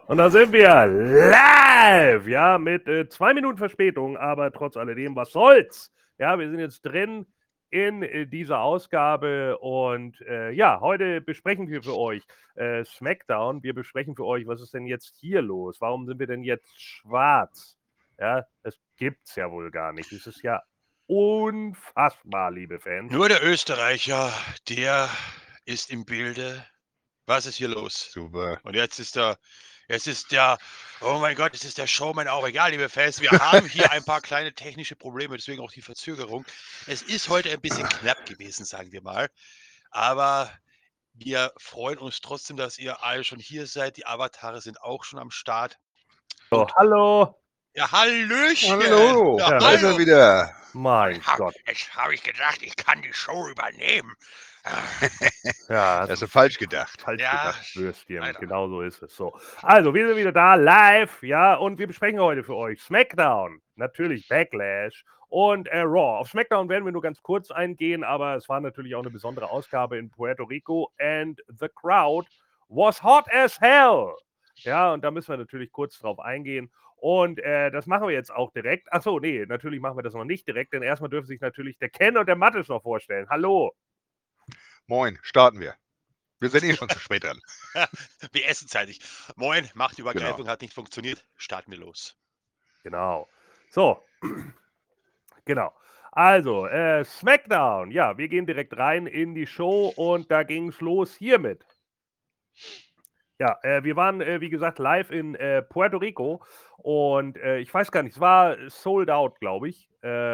Und da sind wir live, ja, mit 2 Minuten Verspätung, aber trotz alledem, was soll's? Ja, wir sind jetzt drin in dieser Ausgabe und ja, heute besprechen wir für euch SmackDown. Wir besprechen für euch, was ist denn jetzt hier los? Warum sind wir denn jetzt schwarz? Ja, das gibt's ja wohl gar nicht. Es ist ja unfassbar, liebe Fans. Nur der Österreicher, der ist im Bilde. Was ist hier los? Super. Und jetzt ist der, oh mein Gott, jetzt ist der Showman auch egal, liebe Fans. Wir haben hier ein paar kleine technische Probleme, deswegen auch die Verzögerung. Es ist heute ein bisschen knapp gewesen, sagen wir mal. Aber wir freuen uns trotzdem, dass ihr alle schon hier seid. Die Avatare sind auch schon am Start. So, hallo. Ja, Hallöchen! Hallo, Ja, da ist er wieder. Mein Gott. Jetzt habe ich gedacht, ich kann die Show übernehmen. Ja, Das ist falsch gedacht. falsch Ja, gedacht, Würstchen. leider. Genau so ist es. So. Also, wir sind wieder da, live, ja, und wir besprechen heute für euch SmackDown, natürlich Backlash und Raw. Auf SmackDown werden wir nur ganz kurz eingehen, aber es war natürlich auch eine besondere Ausgabe in Puerto Rico and the crowd was hot as hell. Ja, und da müssen wir natürlich kurz drauf eingehen. Und das machen wir jetzt auch direkt. Achso, nee, natürlich machen wir das noch nicht direkt, denn erstmal dürfen sich natürlich der Ken und der Mattes noch vorstellen. Hallo. Moin, starten wir. Wir sind eh schon zu spät dran. Wir essen zeitig. Moin, Machtübergreifung hat nicht funktioniert. Starten wir los. Genau. So. Genau. Also, SmackDown. Ja, wir gehen direkt rein in die Show und da ging es los hiermit. Ja, wir waren, wie gesagt, live in Puerto Rico und ich weiß gar nicht, es war sold out, glaube ich,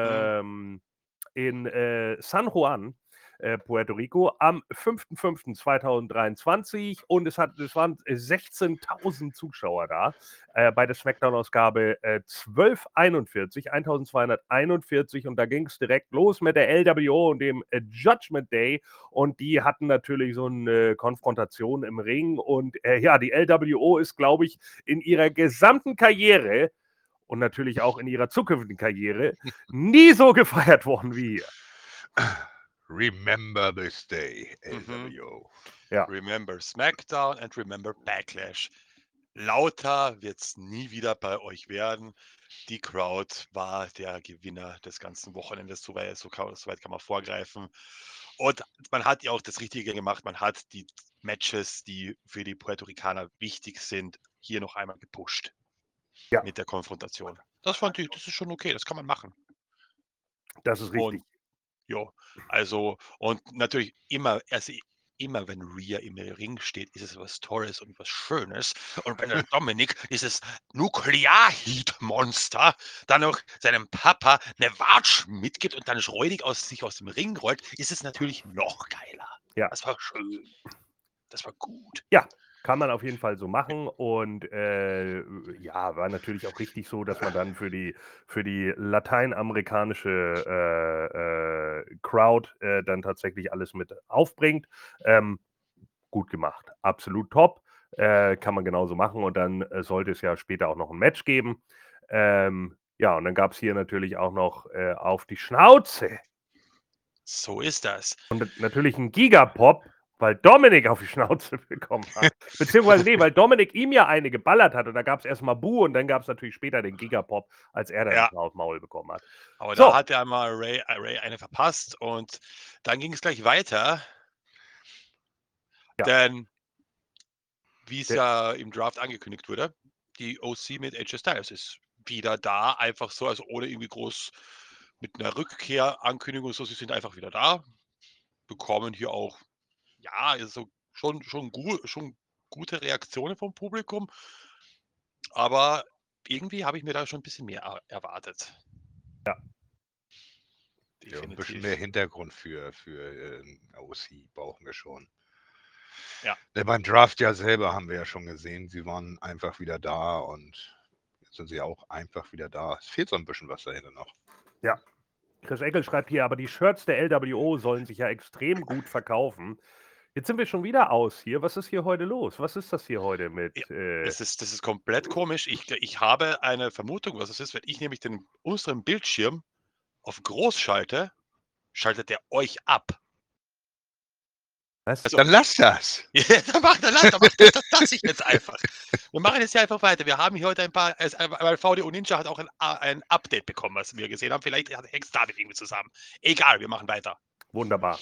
in San Juan, Puerto Rico am 5.5.2023 und es waren 16.000 Zuschauer da bei der SmackDown-Ausgabe 1241 und da ging es direkt los mit der LWO und dem Judgment Day und die hatten natürlich so eine Konfrontation im Ring und ja, die LWO ist, glaube ich, in ihrer gesamten Karriere und natürlich auch in ihrer zukünftigen Karriere nie so gefeiert worden wie hier. Remember this day, LWO. Ja. Remember SmackDown and remember Backlash. Lauter wird es nie wieder bei euch werden. Die Crowd war der Gewinner des ganzen Wochenendes, soweit kann man vorgreifen. Und man hat ja auch das Richtige gemacht. Man hat die Matches, die für die Puerto Ricaner wichtig sind, hier noch einmal gepusht. Ja. Mit der Konfrontation. Das fand ich, das ist schon okay, das kann man machen. Das ist richtig. Und ja, also, und natürlich immer wenn Rhea im Ring steht, ist es was Tolles und was Schönes. Und wenn der Dominik, dieses Nuklear-Heat-Monster, dann noch seinem Papa eine Watsch mitgibt und dann schreudig sich aus dem Ring rollt, ist es natürlich noch geiler. Ja. Das war schön. Das war gut. Ja, kann man auf jeden Fall so machen und ja, war natürlich auch richtig so, dass man dann für die lateinamerikanische Crowd dann tatsächlich alles mit aufbringt. Gut gemacht, absolut top, kann man genauso machen und dann sollte es ja später auch noch ein Match geben. Ja, und dann gab es hier natürlich auch noch auf die Schnauze. So ist das. Und natürlich ein Gigapop, weil Dominik auf die Schnauze bekommen hat. Beziehungsweise, nee, weil Dominik ihm ja eine geballert hat und da gab es erstmal Bu und dann gab es natürlich später den Gigapop, als er dann Ja. aufs Maul bekommen hat. Aber So. da hat er mal Ray eine verpasst und dann ging es gleich weiter. Ja. Denn, wie es ja im Draft angekündigt wurde, die OC mit AJ Styles ist wieder da, einfach so, also ohne irgendwie groß mit einer Rückkehr-Ankündigung, so, sie sind einfach wieder da, bekommen hier auch, ja, also schon gute Reaktionen vom Publikum, aber irgendwie habe ich mir da schon ein bisschen mehr erwartet. Ja. Ja, ein bisschen mehr Hintergrund für OC brauchen wir schon. Ja. Beim Draft ja selber haben wir ja schon gesehen, sie waren einfach wieder da und jetzt sind sie auch einfach wieder da. Es fehlt so ein bisschen was dahinter noch. Ja. Chris Eckel schreibt hier, aber die Shirts der LWO sollen sich ja extrem gut verkaufen. Jetzt sind wir schon wieder aus hier. Was ist hier heute los? Was ist das hier heute mit? Das ist komplett komisch. Ich habe eine Vermutung, was es ist. Wenn ich nämlich unseren Bildschirm auf groß schalte, schaltet er euch ab. Was? Dann lass das. Ja, dann mach das ich jetzt einfach. Wir machen jetzt hier einfach weiter. Wir haben hier heute ein paar, weil VDO Ninja hat auch ein Update bekommen, was wir gesehen haben. Vielleicht hängt es damit irgendwie zusammen. Egal, wir machen weiter. Wunderbar.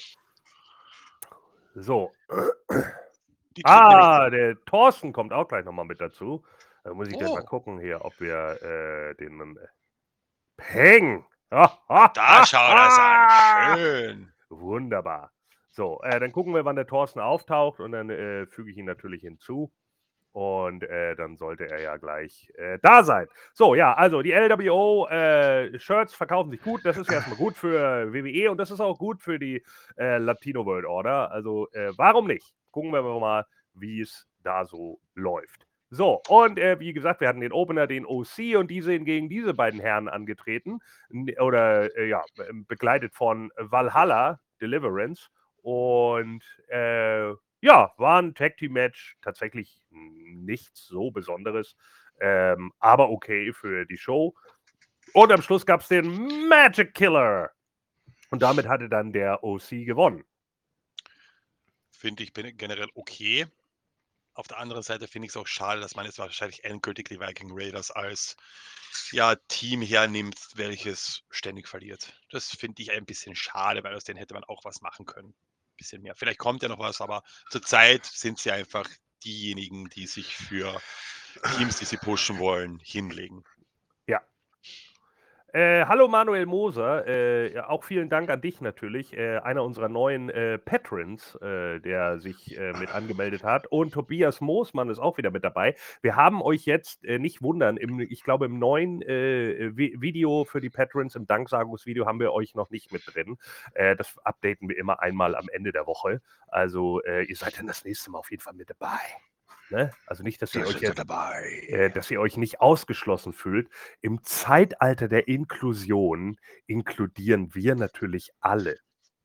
So. Die tritt nämlich Der Thorsten kommt auch gleich nochmal mit dazu. Da muss ich gleich mal Oh. gucken hier, ob wir den Peng. Da schau das an. Schön. Wunderbar. So, dann gucken wir, wann der Thorsten auftaucht und dann füge ich ihn natürlich hinzu. Und dann sollte er ja gleich da sein. So, ja, also die LWO-Shirts verkaufen sich gut. Das ist ja erstmal gut für WWE und das ist auch gut für die Latino World Order. Also, warum nicht? Gucken wir mal, wie es da so läuft. So, und wie gesagt, wir hatten den Opener, den OC, und die sind gegen diese beiden Herren angetreten. Oder, begleitet von Valhalla Deliverance. Und ja, war ein Tag-Team-Match, tatsächlich nichts so Besonderes, aber okay für die Show. Und am Schluss gab es den Magic Killer. Und damit hatte dann der OC gewonnen. Finde ich generell okay. Auf der anderen Seite finde ich es auch schade, dass man jetzt wahrscheinlich endgültig die Viking Raiders als Team hernimmt, welches ständig verliert. Das finde ich ein bisschen schade, weil aus denen hätte man auch was machen können. Bisschen mehr. Vielleicht kommt ja noch was, aber zurzeit sind sie einfach diejenigen, die sich für Teams, die sie pushen wollen, hinlegen. Ja. Hallo Manuel Moser, ja, auch vielen Dank an dich natürlich, einer unserer neuen Patrons, der sich mit angemeldet hat, und Tobias Moosmann ist auch wieder mit dabei. Wir haben euch jetzt nicht wundern, ich glaube im neuen Video für die Patrons, im Danksagungsvideo haben wir euch noch nicht mit drin. Das updaten wir immer einmal am Ende der Woche, also ihr seid dann das nächste Mal auf jeden Fall mit dabei. Ne? Also nicht, dass ihr euch jetzt, dass ihr euch nicht ausgeschlossen fühlt. Im Zeitalter der Inklusion inkludieren wir natürlich alle.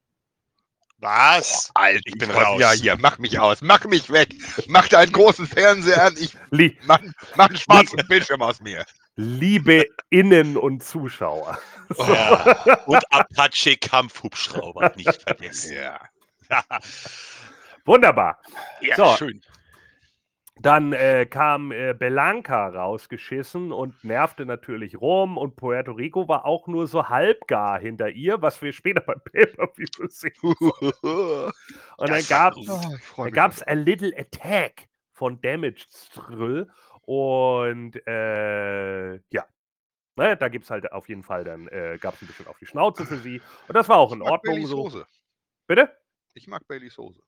Was? Alter, Ich bin wollte- raus. Ja, hier, mach mich aus, mach mich weg. Mach deinen großen Fernseher an, mach einen schwarzen Bildschirm aus mir. Liebe Innen- und Zuschauer. So. Ja. Und Apache Kampfhubschrauber, nicht vergessen. Ja. Wunderbar. Ja, so. Schön. Dann kam Belanca rausgeschissen und nervte natürlich rum, und Puerto Rico war auch nur so halbgar hinter ihr, was wir später beim Pay-Per-View sehen. Und dann gab es A Little Attack von Damaged Thrill und ja, ne, da gibt es halt auf jeden Fall dann, gab es ein bisschen auf die Schnauze für sie und das war auch in Ordnung so. Hose. Bitte? Ich mag Baileys Hose.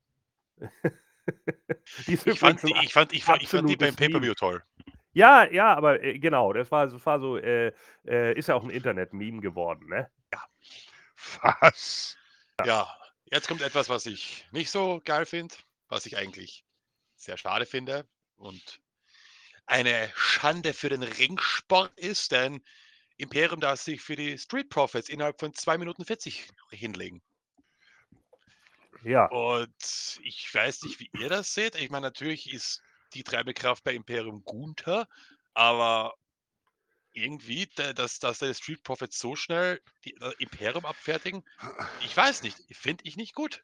Ich fand die beim Pay-Per-View toll. Ja, aber genau, das war so, ist ja auch ein Internet-Meme geworden, ne? Ja. Was? Ja, jetzt kommt etwas, was ich nicht so geil finde, was ich eigentlich sehr schade finde und eine Schande für den Ringsport ist, denn Imperium darf sich für die Street Profits innerhalb von 2 Minuten 40 hinlegen. Ja. Und ich weiß nicht, wie ihr das seht. Ich meine, natürlich ist die Treibekraft bei Imperium Gunther, aber irgendwie, dass der Street Profits so schnell die Imperium abfertigen, ich weiß nicht, finde ich nicht gut.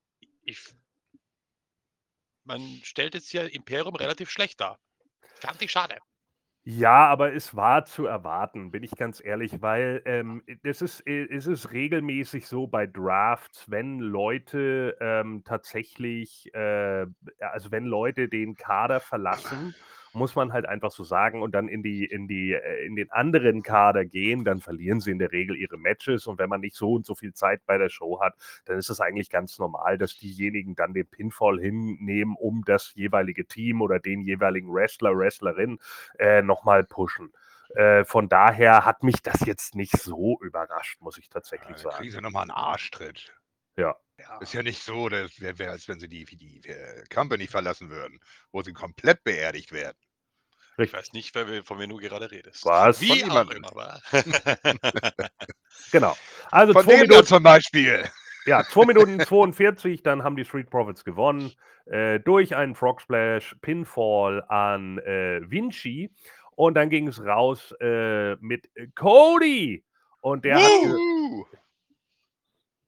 Man stellt jetzt ja Imperium relativ schlecht dar. Fand ich schade. Ja, aber es war zu erwarten, bin ich ganz ehrlich, weil es ist regelmäßig so bei Drafts, wenn Leute tatsächlich, also wenn Leute den Kader verlassen, muss man halt einfach so sagen, und dann in den anderen Kader gehen, dann verlieren sie in der Regel ihre Matches, und wenn man nicht so und so viel Zeit bei der Show hat, dann ist es eigentlich ganz normal, dass diejenigen dann den Pinfall hinnehmen, um das jeweilige Team oder den jeweiligen Wrestler, Wrestlerin nochmal pushen. Von daher hat mich das jetzt nicht so überrascht, muss ich tatsächlich sagen. Kriegen sie nochmal einen Arschtritt. Ja. Ist ja nicht so, das wäre, als wenn sie die Company verlassen würden, wo sie komplett beerdigt werden. Ich weiß nicht, von wem du gerade redest. Was? Wie Von auch niemandem. immer. Genau. Also Von 2 dem Minuten zum Beispiel. Ja, 2 Minuten 42, dann haben die Street Profits gewonnen durch einen Frog Splash, Pinfall an Vinci, und dann ging es raus mit Cody, und der hat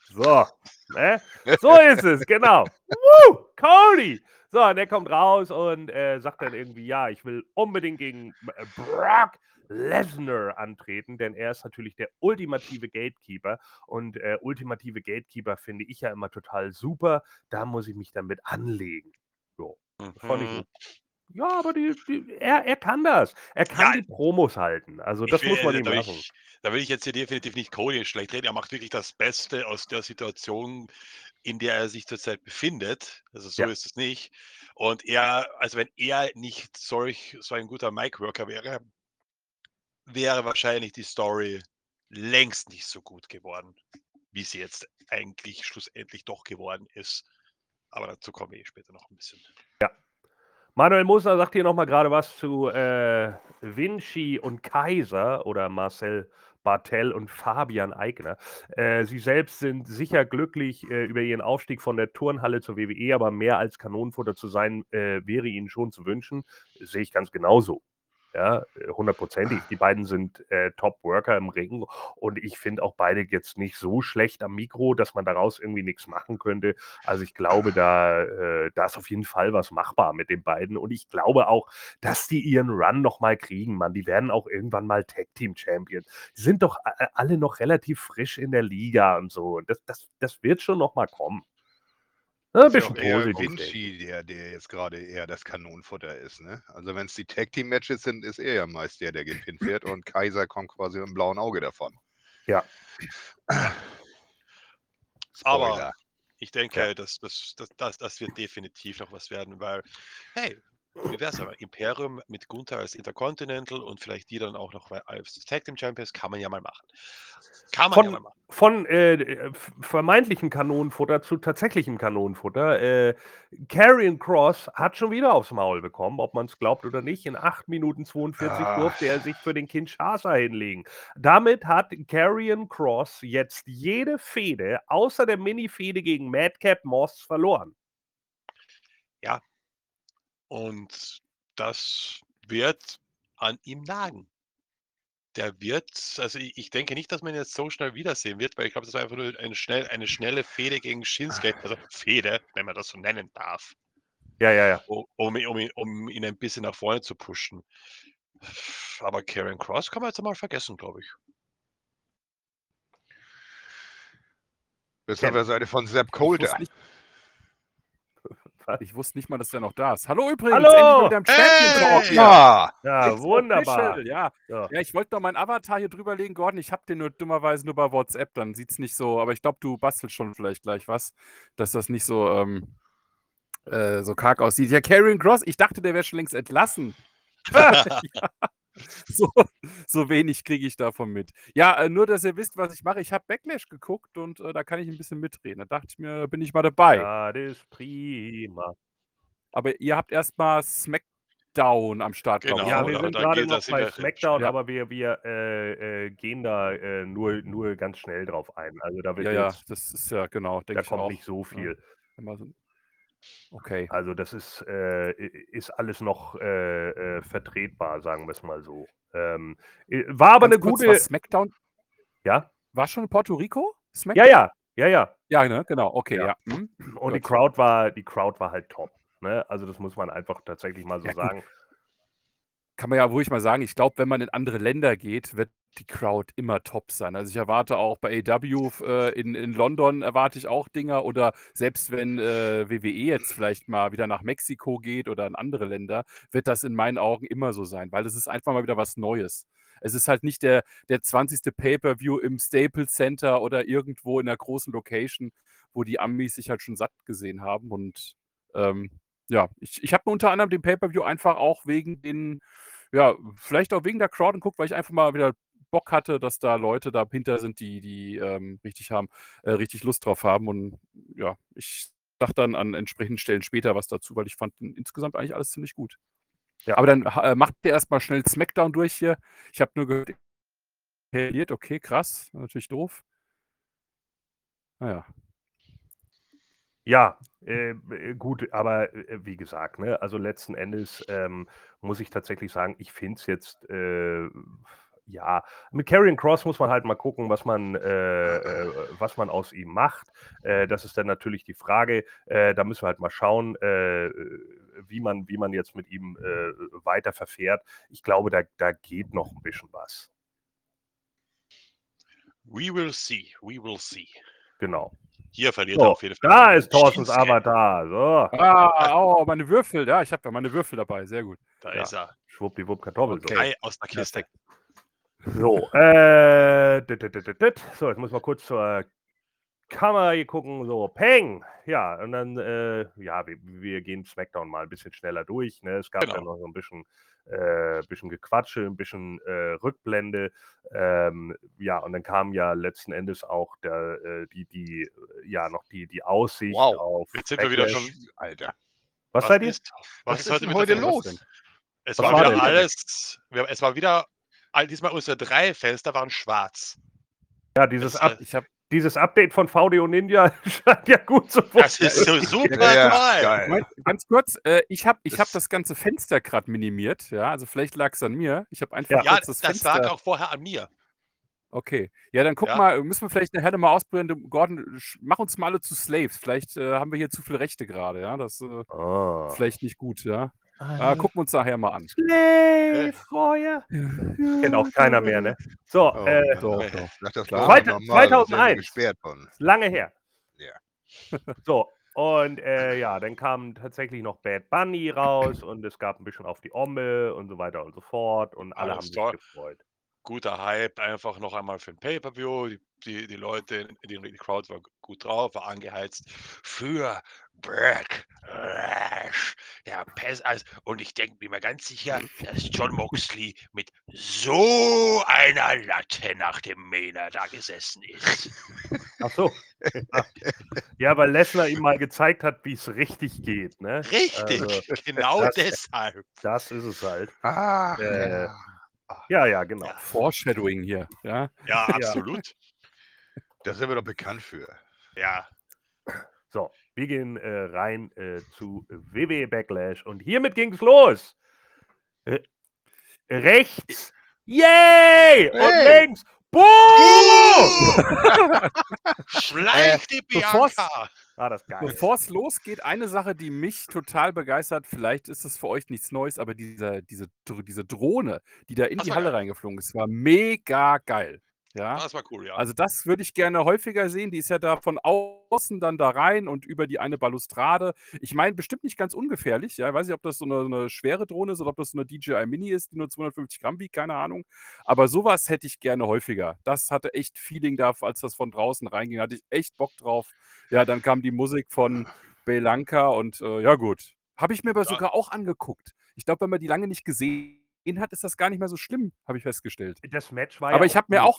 So, ne? So ist es, genau. Woo, Cody! So, und der kommt raus und sagt dann irgendwie, ja, ich will unbedingt gegen Brock Lesnar antreten, denn er ist natürlich der ultimative Gatekeeper und ultimative Gatekeeper finde ich ja immer total super. Da muss ich mich dann mit anlegen. So, das fand ich Mhm. ja, aber er kann das. Er kann Ja, die Promos halten. Also, das muss man ihm lassen. Da will ich jetzt hier definitiv nicht Cody schlecht reden. Er macht wirklich das Beste aus der Situation, in der er sich zurzeit befindet. Also so Ja. ist es nicht. Und er, also wenn er nicht so ein guter Mic-Worker wäre, wäre wahrscheinlich die Story längst nicht so gut geworden, wie sie jetzt eigentlich schlussendlich doch geworden ist. Aber dazu kommen wir später noch ein bisschen. Manuel Musner sagt hier nochmal gerade was zu Vinci und Kaiser oder Marcel Bartel und Fabian Eigner. Sie selbst sind sicher glücklich über ihren Aufstieg von der Turnhalle zur WWE, aber mehr als Kanonenfutter zu sein, wäre ihnen schon zu wünschen. Sehe ich ganz genauso. Ja, 100%ig. Die beiden sind Top-Worker im Ring und ich finde auch beide jetzt nicht so schlecht am Mikro, dass man daraus irgendwie nichts machen könnte. Also ich glaube, da ist auf jeden Fall was machbar mit den beiden und ich glaube auch, dass die ihren Run nochmal kriegen, Mann. Die werden auch irgendwann mal Tag-Team-Champion. Die sind doch alle noch relativ frisch in der Liga und so. Das wird schon nochmal kommen. Ein ist ja auch bisschen eher positiv denken. Vinci, der jetzt gerade eher das Kanonenfutter ist, ne? Also wenn es die Tag-Team-Matches sind, ist er ja meist der gepinnt wird und Kaiser kommt quasi mit dem blauen Auge davon. Ja. Spoiler. Aber ich denke, das wird definitiv noch was werden, weil, hey, wie wäre es aber? Imperium mit Gunther als Intercontinental und vielleicht die dann auch noch als Tag Team Champions, kann man ja mal machen. Von vermeintlichem Kanonenfutter zu tatsächlichem Kanonenfutter. Karrion Kross hat schon wieder aufs Maul bekommen, ob man es glaubt oder nicht. In 8 Minuten 42 durfte er sich für den Kinshasa hinlegen. Damit hat Karrion Kross jetzt jede Fehde außer der Mini-Fehde gegen Madcap Moss verloren. Ja. Und das wird an ihm nagen. Der wird, also ich denke nicht, dass man ihn jetzt so schnell wiedersehen wird, weil ich glaube, das war einfach nur eine schnelle Fehde gegen Shinsuke, also Fehde, wenn man das so nennen darf, Ja. um ihn ein bisschen nach vorne zu pushen. Aber Karrion Kross kann man jetzt mal vergessen, glaube ich. Bis auf der Seite von Sepp Coulter. Ich wusste nicht mal, dass der noch da ist. Hallo übrigens, Hallo! endlich mal wieder im Champion Talk. Hey! Ja! Ja, It's wunderbar. official, ja. Ja. Ja, ich wollte noch meinen Avatar hier drüber legen, Gordon. Ich habe den nur dummerweise nur bei WhatsApp, dann sieht es nicht so, aber ich glaube, du bastelst schon vielleicht gleich was, dass das nicht so, so karg aussieht. Ja, Karrion Kross, ich dachte, der wäre schon längst entlassen. Ja, so wenig kriege ich davon mit. Ja, nur, dass ihr wisst, was ich mache. Ich habe Backlash geguckt und da kann ich ein bisschen mitreden. Da dachte ich mir, bin ich mal dabei. Das ist prima. Aber ihr habt erstmal SmackDown am Start, glaube ich. Genau, Ja, wir da- sind da gerade geht- noch da sind bei wir- SmackDown, Ja. aber wir gehen da nur ganz schnell drauf ein. Also da wird Ja, jetzt, das ist ja genau, denke da ich kommt auch. nicht so viel. Immer so- Okay. Also das ist alles noch vertretbar, sagen wir es mal so. War aber Ganz eine kurz, gute. war SmackDown, Ja? war schon in Puerto Rico? SmackDown? Ja. Ja, ne? Genau, okay, Ja. ja. Hm? Und die Gut. Crowd war halt top. Ne? Also das muss man einfach tatsächlich mal so Ja, gut. sagen. Kann man ja ruhig mal sagen, ich glaube, wenn man in andere Länder geht, wird die Crowd immer top sein. Also ich erwarte auch bei AEW in London erwarte ich auch Dinger oder selbst wenn WWE jetzt vielleicht mal wieder nach Mexiko geht oder in andere Länder, wird das in meinen Augen immer so sein, weil es ist einfach mal wieder was Neues. Es ist halt nicht der 20. Pay-Per-View im Staples Center oder irgendwo in einer großen Location, wo die Amis sich halt schon satt gesehen haben. Und ja, ich habe mir unter anderem den Pay-Per-View einfach auch wegen den, ja, vielleicht auch wegen der Crowd geguckt, weil ich einfach mal wieder Bock hatte, dass da Leute dahinter sind, die richtig Lust drauf haben. Und ja, ich sage dann an entsprechenden Stellen später was dazu, weil ich fand insgesamt eigentlich alles ziemlich gut. Ja. Aber dann macht ihr erstmal schnell SmackDown durch hier. Ich habe nur gehört, okay, krass, natürlich doof. Naja. Ja, gut, aber wie gesagt, ne, also letzten Endes muss ich tatsächlich sagen, ich finde es jetzt Ja, mit Karrion Kross muss man halt mal gucken, was man aus ihm macht. Das ist dann natürlich die Frage. Da müssen wir halt mal schauen, wie man jetzt mit ihm weiter verfährt. Ich glaube, da geht noch ein bisschen was. We will see. We will see. Genau. Hier verliert er So, auf jeden Fall. da ist Thorstens Shinsuke. Avatar. So, Oh, meine Würfel. Ja, ich habe ja meine Würfel dabei. Sehr gut. Da Ja. ist er. schwuppdiwupp Kartoffelsuppe. Okay. Ei aus der Kiste. So, so, jetzt muss mal kurz zur Kamera hier gucken. So, Peng! Ja, und dann, wir gehen SmackDown mal ein bisschen schneller durch. Ne? Es gab Genau. ja noch so ein bisschen Gequatsche, ein bisschen Rückblende. Ja, und dann kam ja letzten Endes auch die Aussicht Wow. auf Jetzt sind wir wieder Backlash. schon. Alter. Was seid ihr? Was ist ist heute denn mit heute der los? denn? Es Was war war wieder denn? alles. Es war wieder. Diesmal unsere 3 Fenster waren schwarz. Ja, dieses, Das, Ich habe dieses Update von VDO Ninja scheint ja gut zu das funktionieren. ist so super Ja, toll. geil. ganz kurz, ich hab Das- das ganze Fenster gerade minimiert, ja, also vielleicht lag es an mir. Ich habe einfach Ja, kurz das das Fenster. lag auch vorher an mir. Okay. Ja, dann guck Ja. mal, müssen wir vielleicht nachher mal ausprobieren. Gordon, mach uns mal alle zu Slaves. Vielleicht haben wir hier zu viele Rechte gerade, ja. Das ist Ah. vielleicht nicht gut, ja. Gucken wir uns nachher mal an. Slave-Reue. Kennt auch keiner mehr, ne? So, Oh, Doch, Ja. doch. Sag das Klar. bloß nicht nochmal, sonst werden wir 2001. gesperrt von. lange her. Ja. So, und ja, dann kam tatsächlich noch Bad Bunny raus und es gab ein bisschen auf die Omme und so weiter und so fort und alle Alles haben sich toll. gefreut. Guter Hype, einfach noch einmal für ein Pay-Per-View. Die Leute, die Crowd war gut drauf, war angeheizt für Backlash. Ja, und ich denke mir ganz sicher, dass John Moxley mit so einer Latte nach dem Mainer da gesessen ist. Ach so. Ja, weil Lesnar ihm mal gezeigt hat, wie es richtig geht, ne? Richtig, Also, genau das- deshalb. das ist es halt. Ach, Äh, ja. Ja, genau. Ja. Foreshadowing hier, ja. Ja, absolut. Da sind wir doch bekannt für. Ja, So, wir gehen rein zu WWE Backlash und hiermit ging es los. Rechts, yay! Und Hey! links, buh! schleicht die bevor's- Bianca. Ah, das ist geil. Bevor es losgeht, eine Sache, die mich total begeistert, vielleicht ist es für euch nichts Neues, aber diese Drohne, die da in Das die war Halle geil. reingeflogen ist, war mega geil. Ja. Das war cool, ja. Also das würde ich gerne häufiger sehen. Die ist ja da von außen dann da rein und über die eine Balustrade. Ich meine, bestimmt nicht ganz ungefährlich. Ja, ich weiß nicht, ob das so eine schwere Drohne ist oder ob das so eine DJI Mini ist, die nur 250 Gramm wiegt, keine Ahnung. Aber sowas hätte ich gerne häufiger. Das hatte echt Feeling da, als das von draußen reinging. Hatte ich echt Bock drauf. Ja, dann kam die Musik von Belanca und ja gut. Habe ich mir aber Ja. sogar auch angeguckt. Ich glaube, wenn man die lange nicht gesehen hat, ist das gar nicht mehr so schlimm, habe ich festgestellt. Das Match war Aber ja ich habe mir gut. auch,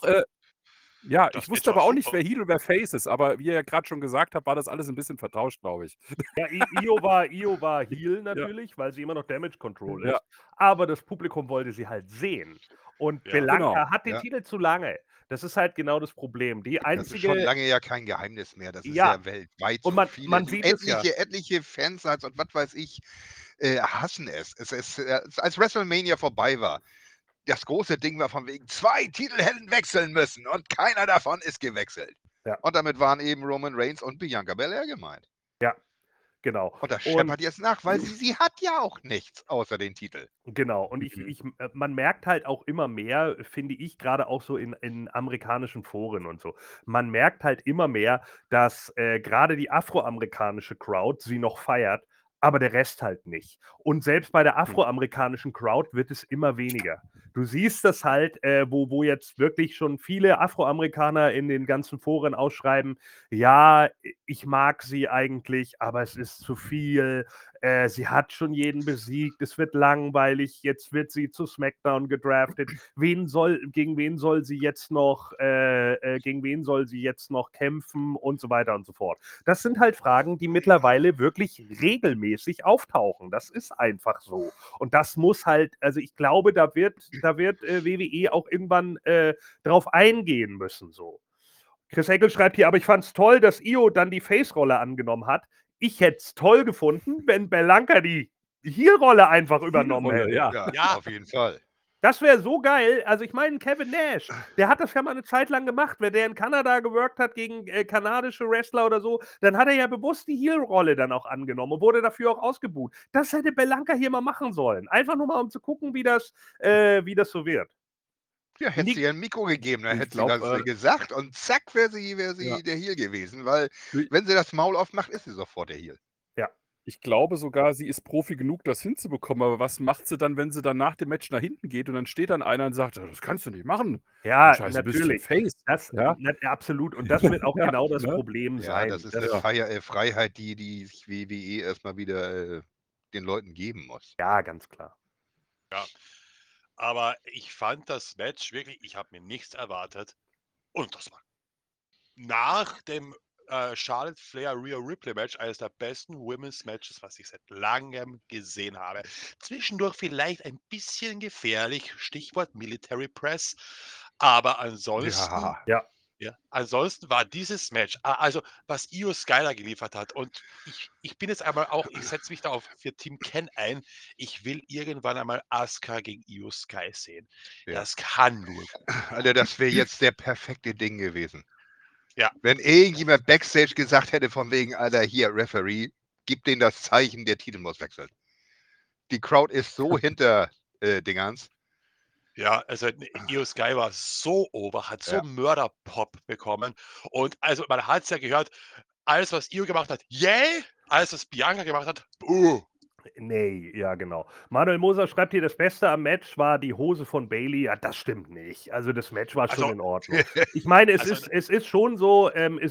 ja, Das ich wusste Match war aber auch nicht, super. wer Heel und wer Face ist. Aber wie ihr ja gerade schon gesagt habt, war das alles ein bisschen vertauscht, glaube ich. Ja, Io war Heel natürlich, weil sie immer noch Damage Control ist. Ja. Aber das Publikum wollte sie halt sehen. Und Ja. Belanca Genau. hat den Ja. Titel zu lange. Das ist halt genau das Problem. Die Das ist schon einzige. lange ja kein Geheimnis mehr. Das ist Ja. ja weltweit Und so. man- Viele, man sieht es ja. etliche Fansites und was weiß ich, hassen es. Es ist, als WrestleMania vorbei war, das große Ding war von wegen, 2 Titel hätten wechseln müssen und keiner davon ist gewechselt. Ja. Und damit waren eben Roman Reigns und Bianca Belair gemeint. Genau. Und das Und- scheppert jetzt nach, weil sie hat ja auch nichts außer den Titel. Genau, und man merkt halt auch immer mehr, finde ich, gerade auch so in amerikanischen Foren und so, man merkt halt immer mehr, dass gerade die afroamerikanische Crowd sie noch feiert, aber der Rest halt nicht. Und selbst bei der afroamerikanischen Crowd wird es immer weniger. Du siehst das halt, wo jetzt wirklich schon viele Afroamerikaner in den ganzen Foren ausschreiben, ja, ich mag sie eigentlich, aber es ist zu viel. Sie hat schon jeden besiegt, es wird langweilig, jetzt wird sie zu SmackDown gedraftet. Gegen wen soll sie jetzt noch kämpfen und so weiter und so fort. Das sind halt Fragen, die mittlerweile wirklich regelmäßig auftauchen. Das ist einfach so. Und das muss halt, also ich glaube, da wird WWE auch irgendwann drauf eingehen müssen. So. Chris Eckel schreibt hier, aber ich fand es toll, dass Io dann die Face-Rolle angenommen hat. Ich hätte es toll gefunden, wenn Belanca die Heel-Rolle einfach übernommen hätte. Ja. Ja, Ja. auf jeden Fall. Das wäre so geil. Also ich meine, Kevin Nash, der hat das ja mal eine Zeit lang gemacht. Wenn der in Kanada geworkt hat gegen kanadische Wrestler oder so, dann hat er ja bewusst die Heel-Rolle dann auch angenommen und wurde dafür auch ausgebuht. Das hätte Belanca hier mal machen sollen. Einfach nur mal, um zu gucken, wie das so wird. Ja, hätte Nick- sie ihr ein Mikro gegeben, dann Ich hätte glaub, sie das gesagt und zack, wäre sie Ja. der Heel gewesen, weil Ich- wenn sie das Maul aufmacht, ist sie sofort der Heel. Ich glaube sogar, sie ist Profi genug, das hinzubekommen. Aber was macht sie dann, wenn sie dann nach dem Match nach hinten geht und dann steht dann einer und sagt, das kannst du nicht machen. Ja, Scheiße, bist du natürlich. Face. Das, Ja. absolut. Und das wird auch Ja, genau das ne? Problem Ja, sein. das ist Das, eine Freiheit, die sich WWE erstmal wieder den Leuten geben muss. ja, ganz klar. Aber ich fand das Match wirklich, ich habe mir nichts erwartet. Und das war nach dem Charlotte Flair Rhea Ripley Match eines der besten Women's Matches, was ich seit langem gesehen habe. Zwischendurch vielleicht ein bisschen gefährlich, Stichwort Military Press. Aber ansonsten, Ja, ansonsten war dieses Match, also was Io Skyler geliefert hat, und ich bin jetzt einmal auch, ich setze mich da für Team Ken ein, ich will irgendwann einmal Asuka gegen Io Sky sehen. Ja. Das kann nur gut. Alter, das wäre jetzt der perfekte Ding gewesen. Ja. Wenn irgendjemand Backstage gesagt hätte von wegen, Alter, hier, Referee, gib denen das Zeichen, der Titel muss wechseln. Die Crowd ist so hinter Dingens. Ja, also Io Sky war so over, hat so Ja. Mörderpop bekommen. Und also man hat es ja gehört, alles, was Io gemacht hat, yay! Alles, was Bianca gemacht hat, buh! Nee, ja, genau. Manuel Moser schreibt hier, das Beste am Match war die Hose von Bailey. Ja, das stimmt nicht. Also das Match war schon Also- in Ordnung. Ich meine, es Also- ist schon so,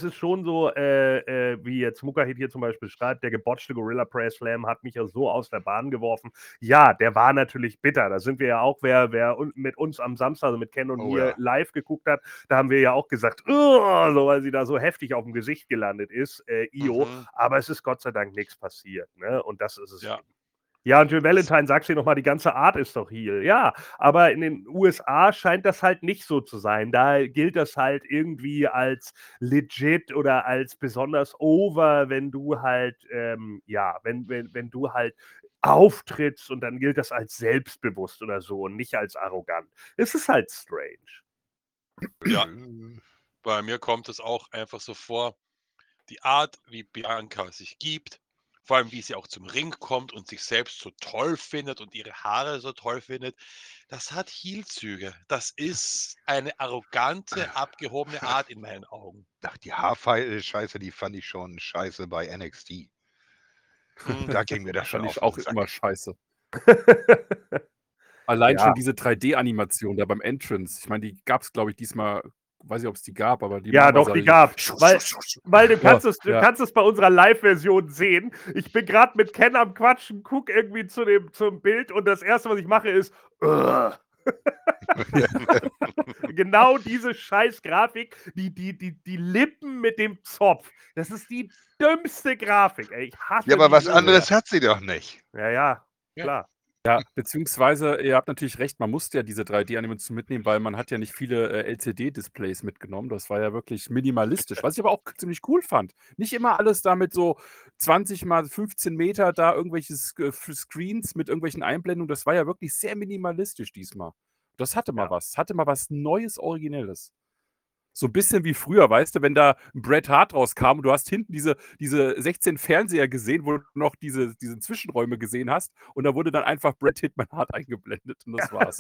wie jetzt Mukahit hier zum Beispiel schreibt, der gebotschte Gorilla Press Slam hat mich ja so aus der Bahn geworfen. Ja, der war natürlich bitter. Da sind wir ja auch, wer mit uns am Samstag, also mit Ken und Oh mir ja. live geguckt hat, da haben wir ja auch gesagt, so, weil sie da so heftig auf dem Gesicht gelandet ist, Io. Mhm. Aber es ist Gott sei Dank nichts passiert. Ne? Und das ist es. Ja. Ja, und Jill Valentine, sagst du nochmal, die ganze Art ist doch Heel. Ja, aber in den USA scheint das halt nicht so zu sein. Da gilt das halt irgendwie als legit oder als besonders over, wenn du halt, wenn du halt auftrittst und dann gilt das als selbstbewusst oder so und nicht als arrogant. Es ist halt strange. Ja. Bei mir kommt es auch einfach so vor, die Art, wie Bianca sich gibt, vor allem wie sie auch zum Ring kommt und sich selbst so toll findet und ihre Haare so toll findet, das hat Heel-Züge. Das ist eine arrogante, abgehobene Art in meinen Augen. Ach, die Haarfeil-Scheiße, die fand ich schon scheiße bei NXT. Mhm. Da ging mir das schon Fand auf ich den auch Sack. immer scheiße. Allein Ja. schon diese 3D-Animation da beim Entrance. Ich meine, die gab es, glaube ich, diesmal, weiß nicht, ob es die gab, aber die Ja, Mama doch, sah die diese- gab's. Weil du kannst, es, ja. kannst es bei unserer Live-Version sehen. Ich bin gerade mit Ken am Quatschen, guck irgendwie zum Bild und das Erste, was ich mache, ist genau diese scheiß Grafik, die Lippen mit dem Zopf. Das ist die dümmste Grafik, ey. Ich hasse Ja, aber die was so anderes sehr. hat sie doch nicht. Ja, Ja. klar. Ja, beziehungsweise, ihr habt natürlich recht, man musste ja diese 3D-Animation mitnehmen, weil man hat ja nicht viele LCD-Displays mitgenommen. Das war ja wirklich minimalistisch, was ich aber auch ziemlich cool fand. Nicht immer alles da mit so 20 mal 15 Meter da irgendwelche Screens mit irgendwelchen Einblendungen. Das war ja wirklich sehr minimalistisch diesmal. Das hatte mal was. Hatte mal was Neues, Originelles. So ein bisschen wie früher, weißt du, wenn da ein Bret Hart rauskam und du hast hinten diese 16 Fernseher gesehen, wo du noch diese Zwischenräume gesehen hast und da wurde dann einfach Bret Hitman Hart eingeblendet und das war's.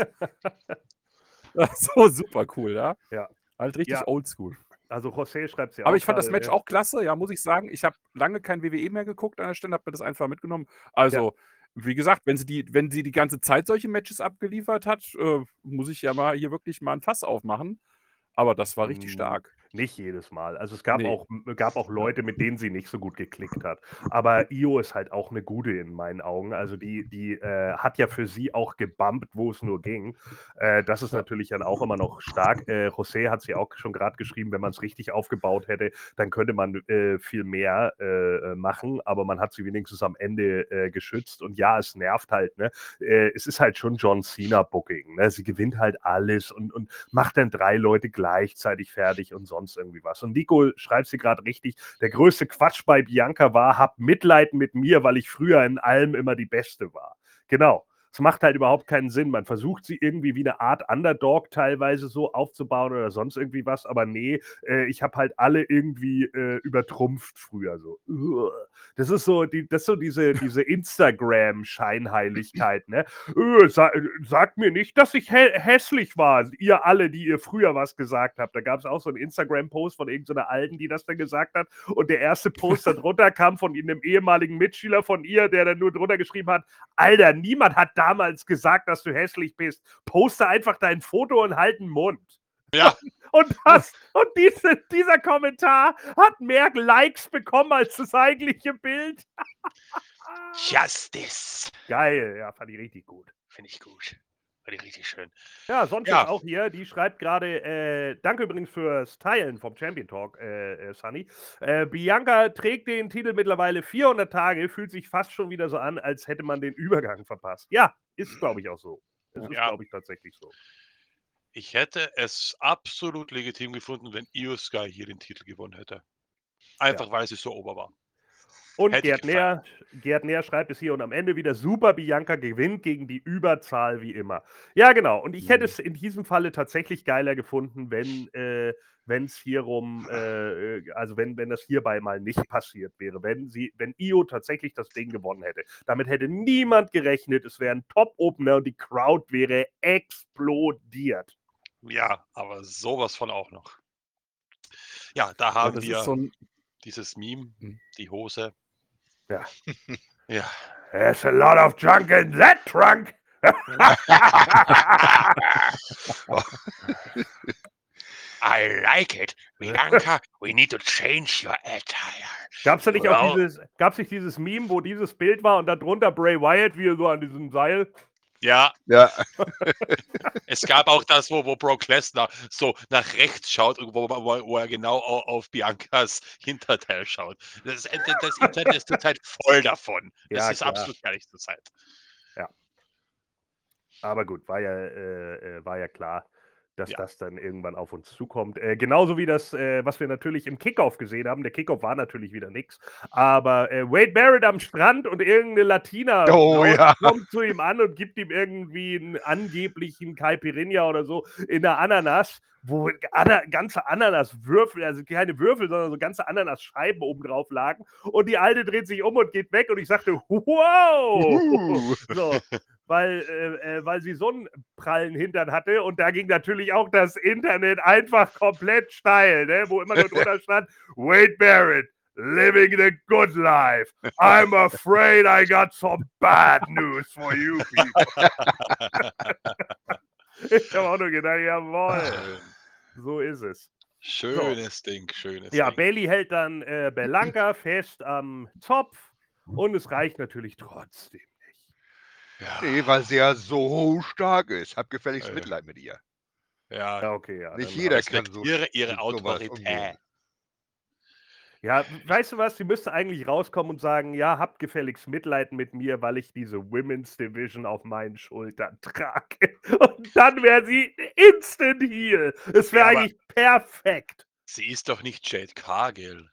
So super cool, ja? Ja. Halt richtig Ja. oldschool. Also José schreibt es ja auch. Aber ich fand das gerade, Match auch klasse, ja, muss ich sagen. Ich habe lange kein WWE mehr geguckt an der Stelle, habe mir das einfach mitgenommen. Also, wie gesagt, wenn sie die ganze Zeit solche Matches abgeliefert hat, muss ich ja mal hier wirklich mal ein Fass aufmachen. Aber das war richtig stark. Nicht jedes Mal. Also es gab, Nee. auch Leute, mit denen sie nicht so gut geklickt hat. Aber Io ist halt auch eine gute in meinen Augen. Also die hat ja für sie auch gebumpt, wo es nur ging. Das ist natürlich dann auch immer noch stark. José hat es ja auch schon gerade geschrieben, wenn man es richtig aufgebaut hätte, dann könnte man viel mehr machen. Aber man hat sie wenigstens am Ende geschützt. Und ja, es nervt halt. Ne? Es ist halt schon John Cena-Booking. Ne? Sie gewinnt halt alles und macht dann 3 Leute gleichzeitig fertig und sonst irgendwie was. Und Nico schreibt sie gerade richtig, der größte Quatsch bei Bianca war, hab Mitleid mit mir, weil ich früher in allem immer die Beste war. Genau. es macht halt überhaupt keinen Sinn. Man versucht sie irgendwie wie eine Art Underdog teilweise so aufzubauen oder sonst irgendwie was, aber nee, ich habe halt alle irgendwie übertrumpft früher so. Das ist so, diese Instagram-Scheinheiligkeit, ne? Sagt mir nicht, dass ich hässlich war, ihr alle, die ihr früher was gesagt habt. Da gab es auch so einen Instagram-Post von irgendeiner Alten, die das dann gesagt hat. Und der erste Post darunter kam von einem ehemaligen Mitschüler von ihr, der dann nur drunter geschrieben hat: Alter, niemand hat damals gesagt, dass du hässlich bist. Poste einfach dein Foto und halt den Mund. Ja. Und dieser Kommentar hat mehr Likes bekommen als das eigentliche Bild. Justice. Geil, ja, fand ich richtig gut. Finde ich gut. Finde ich richtig schön. Ja, sonst Ja. ist auch hier, die schreibt gerade, danke übrigens fürs Teilen vom Champion Talk, Sunny. Bianca trägt den Titel mittlerweile 400 Tage, fühlt sich fast schon wieder so an, als hätte man den Übergang verpasst. Ja, ist, glaube ich, auch so. Es ist, Ja. glaube ich, tatsächlich so. Ich hätte es absolut legitim gefunden, wenn Io Sky hier den Titel gewonnen hätte. Einfach weil sie so ober war. Und Hätte ich Gerd Näher schreibt es hier und am Ende wieder super, Bianca gewinnt gegen die Überzahl wie immer. Ja, genau. Und ich hätte es in diesem Falle tatsächlich geiler gefunden, wenn es hierum, also wenn das hierbei mal nicht passiert wäre, wenn Io tatsächlich das Ding gewonnen hätte. Damit hätte niemand gerechnet, es wäre ein Top-Opener und die Crowd wäre explodiert. Ja, aber sowas von auch noch. Ja, da Aber haben das wir ist so ein, dieses Meme, die Hose. Ja. Ja. There's a lot of junk in that trunk. I like it. Bianca, we need to change your attire. Gab's da nicht auch Well- gab's nicht dieses Meme, wo dieses Bild war und darunter Bray Wyatt, wie er so an diesem Seil? Ja, Ja, es gab auch das, wo Brock Lesnar so nach rechts schaut und wo er genau auf Biancas Hinterteil schaut. Das Internet ist zurzeit voll davon. Das Ja, ist klar. absolut herrlich zur Zeit. Aber gut, war ja klar, dass Ja. das dann irgendwann auf uns zukommt. Genauso wie das, was wir natürlich im Kickoff gesehen haben. Der Kickoff war natürlich wieder nix. Aber Wade Barrett am Strand und irgendeine Latina Oh, ja. kommt zu ihm an und gibt ihm irgendwie einen angeblichen Caipirinha oder so in der Ananas, wo ganze Ananaswürfel, also keine Würfel, sondern so ganze Ananasscheiben oben drauf lagen. Und die Alte dreht sich um und geht weg und ich sagte, wow! So. Weil sie so einen prallen Hintern hatte und da ging natürlich auch das Internet einfach komplett steil, ne? Wo immer nur drunter stand, Wade Barrett, living the good life. I'm afraid I got some bad news for you people. Ich habe auch nur gedacht, jawohl, so ist es. Schönes Ding, schönes Ja, Ding. Bailey hält dann Belanca fest am Zopf und es reicht natürlich trotzdem. Ja, Nee, weil sie ja so stark ist. Hab gefälligst Äh. Mitleid mit ihr. ja, Ja, okay, ja. Nicht dann jeder hab- kann so respektiere ihre mit sowas Autorität. umgehen. Ja, weißt du was? Sie müsste eigentlich rauskommen und sagen, ja, habt gefälligst Mitleid mit mir, weil ich diese Women's Division auf meinen Schultern trage. Und dann wäre sie Instant Heel. Es wäre Ja, aber- eigentlich perfekt. Sie ist doch nicht Jade Cargill.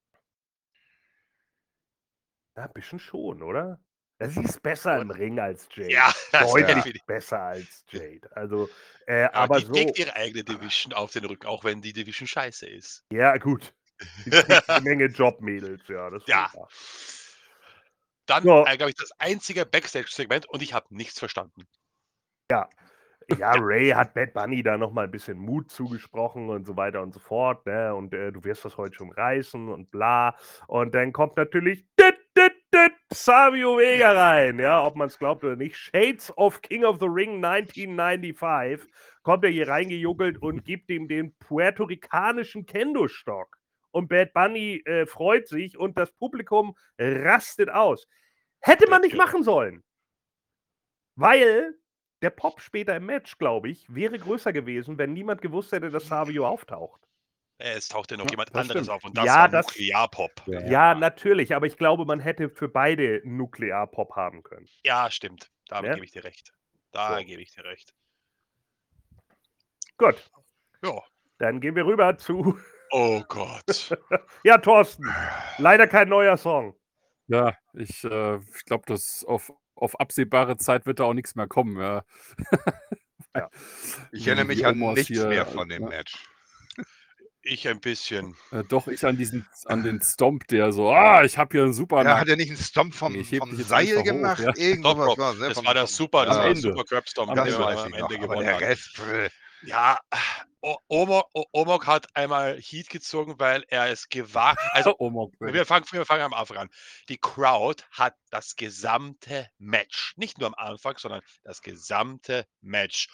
Ja, ein bisschen schon, oder? Ja, sie ist besser im Ring als Jade. Ja, das Deutlich definitiv. besser als Jade. Also, Aber aber die so. trägt ihre eigene Division auf den Rücken, auch wenn die Division scheiße ist. Ja, gut. Die kriegt eine Menge Jobmädels, ja. Das ist Ja. wohl wahr. Dann, Ja. glaube ich, das einzige Backstage-Segment und ich habe nichts verstanden. Ja, Ray hat Bad Bunny da nochmal ein bisschen Mut zugesprochen und so weiter und so fort, ne? Und du wirst das heute schon reißen und bla. Und dann kommt natürlich Savio Vega rein, ja, ob man es glaubt oder nicht. Shades of King of the Ring 1995 kommt er hier reingejuckelt und gibt ihm den puerto-ricanischen Kendo-Stock. Und Bad Bunny freut sich und das Publikum rastet aus. Hätte man nicht machen sollen. Weil der Pop später im Match, glaube ich, wäre größer gewesen, wenn niemand gewusst hätte, dass Savio auftaucht. Es taucht ja noch Ja, jemand das anderes stimmt. auf und das Ja, war das- Nuklearpop. Ja, natürlich, aber ich glaube, man hätte für beide Nuklear-Pop haben können. Ja, stimmt. Da Ne? gebe ich dir recht. Da So. gebe ich dir recht. Gut, Ja. dann gehen wir rüber zu. Oh Gott. Ja, Thorsten, leider kein neuer Song. Ja, ich glaube, das auf auf absehbare Zeit wird da auch nichts mehr kommen. Ja. Ja. Ich Wie erinnere die mich an Omos nichts hier, mehr von dem ja. Match. Ich ein bisschen. Doch, ich an den Stomp, der so, ich habe hier einen super Ja, hat Nacken. er nicht einen Stomp vom Ich heb dich jetzt Seil einfach hoch, gemacht? ja. Irgend Top sowas Rope. war es, ne? Das war der super, das Am war der Ende. super Curb Stomp, Am mit Das dem er weiß dann ich am noch, Ende aber gewonnen der hat. Rest, Ja, Omok hat einmal Heat gezogen, weil er es gewagt. Also, Omok. wir fangen am Anfang an. Die Crowd hat das gesamte Match, nicht nur am Anfang, sondern das gesamte Match.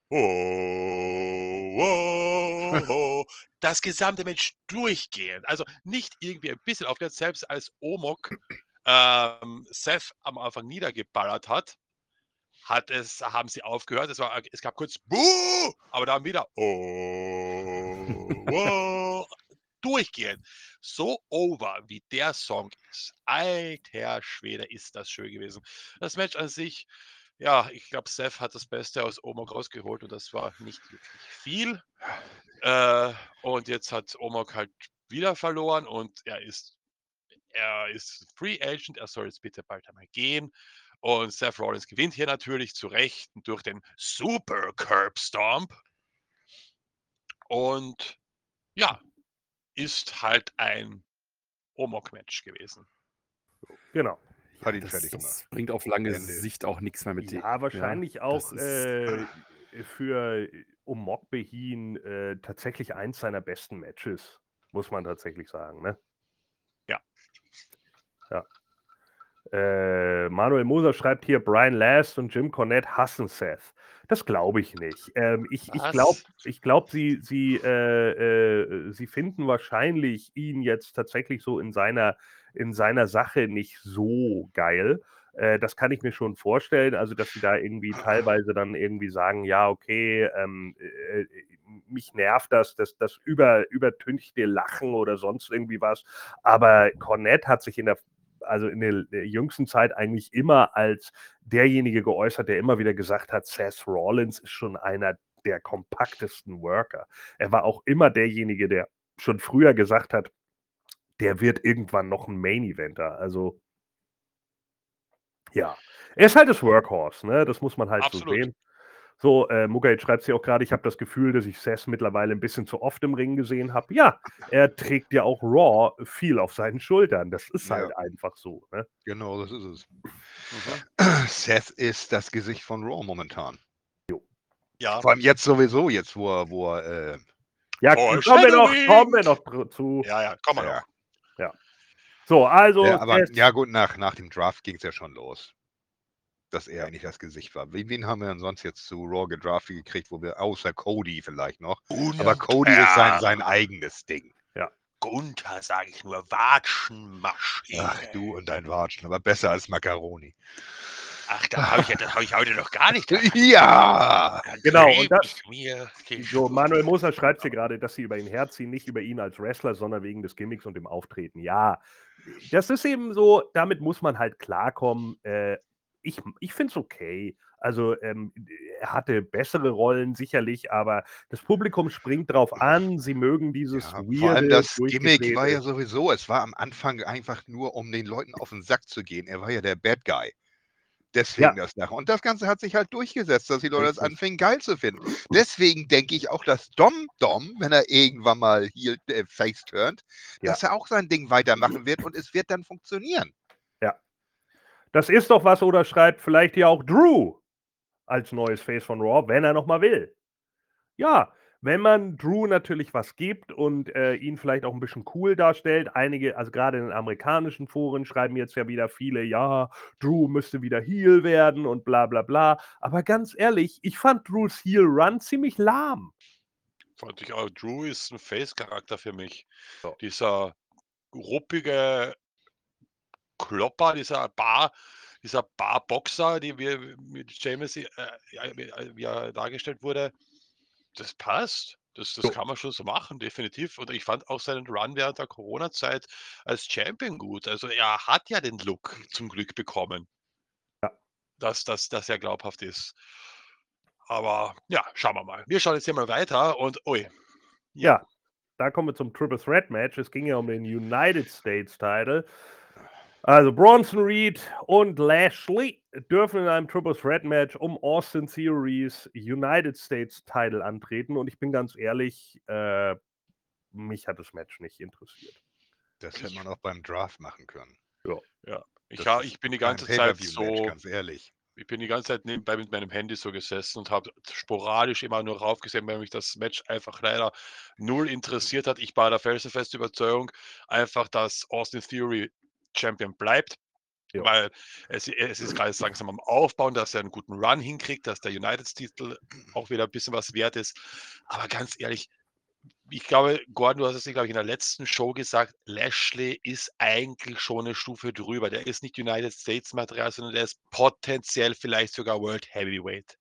Das gesamte Match durchgehend. Also nicht irgendwie ein bisschen aufgehört, selbst als Omok Seth am Anfang niedergeballert hat, haben sie aufgehört. Es gab kurz Buh, aber dann wieder durchgehend. So over, wie der Song ist. Alter Schwede, ist das schön gewesen. Das Match an sich, ja, ich glaube, Seth hat das Beste aus Omok rausgeholt und das war nicht wirklich viel. Und jetzt hat Omok halt wieder verloren und er ist Free Agent, er soll jetzt bitte bald einmal gehen. Und Seth Rollins gewinnt hier natürlich zu Recht durch den Super Curb Stomp. Und ja, ist halt ein Omok-Match gewesen. Genau. hat ihn fertig gemacht. Das bringt auf lange Ende. Sicht auch nichts mehr mit dem. Ja, wahrscheinlich auch für Omok Behin tatsächlich eins seiner besten Matches, muss man tatsächlich sagen, ne? Ja. Ja. Manuel Moser schreibt hier, Brian Last und Jim Cornette hassen Seth. Das glaube ich nicht. Ich glaube, sie finden wahrscheinlich ihn jetzt tatsächlich so in seiner Sache nicht so geil. Das kann ich mir schon vorstellen, also dass sie da irgendwie teilweise dann irgendwie sagen, ja, okay, mich nervt das übertünchte Lachen oder sonst irgendwie was. Aber Cornette hat sich in der jüngsten Zeit eigentlich immer als derjenige geäußert, der immer wieder gesagt hat, Seth Rollins ist schon einer der kompaktesten Worker. Er war auch immer derjenige, der schon früher gesagt hat, der wird irgendwann noch ein Main-Eventer. Also, ja. Er ist halt das Workhorse, ne? Das muss man halt so Absolut. sehen. So, Mugait schreibt sie auch gerade, ich habe das Gefühl, dass ich Seth mittlerweile ein bisschen zu oft im Ring gesehen habe. Ja, er trägt ja auch Raw viel auf seinen Schultern. Das ist Ja. halt einfach so, ne? Genau, das ist es. Mhm. Seth ist das Gesicht von Raw momentan. Ja. Vor allem jetzt sowieso, jetzt wo er Ja, kommen wir noch zu. Ja, kommen wir Ja. noch. So, also. aber ja gut, nach dem Draft ging es ja schon los, dass er eigentlich das Gesicht war. Wen haben wir denn sonst jetzt zu Raw gedraftet gekriegt, wo wir, außer Cody vielleicht noch. Aber Cody ist sein eigenes Ding. Gunther, sage ich nur, Watschenmaschine. Ach, du und dein Watschen, aber besser als Macaroni. Ach, da habe ich heute noch gar nicht. Ja! Genau, und das. Mir So, Manuel Moser schreibt hier gerade, dass sie über ihn herziehen, nicht über ihn als Wrestler, sondern wegen des Gimmicks und dem Auftreten. Ja, das ist eben so, damit muss man halt klarkommen. Ich finde es okay. Also, er hatte bessere Rollen sicherlich, aber das Publikum springt drauf an. Sie mögen dieses Ja, weirde, vor allem das Gimmick durchgedrehte. war ja sowieso, es war am Anfang einfach nur, um den Leuten auf den Sack zu gehen. Er war ja der Bad Guy. Deswegen das nachher. Und das Ganze hat sich halt durchgesetzt, dass die Leute das anfingen geil zu finden. Deswegen denke ich auch, dass Dom, wenn er irgendwann mal hier face turnt, dass er auch sein Ding weitermachen wird und es wird dann funktionieren. Ja. Das ist doch was, oder schreibt vielleicht ja auch Drew als neues Face von Raw, wenn er nochmal will. Ja, wenn man Drew natürlich was gibt und ihn vielleicht auch ein bisschen cool darstellt. Einige, also gerade in den amerikanischen Foren schreiben jetzt ja wieder viele, ja, Drew müsste wieder Heel werden und bla bla bla. Aber ganz ehrlich, ich fand Drews Heel Run ziemlich lahm. Fand ich auch. Drew ist ein Face-Charakter für mich. So. Dieser ruppige Klopper, dieser Barboxer, wie mit James wie er dargestellt wurde, das passt. Das kann man schon so machen, definitiv. Und ich fand auch seinen Run während der Corona-Zeit als Champion gut. Also er hat ja den Look zum Glück bekommen. Ja. Dass er glaubhaft ist. Aber ja, schauen wir mal. Wir schauen jetzt hier mal weiter und Ja, da kommen wir zum Triple Threat Match. Es ging ja um den United States Title. Also Bronson Reed und Lashley dürfen in einem Triple Threat Match um Austin Theories United States Title antreten und ich bin ganz ehrlich, mich hat das Match nicht interessiert. Das hätte man auch beim Draft machen können. Ja. Das Ich bin die ist kein ganze Zeit Pay-Per-View-Match, so, ganz ehrlich. ich bin die ganze Zeit nebenbei mit meinem Handy so gesessen und habe sporadisch immer nur raufgesehen, weil mich das Match einfach leider null interessiert hat. Ich war der felsenfesten Überzeugung einfach, dass Austin Theory Champion bleibt. Ja. Weil es ist gerade langsam am Aufbauen, dass er einen guten Run hinkriegt, dass der United-Titel auch wieder ein bisschen was wert ist. Aber ganz ehrlich, ich glaube, Gordon, du hast es, glaube ich, in der letzten Show gesagt, Lashley ist eigentlich schon eine Stufe drüber. Der ist nicht United States Material, sondern der ist potenziell vielleicht sogar World Heavyweight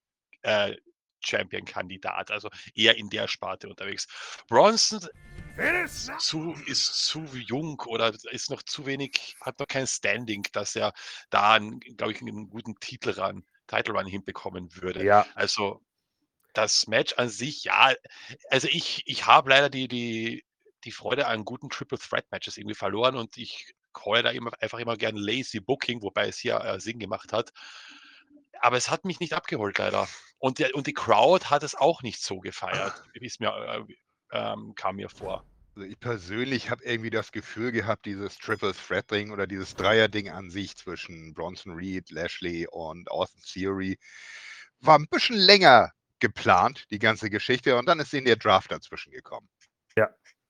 Champion-Kandidat. Also eher in der Sparte unterwegs. Bronson ist zu jung oder ist noch zu wenig, hat noch kein Standing, dass er da, glaube ich, einen guten Title Run hinbekommen würde. Ja, Also das Match an sich, ja, also ich habe leider die Freude an guten Triple Threat Matches irgendwie verloren und ich call da einfach immer gern Lazy Booking, wobei es hier Sinn gemacht hat. Aber es hat mich nicht abgeholt, leider. Und die Crowd hat es auch nicht so gefeiert, wie es mir kam mir vor. Also ich persönlich habe irgendwie das Gefühl gehabt, dieses Triple Threat Ding oder dieses Dreier-Ding an sich zwischen Bronson Reed, Lashley und Austin Theory war ein bisschen länger geplant, die ganze Geschichte, und dann ist ihnen der Draft dazwischen gekommen. Ja.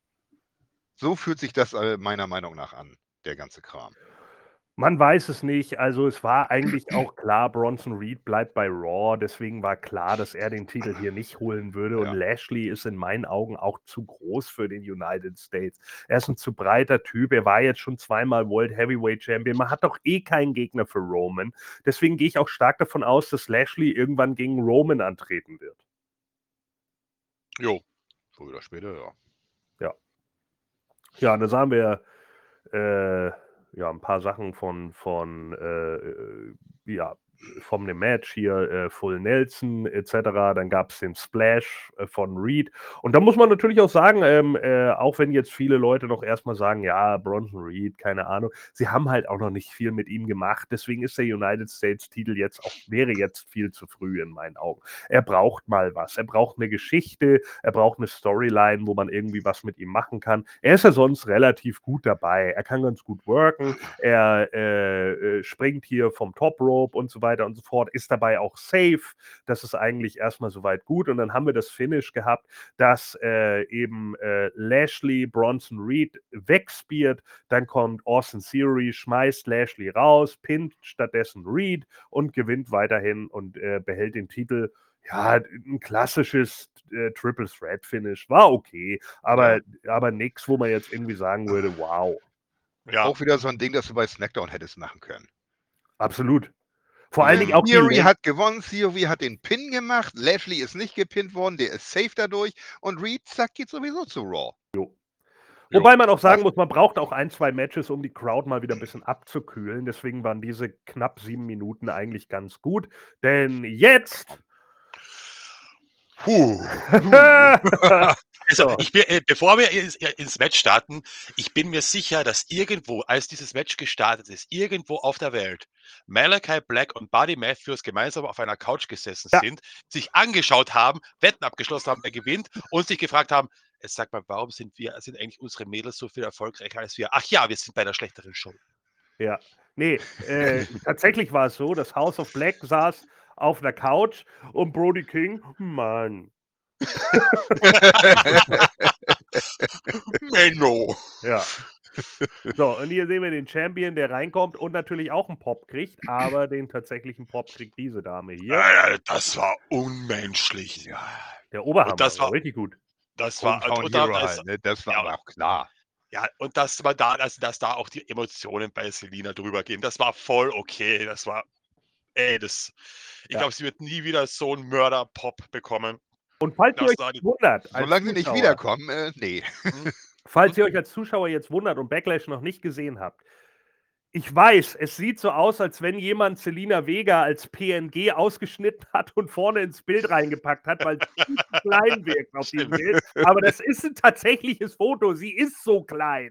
So fühlt sich das meiner Meinung nach an, der ganze Kram. Man weiß es nicht. Also es war eigentlich auch klar, Bronson Reed bleibt bei Raw. Deswegen war klar, dass er den Titel hier nicht holen würde. Und Ja. Lashley ist in meinen Augen auch zu groß für den United States. Er ist ein zu breiter Typ. Er war jetzt schon zweimal World Heavyweight Champion. Man hat doch eh keinen Gegner für Roman. Deswegen gehe ich auch stark davon aus, dass Lashley irgendwann gegen Roman antreten wird. Jo. Früher oder später, ja. Ja, und da sahen wir ein paar Sachen vom dem Match hier, Full Nelson etc. Dann gab es den Splash von Reed. Und da muss man natürlich auch sagen, auch wenn jetzt viele Leute noch erstmal sagen, ja, Bronson Reed, keine Ahnung, sie haben halt auch noch nicht viel mit ihm gemacht. Deswegen ist der United States Titel wäre jetzt viel zu früh in meinen Augen. Er braucht mal was. Er braucht eine Geschichte, er braucht eine Storyline, wo man irgendwie was mit ihm machen kann. Er ist ja sonst relativ gut dabei. Er kann ganz gut worken. Er springt hier vom Top Rope und so weiter und so fort, ist dabei auch safe. Das ist eigentlich erstmal soweit gut. Und dann haben wir das Finish gehabt, dass eben Lashley Bronson Reed wegspeart. Dann kommt Austin Theory, schmeißt Lashley raus, pinnt stattdessen Reed und gewinnt weiterhin und behält den Titel. Ja, ein klassisches Triple Threat Finish. War okay, aber nichts, wo man jetzt irgendwie sagen würde, wow. Ja. Auch wieder so ein Ding, das du bei SmackDown hättest machen können. Absolut. Vor allen Dingen auch Theory hat gewonnen, Theory hat den Pin gemacht, Lashley ist nicht gepinnt worden, der ist safe dadurch und Reed, zack, geht sowieso zu Raw. Wobei man auch sagen muss, man braucht auch 1, 2 Matches, um die Crowd mal wieder ein bisschen abzukühlen. Deswegen waren diese knapp 7 Minuten eigentlich ganz gut. Denn jetzt... Also, bevor wir ins Match starten, ich bin mir sicher, dass irgendwo, als dieses Match gestartet ist, irgendwo auf der Welt, Malachi Black und Buddy Matthews gemeinsam auf einer Couch gesessen sind, sich angeschaut haben, Wetten abgeschlossen haben, wer gewinnt und sich gefragt haben, sag mal, warum sind eigentlich unsere Mädels so viel erfolgreicher als wir? Ach ja, wir sind bei der schlechteren Show. Ja, nee, tatsächlich war es so, dass House of Black saß auf einer Couch und Brody King, Mann. Menno. Ja. So, und hier sehen wir den Champion, der reinkommt und natürlich auch einen Pop kriegt, aber den tatsächlichen Pop kriegt diese Dame hier. Das war unmenschlich. Ja, Der Oberhammer, das war richtig gut. Das war, Hometown Hero halt, ne? Das war ja, aber auch klar. ja, und dass da auch die Emotionen bei Selina drüber gehen, das war voll okay. Das war, ich glaube, sie wird nie wieder so einen Mörder-Pop bekommen. Und falls ihr Das euch war die- wundert, Solange sie nicht wiederkommen, nee. falls ihr euch als Zuschauer jetzt wundert und Backlash noch nicht gesehen habt, ich weiß, es sieht so aus, als wenn jemand Selina Vega als PNG ausgeschnitten hat und vorne ins Bild reingepackt hat, weil sie klein wirkt auf dem Bild. Aber das ist ein tatsächliches Foto. Sie ist so klein.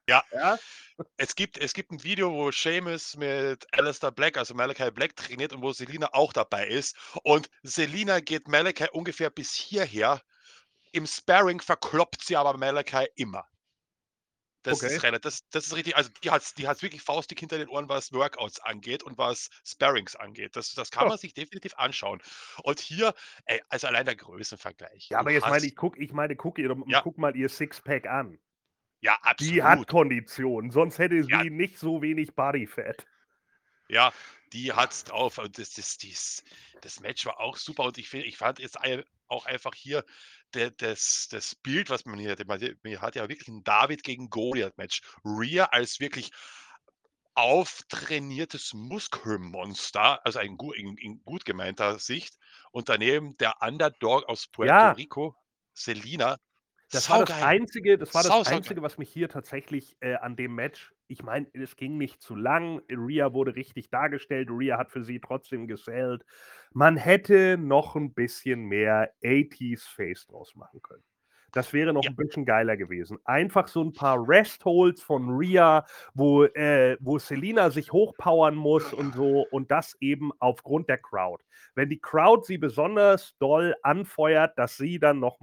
Ja. Ja? Es gibt ein Video, wo Sheamus mit Aleister Black, also Malachi Black, trainiert und wo Selina auch dabei ist. Und Selina geht Malachi ungefähr bis hierher. Im Sparring verkloppt sie aber Malachi immer. Das Okay. ist das ist richtig, also die hat's wirklich faustdick hinter den Ohren, was Workouts angeht und was Sparrings angeht. Das kann Oh. man sich definitiv anschauen. Und hier, also allein der Größenvergleich. Ja, aber Du jetzt meine hast ich, ja, guck mal ihr Sixpack an. ja, Die hat absolut. Kondition, sonst hätte Ja, sie nicht so wenig Bodyfat. ja, die hat's drauf. Und das Match war auch super. Und ich fand jetzt auch einfach hier das Bild, was man hier hatte. Man hat ja wirklich ein David gegen Goliath-Match. Rhea als wirklich auftrainiertes Muskelmonster, also in gut gemeinter Sicht. Und daneben der Underdog aus Puerto Ja, Rico, Selina. das war das Saugeil. Einzige, Saugeil. was mich hier tatsächlich an dem Match, ich meine, es ging nicht zu lang. Rhea wurde richtig dargestellt. Rhea hat für sie trotzdem gesellt. Man hätte noch ein bisschen mehr 80s Face draus machen können. Das wäre noch Ja, ein bisschen geiler gewesen. Einfach so ein paar Rest-Holds von Rhea, wo Selina sich hochpowern muss und so, und das eben aufgrund der Crowd. Wenn die Crowd sie besonders doll anfeuert, dass sie dann noch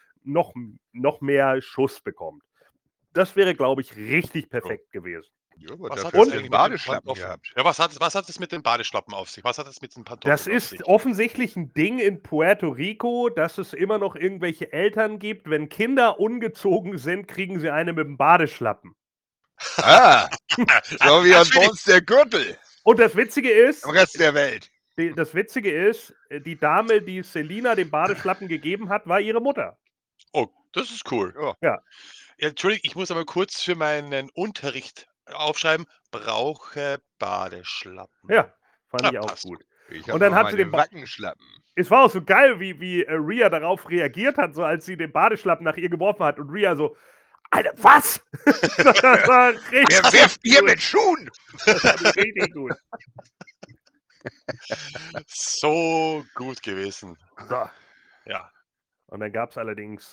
mehr Schuss bekommt. Das wäre, glaube ich, richtig perfekt gewesen. Ja, aber was hat dafür das hat sie eigentlich einen mit den Badeschlappen Pantoffeln? gehabt. Ja, was hat es mit den Badeschlappen auf sich? Was hat es mit den Das Pantoffeln auf sich? ist offensichtlich ein Ding in Puerto Rico, dass es immer noch irgendwelche Eltern gibt. Wenn Kinder ungezogen sind, kriegen sie eine mit dem Badeschlappen. Ah, so wie Das an finde ich, uns der Gürtel Und das Witzige ist, im Rest der Welt. die Dame, die Selina den Badeschlappen gegeben hat, war ihre Mutter. oh, das ist cool. Ja. Ja, Ja, Entschuldigung, ich muss aber kurz für meinen Unterricht aufschreiben, brauche Badeschlappen. ja, fand Ja, ich auch passt. gut. Ich Und habe dann noch hat sie meine den Wackenschlappen. Es war auch so geil, wie Rhea darauf reagiert hat, so als sie den Badeschlappen nach ihr geworfen hat. Und Rhea so, Alter, was? Das war richtig Wer wirft hier gut. mit Schuhen? Das fand ich richtig gut. So gut gewesen. So. Ja. Und dann gab es allerdings,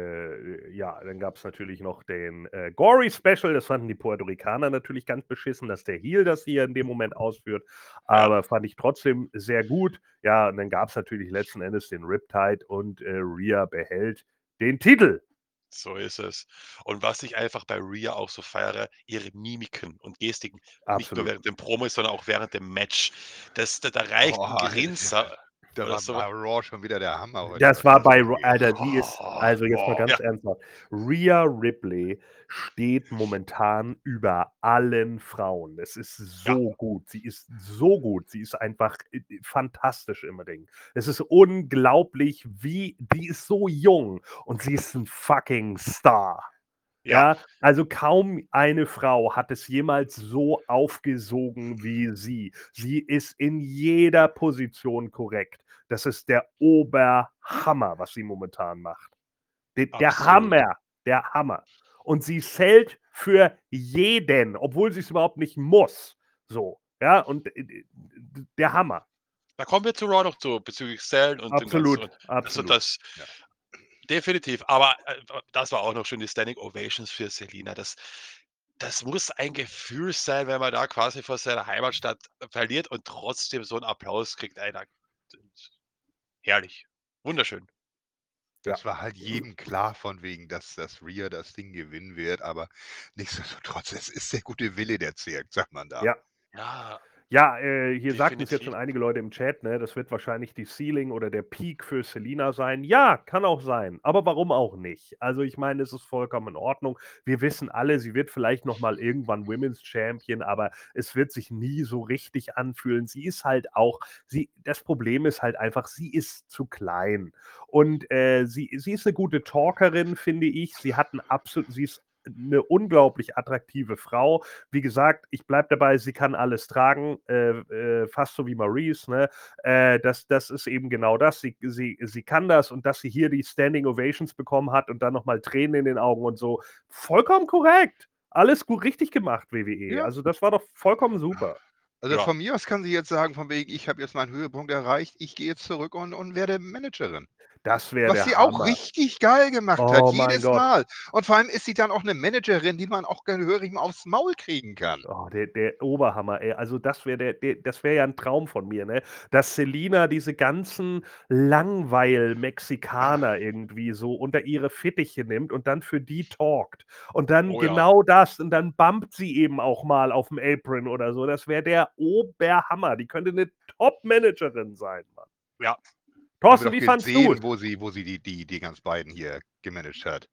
dann gab es natürlich noch den Gory Special. Das fanden die Puerto Ricaner natürlich ganz beschissen, dass der Heel das hier in dem Moment ausführt. Aber fand ich trotzdem sehr gut. Ja, und dann gab es natürlich letzten Endes den Riptide und Rhea behält den Titel. So ist es. Und was ich einfach bei Rhea auch so feiere, ihre Mimiken und Gestiken, nicht nur Absolut. während dem Promo, sondern auch während dem Match. Da reicht ein Grinser. Da oder war so. bei Raw schon wieder der Hammer heute. Das was war da bei, so abgeht. Alter, die ist, also jetzt mal ganz Ja. ernsthaft, Rhea Ripley steht momentan über allen Frauen. Es ist so gut, sie ist so gut, sie ist einfach fantastisch im Ring. Es ist unglaublich, die ist so jung und sie ist ein fucking Star. Ja. Ja, also kaum eine Frau hat es jemals so aufgesogen wie sie. Sie ist in jeder Position korrekt. Das ist der Oberhammer, was sie momentan macht. Der Absolut. Hammer. Und sie zählt für jeden, obwohl sie es überhaupt nicht muss. So, ja, und der Hammer. Da kommen wir zu Raw noch zu, bezüglich Cell und dem Absolut, Ganzen. absolut. Also definitiv. Aber das war auch noch schön, die Standing Ovations für Selina. Das muss ein Gefühl sein, wenn man da quasi vor seiner Heimatstadt verliert und trotzdem so einen Applaus kriegt. Einer. Herrlich. Wunderschön. Das war halt jedem klar von wegen, dass Rhea das Ding gewinnen wird, aber nichtsdestotrotz, es ist der gute Wille, der zählt, sagt man da. Ja. Ja, Ja, hier sagten es jetzt definitiv. schon einige Leute im Chat, ne? Das wird wahrscheinlich die Ceiling oder der Peak für Selina sein. Ja, kann auch sein. Aber warum auch nicht? Also ich meine, es ist vollkommen in Ordnung. Wir wissen alle, sie wird vielleicht noch mal irgendwann Women's Champion, aber es wird sich nie so richtig anfühlen. Sie ist halt auch, das Problem ist halt einfach, sie ist zu klein. Und sie ist eine gute Talkerin, finde ich. Sie ist eine unglaublich attraktive Frau. Wie gesagt, ich bleibe dabei, sie kann alles tragen, fast so wie Maurice. Ne? Das ist eben genau das. Sie kann das, und dass sie hier die Standing Ovations bekommen hat und dann nochmal Tränen in den Augen und so. Vollkommen korrekt. Alles gut, richtig gemacht, WWE. Ja. Also das war doch vollkommen super. Also Ja. von mir aus kann sie jetzt sagen, von wegen, ich habe jetzt meinen Höhepunkt erreicht, ich gehe jetzt zurück und werde Managerin. Das wäre Was der sie auch Hammer. richtig geil gemacht Oh hat, mein jedes Gott. Mal. Und vor allem ist sie dann auch eine Managerin, die man auch gehörig mal aufs Maul kriegen kann. Oh, der Oberhammer, ey. Also das wäre das wäre ja ein Traum von mir, ne? Dass Selina diese ganzen Langweil-Mexikaner irgendwie so unter ihre Fittiche nimmt und dann für die talkt. Und dann Oh ja. genau das. Und dann bumpt sie eben auch mal auf dem Apron oder so. Das wäre der Oberhammer. Die könnte eine Top-Managerin sein, Mann. Ja. Haben wir Thorsten, doch wie fandst du gesehen, es? wo sie die ganz beiden hier gemanagt hat.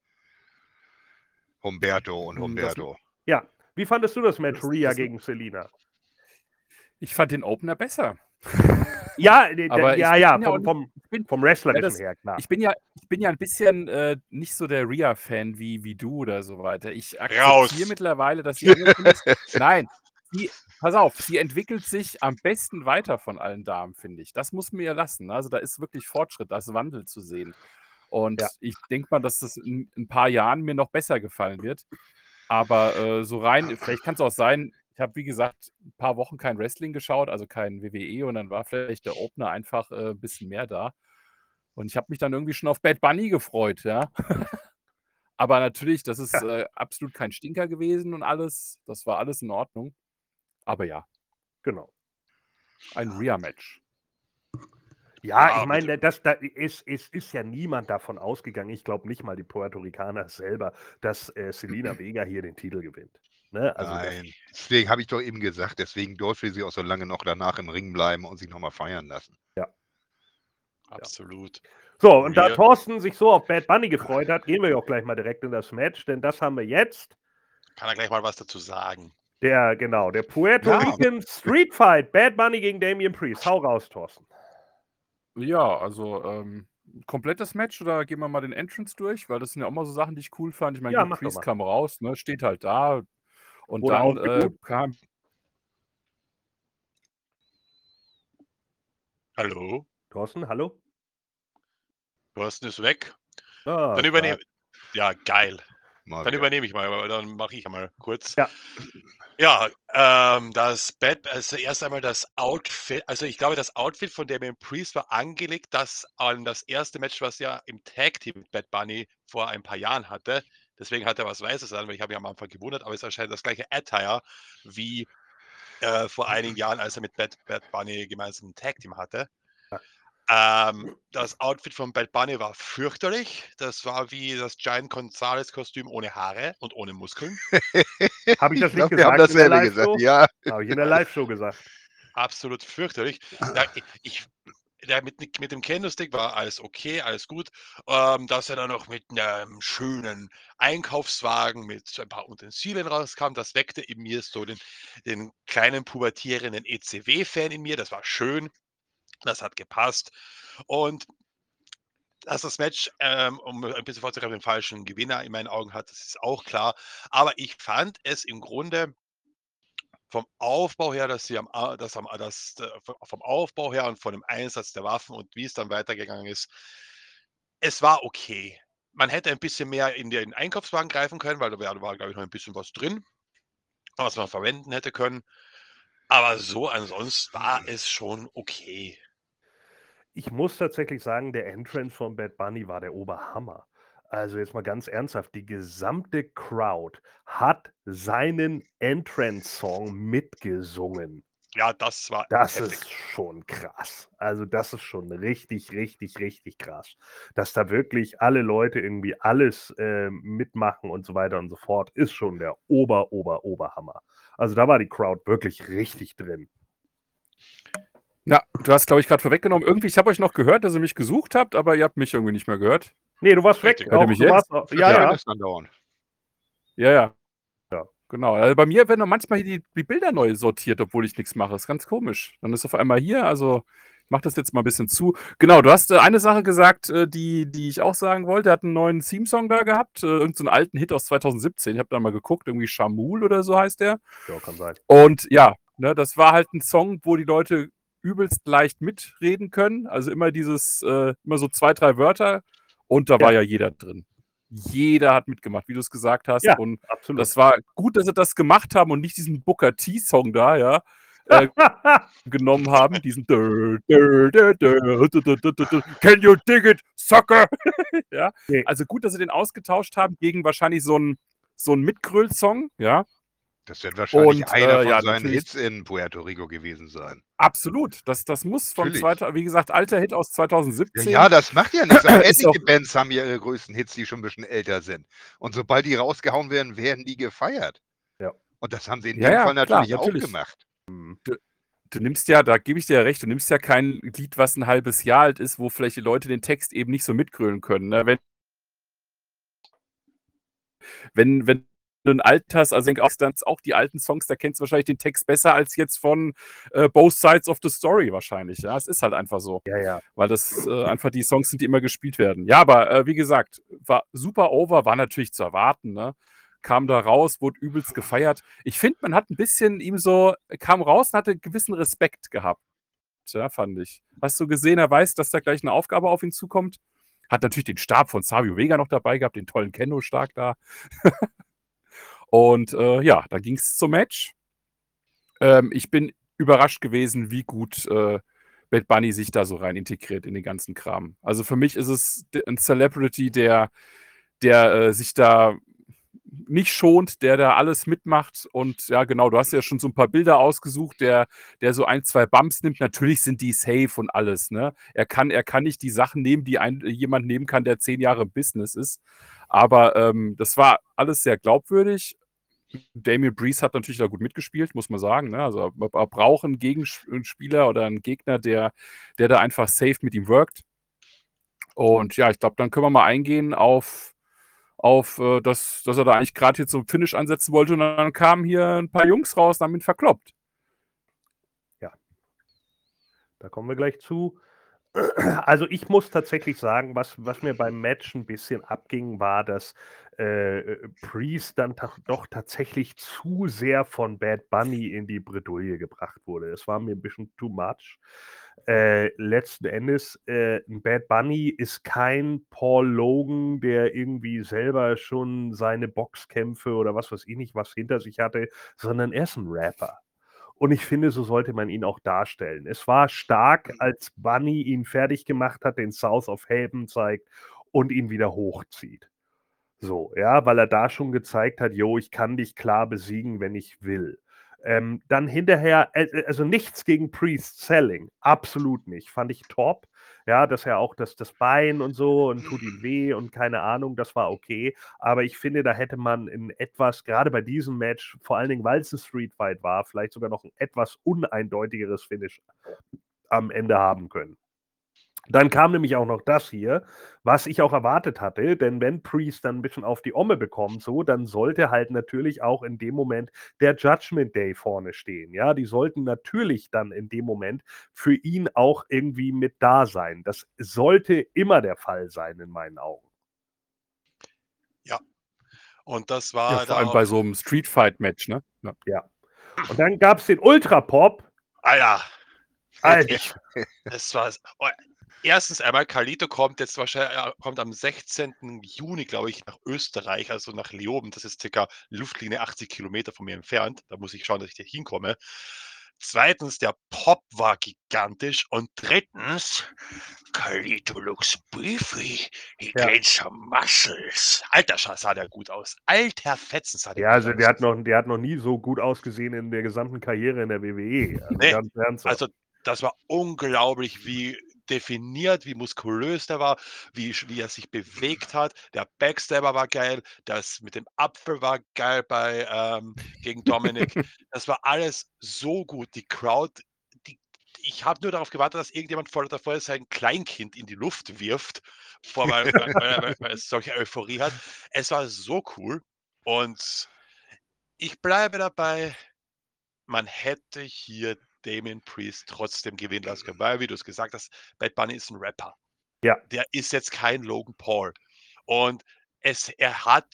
Humberto und Das- Humberto. Ja, wie fandest du das Match Das- Rhea das- gegen Selina? Ich fand den Opener besser. Ja, Aber ja, ich ja, bin ja auch vom, nicht, ich bin, vom Wrestlerischen das- her, klar. ich bin ja ein bisschen nicht so der Rhea-Fan wie du oder so weiter. Ich Raus. akzeptiere mittlerweile, dass sie angekommen ist. Nein, pass auf, sie entwickelt sich am besten weiter von allen Damen, finde ich. Das muss mir ja lassen. Also da ist wirklich Fortschritt, da ist Wandel zu sehen. Und Ja. ich denke mal, dass das in ein paar Jahren mir noch besser gefallen wird. Aber so rein, vielleicht kann es auch sein, ich habe, wie gesagt, ein paar Wochen kein Wrestling geschaut, also kein WWE, und dann war vielleicht der Opener einfach ein bisschen mehr da. Und ich habe mich dann irgendwie schon auf Bad Bunny gefreut, ja. Aber natürlich, das ist absolut kein Stinker gewesen und alles. Das war alles in Ordnung. Aber ja, Genau. ein Rhea-Match. Ja, Ja, ich meine, da ist ja niemand davon ausgegangen, ich glaube nicht mal die Puerto Ricaner selber, dass Selena Vega hier den Titel gewinnt. Ne? Also Nein, deswegen habe ich doch eben gesagt, deswegen durfte sie auch so lange noch danach im Ring bleiben und sich nochmal feiern lassen. Absolut. so, und da Rhea. Thorsten sich so auf Bad Bunny gefreut hat, gehen wir ja auch gleich mal direkt in das Match, denn das haben wir jetzt. Kann er gleich mal was dazu sagen. Der Puerto Ja. Rican Street Fight, Bad Bunny gegen Damian Priest. Hau raus, Thorsten. Ja, also komplettes Match oder gehen wir mal den Entrance durch? Weil das sind ja auch mal so Sachen, die ich cool fand. Ich meine, Ja, gut, mach doch Priest mal. kam raus, ne, steht halt da. Und Wurde dann ausgebuht. kam. Hallo? Thorsten, hallo? Thorsten ist weg. Ah, Dann übernehme Ja, geil. Mal Dann wieder. übernehme ich mal, aber dann mache ich einmal kurz. Ja. Ja, also erst einmal das Outfit, also ich glaube, das Outfit von Damian Priest war angelegt, an das erste Match, was er im Tag Team mit Bad Bunny vor ein paar Jahren hatte. Deswegen hat er was Weißes an, weil ich habe mich am Anfang gewundert, aber es ist anscheinend das gleiche Attire wie vor einigen Jahren, als er mit Bad Bunny gemeinsam ein Tag Team hatte. Das Outfit von Bad Bunny war fürchterlich. Das war wie das Giant Gonzalez Kostüm ohne Haare und ohne Muskeln. Habe ich das Ich nicht glaub, wir haben gesagt in der dasselbe gesagt. Live-Show? Ja, Habe ich in der Live-Show gesagt. Absolut fürchterlich. Ja, mit dem Candlestick war alles okay, alles gut. Dass er dann noch mit einem schönen Einkaufswagen mit so ein paar Utensilien rauskam, das weckte in mir so den kleinen pubertierenden ECW-Fan in mir. Das war schön. Das hat gepasst. Und dass das Match, um ein bisschen vorzugreifen, den falschen Gewinner in meinen Augen hat, das ist auch klar. Aber ich fand es im Grunde vom Aufbau her, vom Aufbau her und von dem Einsatz der Waffen und wie es dann weitergegangen ist, es war okay. Man hätte ein bisschen mehr in den Einkaufswagen greifen können, weil da war, glaube ich, noch ein bisschen was drin, was man verwenden hätte können. Aber so ansonsten war es schon okay. Ich muss tatsächlich sagen, der Entrance von Bad Bunny war der Oberhammer. Also jetzt mal ganz ernsthaft, die gesamte Crowd hat seinen Entrance-Song mitgesungen. Ja, das war Das heftig. ist schon krass. Also das ist schon richtig, richtig, richtig krass. Dass da wirklich alle Leute irgendwie alles mitmachen und so weiter und so fort, ist schon der Oberhammer. Also da war die Crowd wirklich richtig drin. Ja, du hast, glaube ich, gerade vorweggenommen. Irgendwie, ich habe euch noch gehört, dass ihr mich gesucht habt, aber ihr habt mich irgendwie nicht mehr gehört. Nee, du warst weg. Richtig. Hört ihr mich Du jetzt? warst, ja, ja. das andauernd. Ja. Ja. Genau. Also bei mir werden dann manchmal hier die Bilder neu sortiert, obwohl ich nichts mache. Das ist ganz komisch. Dann ist auf einmal hier, also ich mache das jetzt mal ein bisschen zu. Genau, du hast eine Sache gesagt, die ich auch sagen wollte. Er hat einen neuen Theme-Song da gehabt, irgendeinen alten Hit aus 2017. Ich habe da mal geguckt, irgendwie Shamul oder so heißt der. Ja, kann sein. Und ja, ne, das war halt ein Song, wo die Leute übelst leicht mitreden können. Also immer immer so 2, 3 Wörter. Und da war ja jeder drin. Jeder hat mitgemacht, wie du es gesagt hast. Ja, und absolut. das war gut, dass sie das gemacht haben und nicht diesen Booker T-Song da, ja. genommen haben, diesen Can you dig it, sucker? Ja, Nee. also gut, dass sie den ausgetauscht haben gegen wahrscheinlich so einen Mitgröl-Song, ja. Das wird wahrscheinlich Und einer von ja, seinen natürlich Hits in Puerto Rico gewesen sein. absolut. Das muss von Natürlich. wie gesagt, alter Hit aus Ja, 2017. ja, das macht ja nichts. Aber Ist auch etliche Bands haben ja ihre größten Hits, die schon ein bisschen älter sind. Und sobald die rausgehauen werden, werden die gefeiert. Ja. Und das haben sie in Ja, dem ja, Fall klar, natürlich auch natürlich. gemacht. Du nimmst ja, da gebe ich dir ja recht, du nimmst ja kein Lied, was ein halbes Jahr alt ist, wo vielleicht die Leute den Text eben nicht so mitgrölen können. Ne? Wenn du ein Alt hast, also denk auch die alten Songs, da kennst du wahrscheinlich den Text besser als jetzt von Both Sides of the Story wahrscheinlich. Ja, es ist halt einfach so. Ja, ja. Weil das einfach die Songs sind, die immer gespielt werden. Ja, aber wie gesagt, war super over, war natürlich zu erwarten, ne? Kam da raus, wurde übelst gefeiert. Ich finde, man hat ein bisschen ihm so, kam raus und hatte einen gewissen Respekt gehabt. Ja, fand ich. Hast du gesehen, er weiß, dass da gleich eine Aufgabe auf ihn zukommt? Hat natürlich den Stab von Savio Vega noch dabei gehabt, den tollen Kendo stark da. Und ja, dann ging es zum Match. Ich bin überrascht gewesen, wie gut Bad Bunny sich da so rein integriert in den ganzen Kram. Also für mich ist es ein Celebrity, der sich da nicht schont, der da alles mitmacht. Und ja, genau, du hast ja schon so ein paar Bilder ausgesucht, der so ein, zwei Bumps nimmt. Natürlich sind die safe und alles. Ne? Er kann nicht die Sachen nehmen, die jemand nehmen kann, der 10 Jahre im Business ist. Aber das war alles sehr glaubwürdig. Damien Priest hat natürlich da gut mitgespielt, muss man sagen. Ne? Also er braucht einen Gegenspieler oder einen Gegner, der da einfach safe mit ihm workt. Und ja, ich glaube, dann können wir mal eingehen auf dass er da eigentlich gerade hier zum Finish ansetzen wollte. Und dann kamen hier ein paar Jungs raus und haben ihn verkloppt. Ja. Da kommen wir gleich zu. Also ich muss tatsächlich sagen, was mir beim Match ein bisschen abging, war, dass Priest dann doch tatsächlich zu sehr von Bad Bunny in die Bredouille gebracht wurde. Es war mir ein bisschen too much. Letzten Endes, Bad Bunny ist kein Paul Logan, der irgendwie selber schon seine Boxkämpfe oder was weiß ich nicht was hinter sich hatte, sondern er ist ein Rapper. Und ich finde, so sollte man ihn auch darstellen. Es war stark, als Bunny ihn fertig gemacht hat, den South of Haven zeigt und ihn wieder hochzieht. So, ja, weil er da schon gezeigt hat, jo, ich kann dich klar besiegen, wenn ich will. Dann hinterher, also nichts gegen Priest Selling, absolut nicht. Fand ich top. Ja, dass er auch das Bein und so und tut ihm weh und keine Ahnung, das war okay. Aber ich finde, da hätte man in etwas, gerade bei diesem Match, vor allen Dingen, weil es ein Street Fight war, vielleicht sogar noch ein etwas uneindeutigeres Finish am Ende haben können. Dann kam nämlich auch noch das hier, was ich auch erwartet hatte, denn wenn Priest dann ein bisschen auf die Omme bekommt, so, dann sollte halt natürlich auch in dem Moment der Judgment Day vorne stehen. Ja, die sollten natürlich dann in dem Moment für ihn auch irgendwie mit da sein. Das sollte immer der Fall sein, in meinen Augen. Ja. Und das Ja, war vor da allem bei auch. so einem Street Fight Match, ne? Ja. Ja. Und dann gab es den Ultra-Pop. Alter, Alter. das war. Oh, erstens einmal, Carlito kommt jetzt wahrscheinlich kommt am 16. Juni, glaube ich, nach Österreich, also nach Leoben. Das ist circa Luftlinie 80 Kilometer von mir entfernt. Da muss ich schauen, dass ich da hinkomme. Zweitens, der Pop war gigantisch. Und drittens, Carlito looks beefy. He Ja. gained some muscles. Alter, sah der gut aus. Alter Fetzen sah der Ja, gut also aus. der hat noch nie so gut ausgesehen in der gesamten Karriere in der WWE. Also Nee, ganz ernsthaft. also das war unglaublich, wie definiert, wie muskulös der war, wie er sich bewegt hat. Der Backstabber war geil, das mit dem Apfel war geil gegen Dominik. Das war alles so gut. Die Crowd, ich habe nur darauf gewartet, dass irgendjemand davor sein Kleinkind in die Luft wirft, weil es solche Euphorie hat. Es war so cool und ich bleibe dabei, man hätte hier Damien Priest trotzdem gewinnen lassen können, weil, wie du es gesagt hast, Bad Bunny ist ein Rapper. Ja. Der ist jetzt kein Logan Paul. Und er hat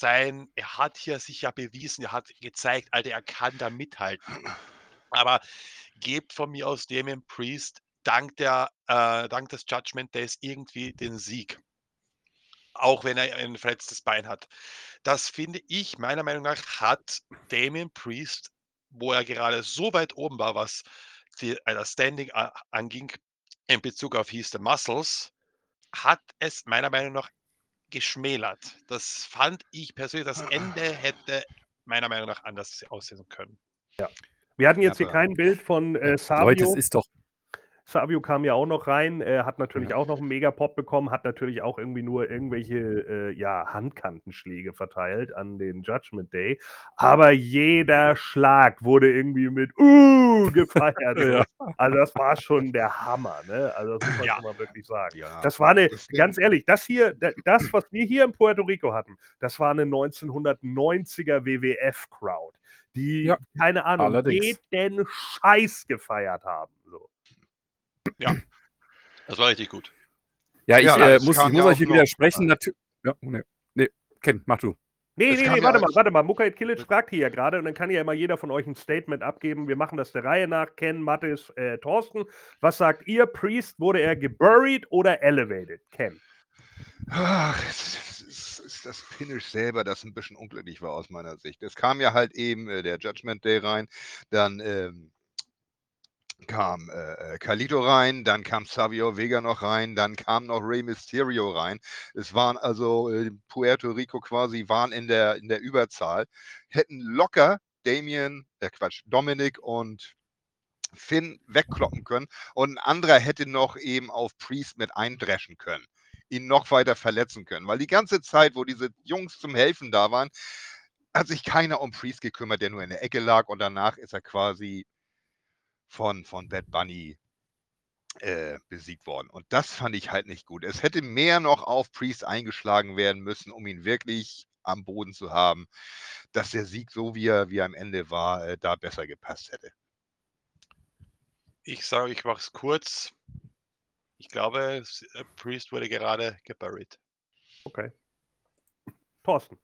hier sich ja bewiesen, er hat gezeigt, Alter, er kann da mithalten. Aber gebt von mir aus Damien Priest dank des Judgment Days irgendwie den Sieg. Auch wenn er ein verletztes Bein hat. Das finde ich, meiner Meinung nach, hat Damien Priest wo er gerade so weit oben war, was das Standing anging in Bezug auf He's the Muscles, hat es meiner Meinung nach geschmälert. Das fand ich persönlich, das Ende hätte meiner Meinung nach anders aussehen können. Wir hatten jetzt hier Aber- kein Bild von Leute, Savio. es ist doch. Savio kam ja auch noch rein, hat natürlich Ja. auch noch einen Mega-Pop bekommen, hat natürlich auch irgendwie nur irgendwelche Handkantenschläge verteilt an den Judgment Day. Aber jeder Schlag wurde irgendwie mit gefeiert. Ja. Also das war schon der Hammer, ne? Also das muss man Ja. schon mal wirklich sagen. Ja, Das war eine, das Ding- ganz ehrlich, das, was wir hier in Puerto Rico hatten, das war eine 1990er WWF-Crowd, die, Ja, keine Ahnung, allerdings. jeden Scheiß gefeiert haben. So. Das war richtig gut. Ja, ich Ja, das muss kam ja euch auch hier noch. widersprechen. Ja, nee, Ken, mach du. Nee, Es kam ja warte mal. Mukaid Kilic fragt hier ja gerade und dann kann ja immer jeder von euch ein Statement abgeben. Wir machen das der Reihe nach. Ken, Mattis, Thorsten. Was sagt ihr? Priest, wurde er geburied oder elevated? Ken. Ach, es ist das Finish selber, das ein bisschen unglücklich war aus meiner Sicht. Es kam ja halt eben der Judgment Day rein, dann kam Carlito rein, dann kam Savio Vega noch rein, dann kam noch Rey Mysterio rein. Es waren also Puerto Rico quasi waren in der Überzahl, hätten locker Dominic und Finn wegkloppen können und ein anderer hätte noch eben auf Priest mit eindreschen können, ihn noch weiter verletzen können, weil die ganze Zeit, wo diese Jungs zum Helfen da waren, hat sich keiner um Priest gekümmert, der nur in der Ecke lag und danach ist er quasi von Bad Bunny besiegt worden. Und das fand ich halt nicht gut. Es hätte mehr noch auf Priest eingeschlagen werden müssen, um ihn wirklich am Boden zu haben, dass der Sieg, so wie er am Ende war, da besser gepasst hätte. Ich sage, ich mache es kurz. Ich glaube, Priest wurde gerade geburied. Okay. Thorsten.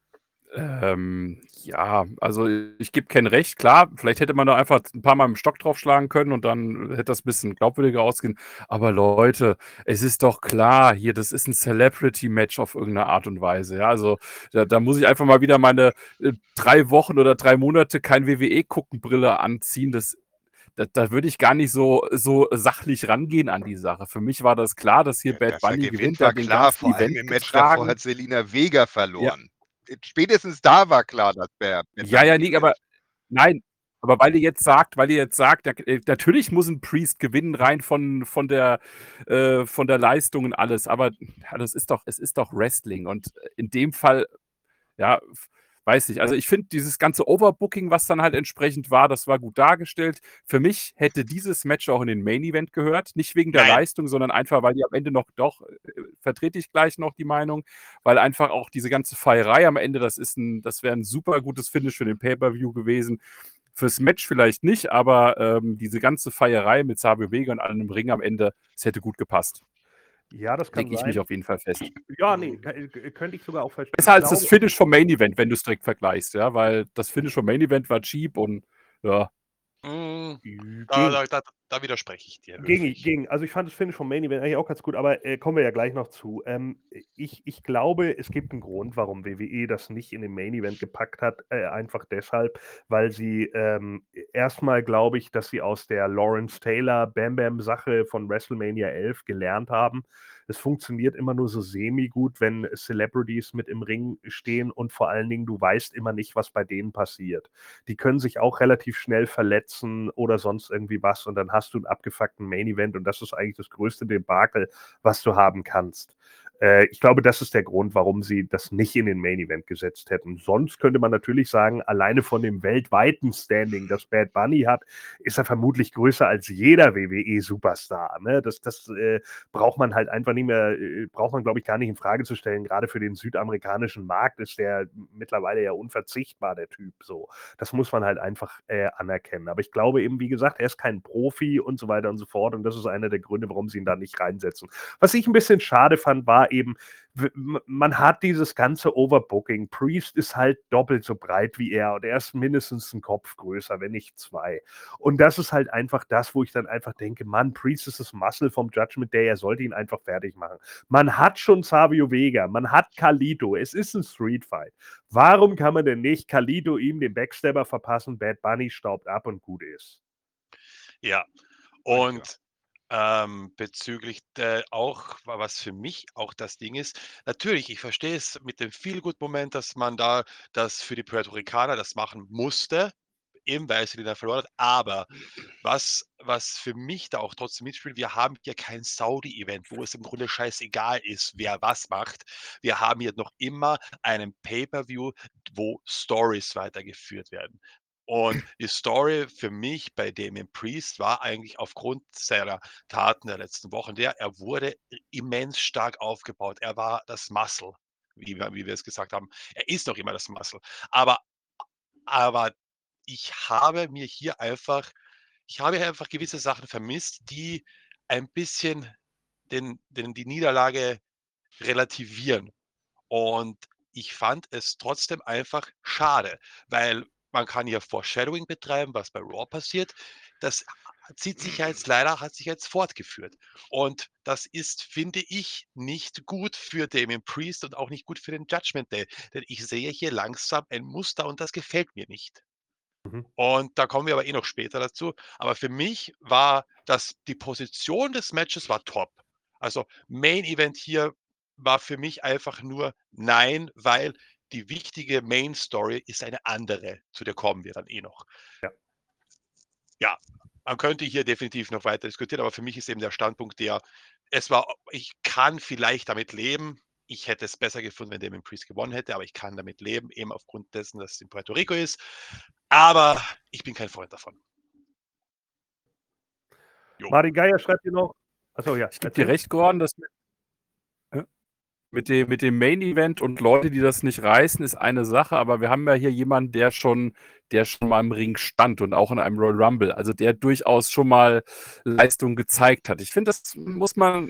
Ja, also ich gebe Ken recht, klar, vielleicht hätte man da einfach ein paar Mal mit dem Stock draufschlagen können und dann hätte das ein bisschen glaubwürdiger ausgehen. Aber Leute, es ist doch klar, hier, das ist ein Celebrity-Match auf irgendeine Art und Weise. Ja, also da muss ich einfach mal wieder meine 3 Wochen oder 3 Monate kein WWE-Guckenbrille anziehen. Da würde ich gar nicht so sachlich rangehen an die Sache. Für mich war das klar, dass hier Bad Dass er Bunny gewinnt, gewinnt. war hat den klar, ganzen vor allem Event im Match getragen. davor hat Selina Vega verloren. Spätestens da war klar, dass der Ja, nee, aber nein, aber weil ihr jetzt sagt, natürlich muss ein Priest gewinnen, rein von der Leistung und alles, aber ja, es ist doch Wrestling und in dem Fall, ja, weiß nicht. Also ich finde dieses ganze Overbooking, was dann halt entsprechend war, das war gut dargestellt. Für mich hätte dieses Match auch in den Main Event gehört, nicht wegen der Nein. Leistung, sondern einfach, weil die am Ende vertrete ich gleich noch die Meinung, weil einfach auch diese ganze Feierei am Ende, das wäre ein super gutes Finish für den Pay-Per-View gewesen. Fürs Match vielleicht nicht, aber diese ganze Feierei mit Savio Vega und allem im Ring am Ende, es hätte gut gepasst. Ja, das kann Lege ich sein. mich auf jeden Fall fest. Ja, nee, könnte ich sogar auch verstehen. Besser als das Finish vom Main Event, wenn du es direkt vergleichst, ja, weil das Finish vom Main Event war cheap und ja. Da widerspreche ich dir. höflich. Also ich fand das Finish vom Main Event eigentlich auch ganz gut, aber kommen wir ja gleich noch zu. Ich glaube, es gibt einen Grund, warum WWE das nicht in den Main Event gepackt hat. Einfach deshalb, weil sie erstmal glaube ich, dass sie aus der Lawrence Taylor Bam Bam Sache von WrestleMania 11 gelernt haben. Es funktioniert immer nur so semi-gut, wenn Celebrities mit im Ring stehen und vor allen Dingen, du weißt immer nicht, was bei denen passiert. Die können sich auch relativ schnell verletzen oder sonst irgendwie was und dann hast du einen abgefuckten Main-Event und das ist eigentlich das größte Debakel, was du haben kannst. Ich glaube, das ist der Grund, warum sie das nicht in den Main-Event gesetzt hätten. Sonst könnte man natürlich sagen, alleine von dem weltweiten Standing, das Bad Bunny hat, ist er vermutlich größer als jeder WWE-Superstar. Ne? Das braucht man halt einfach nicht mehr, braucht man, glaube ich, gar nicht in Frage zu stellen. Gerade für den südamerikanischen Markt ist der mittlerweile ja unverzichtbar, der Typ. So, das muss man halt einfach anerkennen. Aber ich glaube eben, wie gesagt, er ist kein Profi und so weiter und so fort. Und das ist einer der Gründe, warum sie ihn da nicht reinsetzen. Was ich ein bisschen schade fand, war eben, man hat dieses ganze Overbooking. Priest ist halt doppelt so breit wie er und er ist mindestens einen Kopf größer, wenn nicht 2. Und das ist halt einfach das, wo ich dann einfach denke, Mann, Priest ist das Muscle vom Judgment Day, er sollte ihn einfach fertig machen. Man hat schon Savio Vega, man hat Carlito, es ist ein Street Fight. Warum kann man denn nicht Carlito ihm den Backstabber verpassen, Bad Bunny staubt ab und gut ist? Ja, und bezüglich auch, was für mich auch das Ding ist, natürlich, ich verstehe es mit dem Feel-Good-Moment, dass man da das für die Puerto Ricaner das machen musste, eben weil sie den da verloren hat. Aber was für mich da auch trotzdem mitspielt, wir haben hier kein Saudi-Event, wo es im Grunde scheißegal ist, wer was macht. Wir haben hier noch immer einen Pay-Per-View, wo Stories weitergeführt werden. Und die Story für mich bei Damien Priest war eigentlich aufgrund seiner Taten der letzten Wochen er wurde immens stark aufgebaut. Er war das Muscle, wie wir es gesagt haben. Er ist noch immer das Muscle. Aber ich habe hier einfach gewisse Sachen vermisst, die ein bisschen die Niederlage relativieren. Und ich fand es trotzdem einfach schade, weil man kann ja Foreshadowing betreiben, was bei Raw passiert. Das hat sich jetzt fortgeführt. Und das ist, finde ich, nicht gut für Damien Priest und auch nicht gut für den Judgment Day. Denn ich sehe hier langsam ein Muster und das gefällt mir nicht. Mhm. Und da kommen wir aber noch später dazu. Aber für mich war die Position des Matches war top. Also Main Event hier war für mich einfach nur nein, weil die wichtige Main Story ist eine andere. Zu der kommen wir dann noch. Ja. Ja, man könnte hier definitiv noch weiter diskutieren, aber für mich ist eben der Standpunkt ich kann vielleicht damit leben. Ich hätte es besser gefunden, wenn Damien Priest gewonnen hätte, aber ich kann damit leben, eben aufgrund dessen, dass es in Puerto Rico ist. Aber ich bin kein Freund davon. Jo. Martin Geier schreibt hier noch. Achso, ja. Ich gebe dir recht, Gordon, dass mit dem Main Event und Leute, die das nicht reißen, ist eine Sache, aber wir haben ja hier jemanden, der schon mal im Ring stand und auch in einem Royal Rumble, also der durchaus schon mal Leistung gezeigt hat. Ich finde, das muss man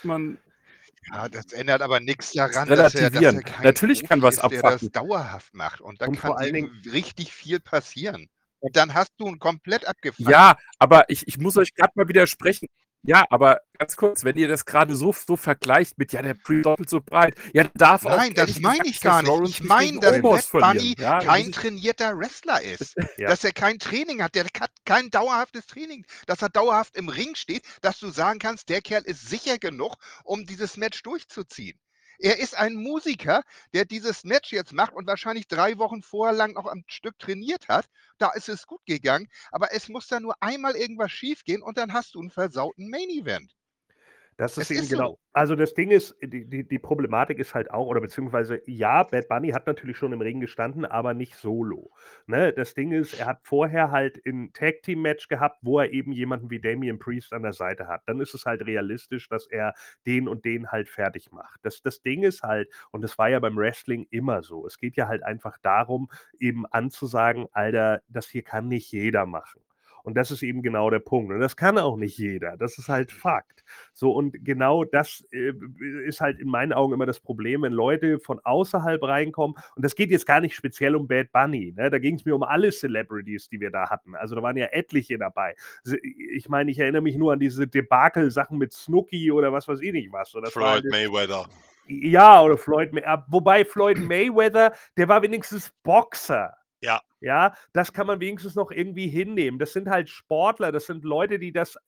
Ja, das ändert aber nichts daran, relativieren. dass er kein Natürlich kann Profi was ist, der das abfacken. dauerhaft macht. Und da Und kann vor allen eben richtig viel passieren. Und dann hast du ihn komplett abgefuckt. Ja, aber ich muss euch gerade mal widersprechen. Ja, aber ganz kurz, wenn ihr das gerade so vergleicht mit, ja, der Priest doppelt so breit, ja, darf auch Nein, das ehrlich meine gesagt ich gar Seth nicht. Rollins Ich nicht meine, gegen dass Omos Bad Bunny verlieren. Ja, kein trainierter Wrestler ist. Ja. Dass er kein Training hat. Der hat kein dauerhaftes Training. Dass er dauerhaft im Ring steht, dass du sagen kannst, der Kerl ist sicher genug, um dieses Match durchzuziehen. Er ist ein Musiker, der dieses Match jetzt macht und wahrscheinlich 3 Wochen vorher lang noch am Stück trainiert hat. Da ist es gut gegangen. Aber es muss da nur einmal irgendwas schief gehen und dann hast du einen versauten Main-Event. Das ist Es eben ist genau. so. Also das Ding ist, die Problematik ist halt auch, oder beziehungsweise ja, Bad Bunny hat natürlich schon im Ring gestanden, aber nicht solo. Ne? Das Ding ist, er hat vorher halt ein Tag-Team-Match gehabt, wo er eben jemanden wie Damien Priest an der Seite hat. Dann ist es halt realistisch, dass er den und den halt fertig macht. Das Ding ist halt, und das war ja beim Wrestling immer so, es geht ja halt einfach darum, eben anzusagen, Alter, das hier kann nicht jeder machen. Und das ist eben genau der Punkt. Und das kann auch nicht jeder. Das ist halt Fakt. So, und genau das ist halt in meinen Augen immer das Problem, wenn Leute von außerhalb reinkommen. Und das geht jetzt gar nicht speziell um Bad Bunny. Ne? Da ging es mir um alle Celebrities, die wir da hatten. Also da waren ja etliche dabei. Ich meine, ich erinnere mich nur an diese Debakel-Sachen mit Snooki oder was weiß ich nicht was. Oder Floyd Mayweather. Ja, oder Floyd Mayweather. Wobei Floyd Mayweather, der war wenigstens Boxer. Ja. Ja, das kann man wenigstens noch irgendwie hinnehmen. Das sind halt Sportler, das sind Leute, die das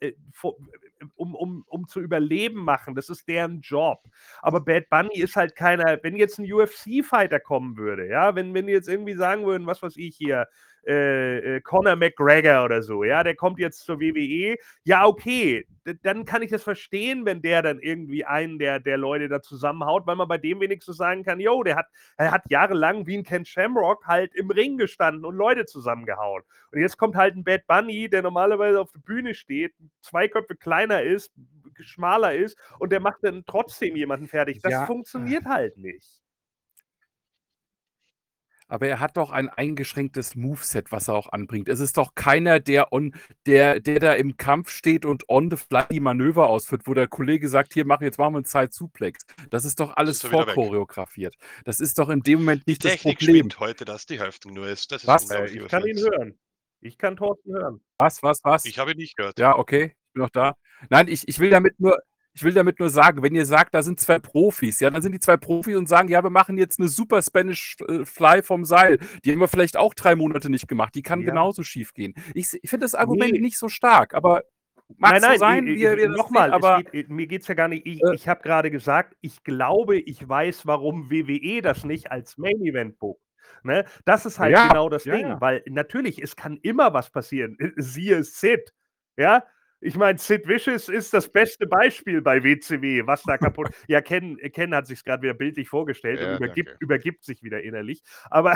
um zu überleben machen. Das ist deren Job. Aber Bad Bunny ist halt keiner, wenn jetzt ein UFC-Fighter kommen würde, ja, wenn die jetzt irgendwie sagen würden, was weiß ich hier, Conor McGregor oder so, ja, der kommt jetzt zur WWE, ja, okay, dann kann ich das verstehen, wenn der dann irgendwie einen der Leute da zusammenhaut, weil man bei dem wenigstens sagen kann, yo, er hat jahrelang wie ein Ken Shamrock halt im Ring gestanden und Leute zusammengehauen. Und jetzt kommt halt ein Bad Bunny, der normalerweise auf der Bühne steht, 2 Köpfe kleiner ist, schmaler ist und der macht dann trotzdem jemanden fertig. Das Ja. funktioniert halt nicht. Aber er hat doch ein eingeschränktes Moveset, was er auch anbringt. Es ist doch keiner, der da im Kampf steht und on the fly die Manöver ausführt, wo der Kollege sagt, hier jetzt machen wir einen Side-Suplex. Das ist doch Das alles ist er wieder weg. vorchoreografiert. Das ist doch in dem Moment Die nicht das Technik Problem. spinnt heute, dass die Hälfte nur ist. Das ist Was? unglaublich, Ich lieber kann ihn Fritz. hören. Ich kann Thorsten hören. Was? Ich habe ihn nicht gehört. Ja, okay, ich bin noch da. Nein, ich will damit nur sagen, wenn ihr sagt, da sind 2 Profis, ja, dann sind die 2 Profis und sagen, ja, wir machen jetzt eine Super Spanish Fly vom Seil. Die haben wir vielleicht auch 3 Monate nicht gemacht. Die kann Ja. genauso schief gehen. Ich finde das Argument Nee. nicht so stark, aber mag so sein, wie ihr das nochmal, seht, aber mir geht es ja gar nicht, Äh. ich habe gerade gesagt, ich glaube, ich weiß, warum WWE das nicht als Main Event bookt. Ne? Das ist halt Ja, genau das ja, Ding, ja. weil natürlich, es kann immer was passieren. Siehe Sid, ja? Ich meine, Sid Vicious ist das beste Beispiel bei WCW, was da kaputt. Ja, Ken hat sich gerade wieder bildlich vorgestellt Ja, und danke. übergibt sich wieder innerlich. Aber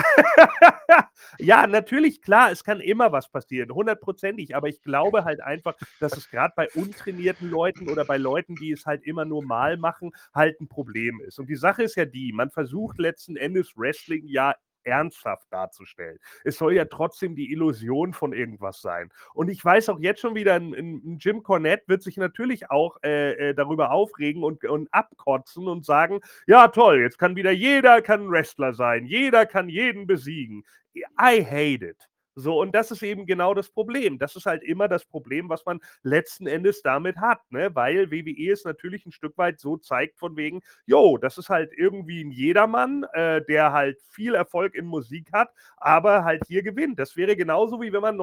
ja, natürlich, klar, es kann immer was passieren, 100%ig. Aber ich glaube halt einfach, dass es gerade bei untrainierten Leuten oder bei Leuten, die es halt immer normal machen, halt ein Problem ist. Und die Sache ist ja die, man versucht letzten Endes Wrestling ja ernsthaft darzustellen. Es soll ja trotzdem die Illusion von irgendwas sein. Und ich weiß auch jetzt schon wieder, ein Jim Cornette wird sich natürlich auch darüber aufregen und abkotzen und sagen, ja toll, jetzt kann wieder jeder kann ein Wrestler sein, jeder kann jeden besiegen. I hate it. So, und das ist eben genau das Problem. Das ist halt immer das Problem, was man letzten Endes damit hat, ne? Weil WWE es natürlich ein Stück weit so zeigt, von wegen, jo, das ist halt irgendwie ein Jedermann, der halt viel Erfolg in Musik hat, aber halt hier gewinnt. Das wäre genauso wie wenn man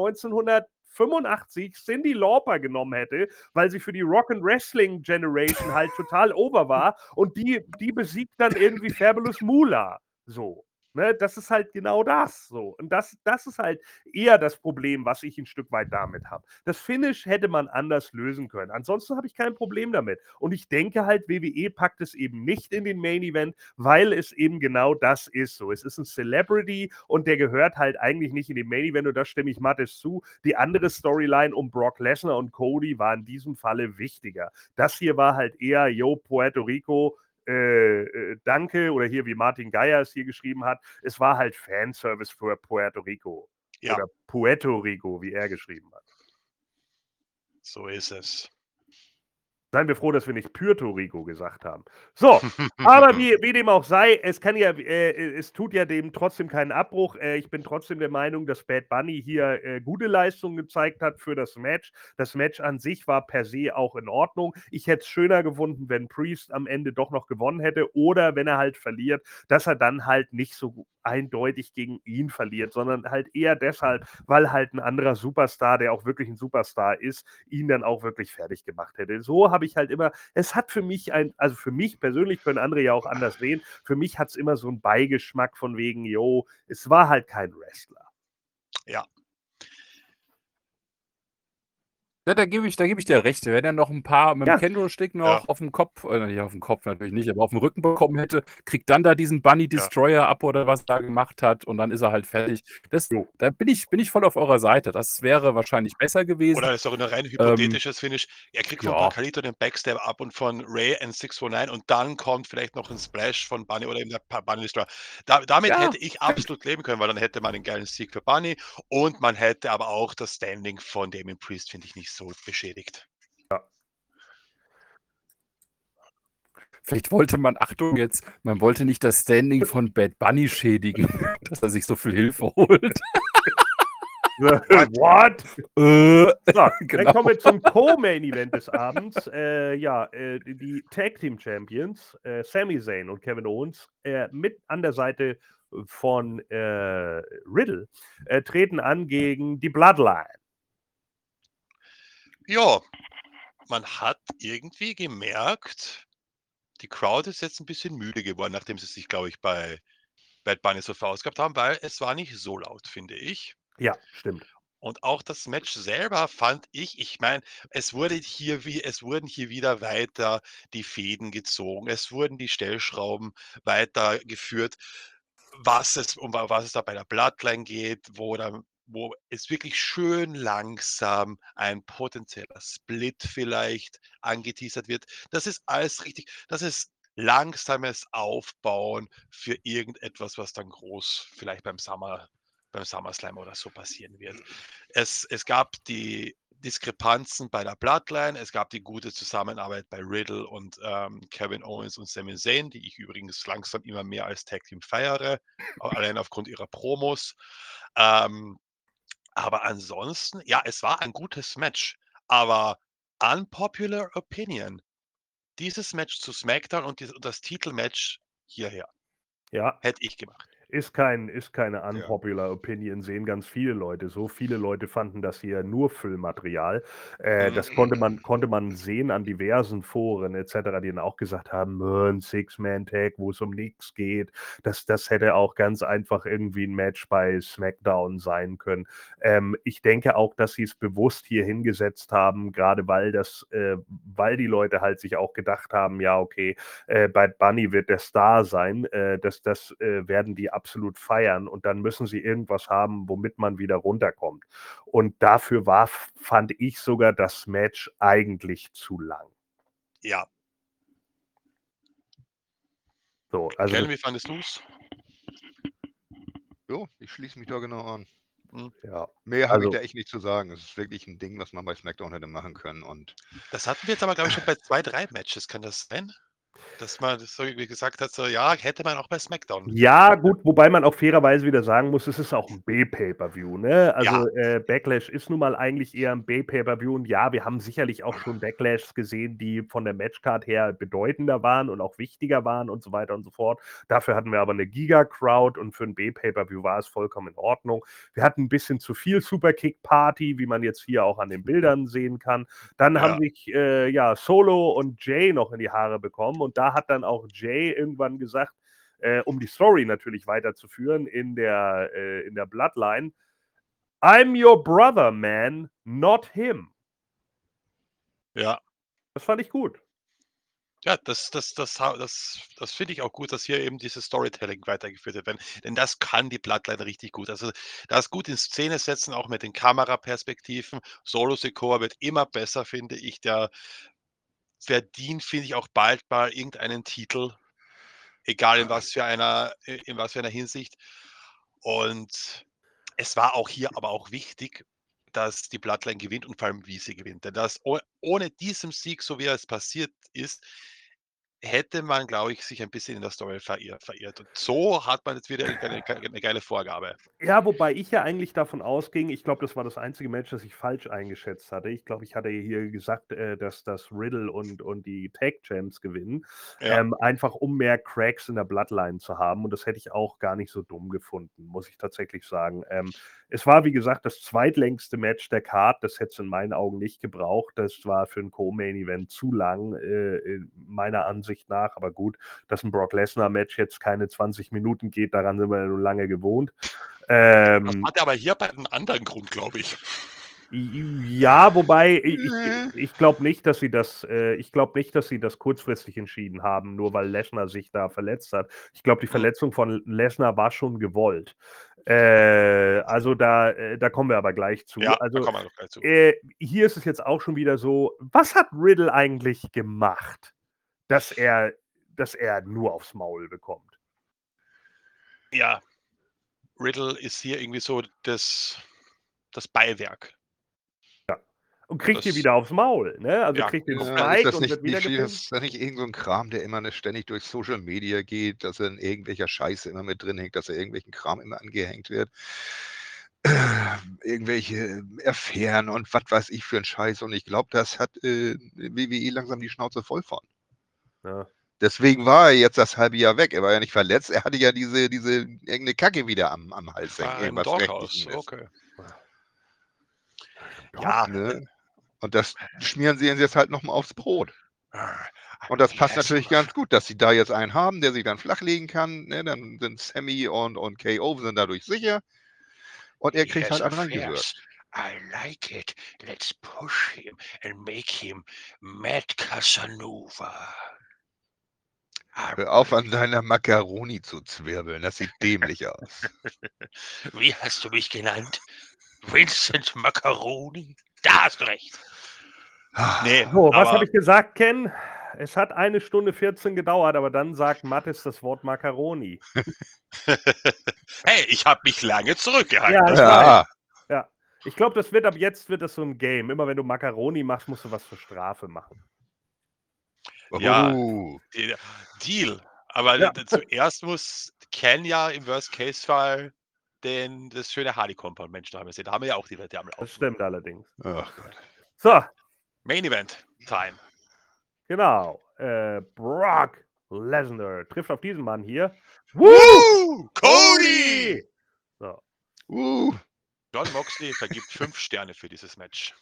1985 Cyndi Lauper genommen hätte, weil sie für die Rock and Wrestling Generation halt total over war und die besiegt dann irgendwie Fabulous Moolah. So. Ne, das ist halt genau das. So. Und das ist halt eher das Problem, was ich ein Stück weit damit habe. Das Finish hätte man anders lösen können. Ansonsten habe ich kein Problem damit. Und ich denke halt, WWE packt es eben nicht in den Main Event, weil es eben genau das ist. So, es ist ein Celebrity und der gehört halt eigentlich nicht in den Main Event und da stimme ich Mattes zu. Die andere Storyline um Brock Lesnar und Cody war in diesem Falle wichtiger. Das hier war halt eher, yo, Puerto Rico, danke, oder hier, wie Martin Geier es hier geschrieben hat, es war halt Fanservice für Puerto Rico. Ja. Oder Puerto Rico, wie er geschrieben hat. So ist es. Seien wir froh, dass wir nicht Puerto Rico gesagt haben. So, aber wie dem auch sei, es tut ja dem trotzdem keinen Abbruch. Ich bin trotzdem der Meinung, dass Bad Bunny hier gute Leistungen gezeigt hat für das Match. Das Match an sich war per se auch in Ordnung. Ich hätte es schöner gefunden, wenn Priest am Ende doch noch gewonnen hätte oder wenn er halt verliert, dass er dann halt nicht so eindeutig gegen ihn verliert, sondern halt eher deshalb, weil halt ein anderer Superstar, der auch wirklich ein Superstar ist, ihn dann auch wirklich fertig gemacht hätte. So habe ich halt immer, es hat für mich also für mich persönlich, können andere ja auch anders sehen, für mich hat es immer so einen Beigeschmack von wegen, yo, es war halt kein Wrestler. Ja. Ja, da gebe ich dir recht. Wenn er noch ein paar mit dem Ja. Candlestick noch Ja. auf dem Kopf, nicht auf dem Kopf natürlich nicht, aber auf dem Rücken bekommen hätte, kriegt dann da diesen Bunny Destroyer ab oder was er da gemacht hat und dann ist er halt fertig. Da bin ich voll auf eurer Seite. Das wäre wahrscheinlich besser gewesen. Oder ist auch ein rein hypothetisches Finish. Er kriegt von ja. Carlito den Backstab ab und von Ray ein 619 und dann kommt vielleicht noch ein Splash von Bunny oder eben der Bunny Destroyer. Damit Ja, hätte ich absolut leben können, weil dann hätte man einen geilen Sieg für Bunny und man hätte aber auch das Standing von Damien Priest, finde ich, nicht so beschädigt. Vielleicht wollte man, Achtung jetzt, man wollte nicht das Standing von Bad Bunny schädigen, dass er sich so viel Hilfe holt. What? So, Dann genau. kommen wir zum Co-Main-Event des Abends. Die Tag Team Champions, Sami Zayn und Kevin Owens, mit an der Seite von Riddle, treten an gegen die Bloodline. Ja, man hat irgendwie gemerkt, die Crowd ist jetzt ein bisschen müde geworden, nachdem sie sich, glaube ich, bei Bad Bunny so verausgabt haben, weil es war nicht so laut, finde ich. Ja, stimmt. Und auch das Match selber fand ich meine, es wurden hier wieder weiter die Fäden gezogen. Es wurden die Stellschrauben weitergeführt, um was es da bei der Bloodline geht, wo es wirklich schön langsam ein potenzieller Split vielleicht angeteasert wird. Das ist alles richtig. Das ist langsames Aufbauen für irgendetwas, was dann groß vielleicht beim SummerSlam oder so passieren wird. Es gab die Diskrepanzen bei der Bloodline, es gab die gute Zusammenarbeit bei Riddle und Kevin Owens und Sami Zayn, die ich übrigens langsam immer mehr als Tag Team feiere, allein aufgrund ihrer Promos. Aber ansonsten, ja, es war ein gutes Match, aber unpopular opinion. Dieses Match zu SmackDown und das Titelmatch hierher Ja, hätte ich gemacht. ist keine unpopular Opinion, sehen ganz viele Leute so. Viele Leute fanden das hier nur Füllmaterial. Das konnte man sehen an diversen Foren etc., die dann auch gesagt haben, ein Six-Man-Tag, wo es um nichts geht. Das hätte auch ganz einfach irgendwie ein Match bei SmackDown sein können. Ich denke auch, dass sie es bewusst hier hingesetzt haben, gerade weil die Leute halt sich auch gedacht haben, ja, okay, Bad Bunny wird der Star sein. Das werden die absolut feiern und dann müssen sie irgendwas haben, womit man wieder runterkommt. Und dafür fand ich sogar das Match eigentlich zu lang. Ja. So, also Ken, wie fandest du es? Jo, ich schließe mich da genau an. ja. Mehr habe ich Also- da echt nicht zu sagen. Es ist wirklich ein Ding, was man bei SmackDown hätte machen können. Und Das hatten wir jetzt aber, glaube ich, schon bei 2, 3 Matches. Kann das sein? Dass man das so irgendwie gesagt hat, so, ja, hätte man auch bei SmackDown. Ja, gut, wobei man auch fairerweise wieder sagen muss, es ist auch ein B-Pay-Per-View, ne? Also Backlash ist nun mal eigentlich eher ein B-Pay-Per-View und ja, wir haben sicherlich auch schon Backlashs gesehen, die von der Matchcard her bedeutender waren und auch wichtiger waren und so weiter und so fort. Dafür hatten wir aber eine Giga-Crowd und für ein B-Pay-Per-View war es vollkommen in Ordnung. Wir hatten ein bisschen zu viel Superkick-Party, wie man jetzt hier auch an den Bildern sehen kann. Dann haben sich Solo und Jay noch in die Haare bekommen und da hat dann auch Jay irgendwann gesagt, um die Story natürlich weiterzuführen in der Bloodline. I'm your brother, man, not him. Ja. Das fand ich gut. Ja, das finde ich auch gut, dass hier eben dieses Storytelling weitergeführt wird, denn das kann die Bloodline richtig gut. Also, das gut in Szene setzen, auch mit den Kameraperspektiven. Solo Sikoa wird immer besser, finde ich. Der verdient, finde ich, auch bald mal irgendeinen Titel, egal in was für einer Hinsicht. Und es war auch hier aber auch wichtig, dass die Bloodline gewinnt und vor allem, wie sie gewinnt. Denn ohne diesem Sieg, so wie es passiert ist, hätte man, glaube ich, sich ein bisschen in der Story verirrt. Und so hat man jetzt wieder eine geile Vorgabe. Ja, wobei ich ja eigentlich davon ausging, ich glaube, das war das einzige Match, das ich falsch eingeschätzt hatte. Ich glaube, ich hatte hier gesagt, dass das Riddle und die Tag Champs gewinnen, Ja. einfach um mehr Cracks in der Bloodline zu haben. Und das hätte ich auch gar nicht so dumm gefunden, muss ich tatsächlich sagen. Es war, wie gesagt, das zweitlängste Match der Card. Das hätte es in meinen Augen nicht gebraucht. Das war für ein Co-Main-Event zu lang, meiner Ansicht nach. Aber gut, dass ein Brock Lesnar-Match jetzt keine 20 Minuten geht, daran sind wir ja nun lange gewohnt. Das hat er aber hier bei einem anderen Grund, glaube ich. Ja, wobei ich glaube nicht, dass sie das kurzfristig entschieden haben, nur weil Lesnar sich da verletzt hat. Ich glaube, die Verletzung von Lesnar war schon gewollt. Also da kommen wir aber gleich zu. Ja, also da kommen wir noch gleich zu. hier ist es jetzt auch schon wieder so, was hat Riddle eigentlich gemacht, dass er nur aufs Maul bekommt? Ja, Riddle ist hier irgendwie so das Beiwerk. Und kriegt hier wieder aufs Maul, ne? Also Ja, kriegt den komplett. ist Spike das und wird wieder gepinnt. ist das nicht irgend so ein Kram, der immer ständig durch Social Media geht, dass er in irgendwelcher Scheiße immer mit drin hängt, dass er irgendwelchen Kram immer angehängt wird? Irgendwelche Affären und was weiß ich für ein Scheiß. Und ich glaube, das hat WWE langsam die Schnauze voll von. Ja. Deswegen war er jetzt das halbe Jahr weg. Er war ja nicht verletzt. Er hatte ja diese irgendeine Kacke wieder am Hals hängen. Im Irgendwas Doghouse, Rechtliches. okay. Ja, Ne? Und das schmieren sie jetzt halt nochmal aufs Brot. Und das passt natürlich ganz gut, dass sie da jetzt einen haben, der sich dann flachlegen kann. Ne? Dann sind Sammy und KO sind dadurch sicher. Und er kriegt halt einen reingewürzt. I like it. Let's push him and make him Mad Casanova. Hör auf, an deiner Macaroni zu zwirbeln. Das sieht dämlich aus. Wie hast du mich genannt? Vincent Macaroni? Da hast du recht. Nee, So, was aber habe ich gesagt, Ken? Es hat 1 Stunde 14 gedauert, aber dann sagt Mathis das Wort Macaroni. Hey, ich habe mich lange zurückgehalten. Ja, das ich war- weiß. Ja. Ich glaube, ab jetzt wird das so ein Game. Immer wenn du Macaroni machst, musst du was zur Strafe machen. Ja. Oh. Deal. Aber Ja. zuerst muss Ken ja im Worst-Case-Fall das schöne Hardy-Compound-Mensch da haben. Da haben wir ja auch die Wette am Das Laufen. stimmt allerdings. Ach Gott. So, Main Event Time. genau. Brock Lesnar trifft auf diesen Mann hier. Cody! So. John Moxley vergibt 5 Sterne für dieses Match.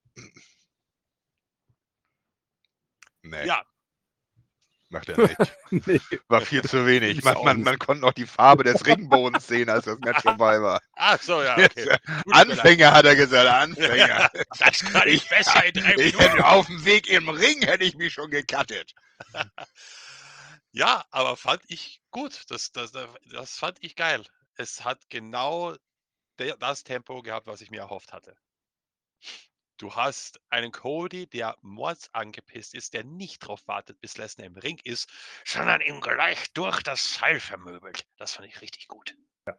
Nee, Ja, macht er nicht. Nee. War viel zu wenig. Ist Man, auch man, nicht. man konnte noch die Farbe des Ringbodens sehen, als das Match vorbei war. ach so, ja, okay. Anfänger, hat er gesagt, Anfänger. Das kann ich besser in 3 Ich Minuten. hätte auf dem Weg im Ring hätte ich mich schon gecuttet. Ja, aber fand ich gut. Das fand ich geil. Es hat genau das Tempo gehabt, was ich mir erhofft hatte. Du hast einen Cody, der mordsangepisst ist, der nicht drauf wartet, bis Lesnar im Ring ist, sondern ihm gleich durch das Seil vermöbelt. Das fand ich richtig gut.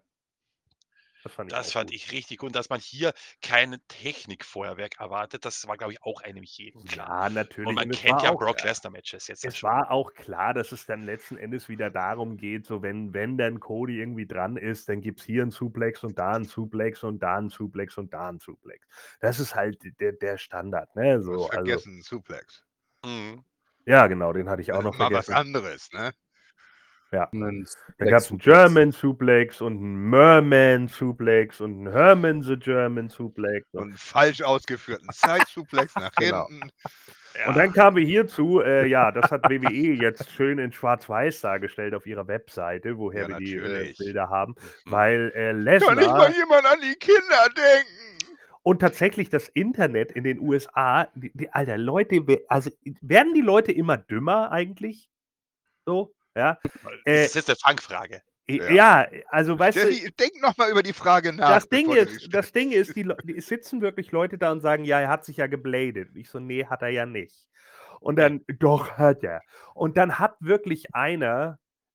Das fand ich richtig gut. Und dass man hier kein Technikfeuerwerk erwartet, das war, glaube ich, auch einem jedem klar. Ja, natürlich. Und man Und es kennt war ja auch Brock klar. Lesnar-Matches jetzt Es schon. war auch klar, dass es dann letzten Endes wieder darum geht, so wenn dann Cody irgendwie dran ist, dann gibt es hier einen Suplex und da einen Suplex und da einen Suplex und da einen Suplex. Das ist halt der Standard, ne? Du So, hast also, vergessen, Suplex. Mhm. ja, genau, den hatte ich auch Das noch ist mal was vergessen. anderes, ne? Ja. Einen Da gab es einen Suplex. German Suplex und einen Merman Suplex und einen Herman the German Suplex. Und falsch ausgeführten Side-Suplex nach Genau. hinten. Ja. Und dann kamen wir hierzu, ja, das hat WWE jetzt schön in Schwarz-Weiß dargestellt auf ihrer Webseite, woher Ja, wir die natürlich. Bilder haben, Mhm. weil Kann nicht mal Lesnar jemand an die Kinder denken? und tatsächlich das Internet in den USA, Alter, Leute, also werden die Leute immer dümmer eigentlich? So, ja. Das ist jetzt eine Fangfrage. Ja, also weißt du, Steffi, denk noch mal über die Frage nach. das Ding bevor du ist, die das Ding ist, die sitzen wirklich Leute da und sagen, ja, er hat sich ja gebladet. Ich so, nee, hat er ja nicht. Und dann, doch, hat er. Und dann hat wirklich einer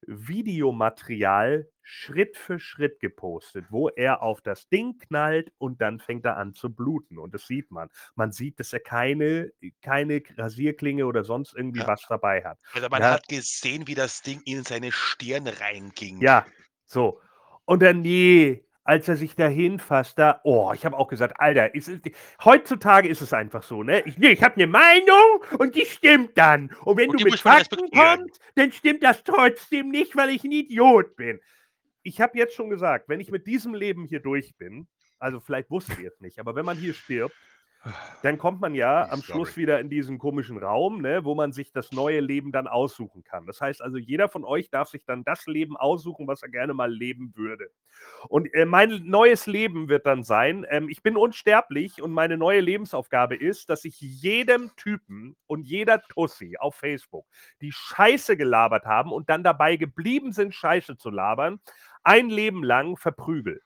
Videomaterial Schritt für Schritt gepostet, wo er auf das Ding knallt und dann fängt er an zu bluten. Und das sieht man. Man sieht, dass er keine Rasierklinge oder sonst irgendwie Ja. was dabei hat. Also man Ja. hat gesehen, wie das Ding in seine Stirn reinging. Ja, so. Und dann, nee, als er sich da hinfasst, ich habe auch gesagt, Alter, heutzutage ist es einfach so, ne? Ich habe eine Meinung und die stimmt dann. Und wenn Und du die mit muss man Fakten respektieren. kommst, dann stimmt das trotzdem nicht, weil ich ein Idiot bin. Ich habe jetzt schon gesagt, wenn ich mit diesem Leben hier durch bin, also vielleicht wusstet ihr es nicht, aber wenn man hier stirbt, dann kommt man ja am Schluss wieder in diesen komischen Raum, ne, wo man sich das neue Leben dann aussuchen kann. Das heißt also, jeder von euch darf sich dann das Leben aussuchen, was er gerne mal leben würde. Und mein neues Leben wird dann sein, ich bin unsterblich und meine neue Lebensaufgabe ist, dass ich jedem Typen und jeder Tussi auf Facebook, die Scheiße gelabert haben und dann dabei geblieben sind, Scheiße zu labern, ein Leben lang verprügel.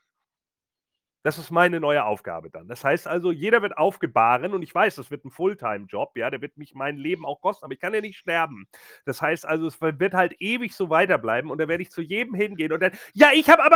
Das ist meine neue Aufgabe dann. Das heißt also, jeder wird aufgebahren und ich weiß, das wird ein Fulltime-Job, ja, der wird mich mein Leben auch kosten, aber ich kann ja nicht sterben. Das heißt also, es wird halt ewig so weiterbleiben und da werde ich zu jedem hingehen und dann, ja, ich habe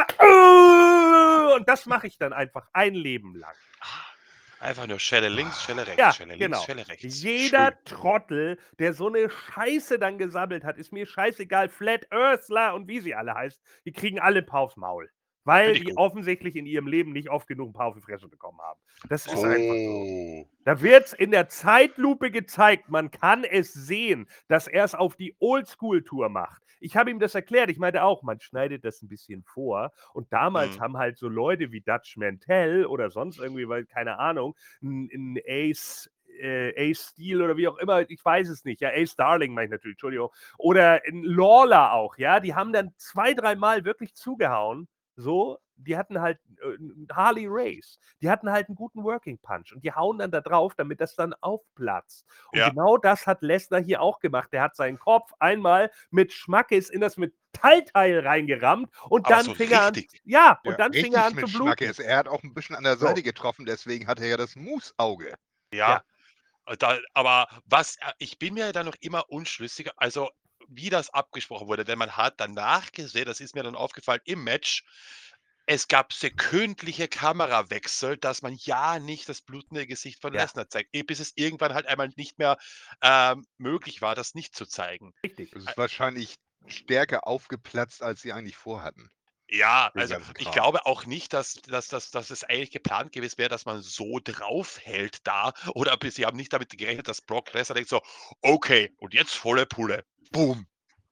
aber, und das mache ich dann einfach ein Leben lang. Einfach nur Schelle links, Schelle rechts, Ja, Schelle links, genau. Schelle rechts. Jeder Schön. Trottel, der so eine Scheiße dann gesammelt hat, ist mir scheißegal. Flat Earthler und wie sie alle heißt, die kriegen alle ein paar aufs Maul. Weil Find ich die gut. offensichtlich in ihrem Leben nicht oft genug ein paar auf die Fresse bekommen haben. Das ist einfach so. Oh. Da wird es in der Zeitlupe gezeigt, man kann es sehen, dass er es auf die Oldschool-Tour macht. Ich habe ihm das erklärt, ich meinte auch, man schneidet das ein bisschen vor und damals haben halt so Leute wie Dutch Mantel oder sonst irgendwie, weil, keine Ahnung, ein Ace Steel oder wie auch immer, ich weiß es nicht, ja, Ace Darling meine ich natürlich, Entschuldigung, oder ein Lawler auch, ja, die haben dann 2-3 Mal wirklich zugehauen, so, die hatten halt Harley Race, die hatten halt einen guten Working Punch und die hauen dann da drauf, damit das dann aufplatzt. Und Ja. genau das hat Lesnar hier auch gemacht. Der hat seinen Kopf einmal mit Schmackes in das Metallteil reingerammt und Aber dann so fing er an, richtig. ja, und Ja, dann fing er an richtig zu mit bluten. Schmackes. Er hat auch ein bisschen an der So. Seite getroffen, deswegen hat er ja das Moose-Auge. Ja. Aber ich bin mir da noch immer unschlüssig, also wie das abgesprochen wurde, denn man hat danach gesehen, das ist mir dann aufgefallen im Match, es gab sekündliche Kamerawechsel, dass man ja nicht das blutende Gesicht von Ja. Lesnar zeigt, bis es irgendwann halt einmal nicht mehr möglich war, das nicht zu zeigen. Richtig. Es ist wahrscheinlich stärker aufgeplatzt, als sie eigentlich vorhatten. Ja, Den also ganzen ich Kram. glaube auch nicht, dass es eigentlich geplant gewesen wäre, dass man so draufhält da. Oder sie haben nicht damit gerechnet, dass Brock Lesnar denkt so, okay, und jetzt volle Pulle. Boom.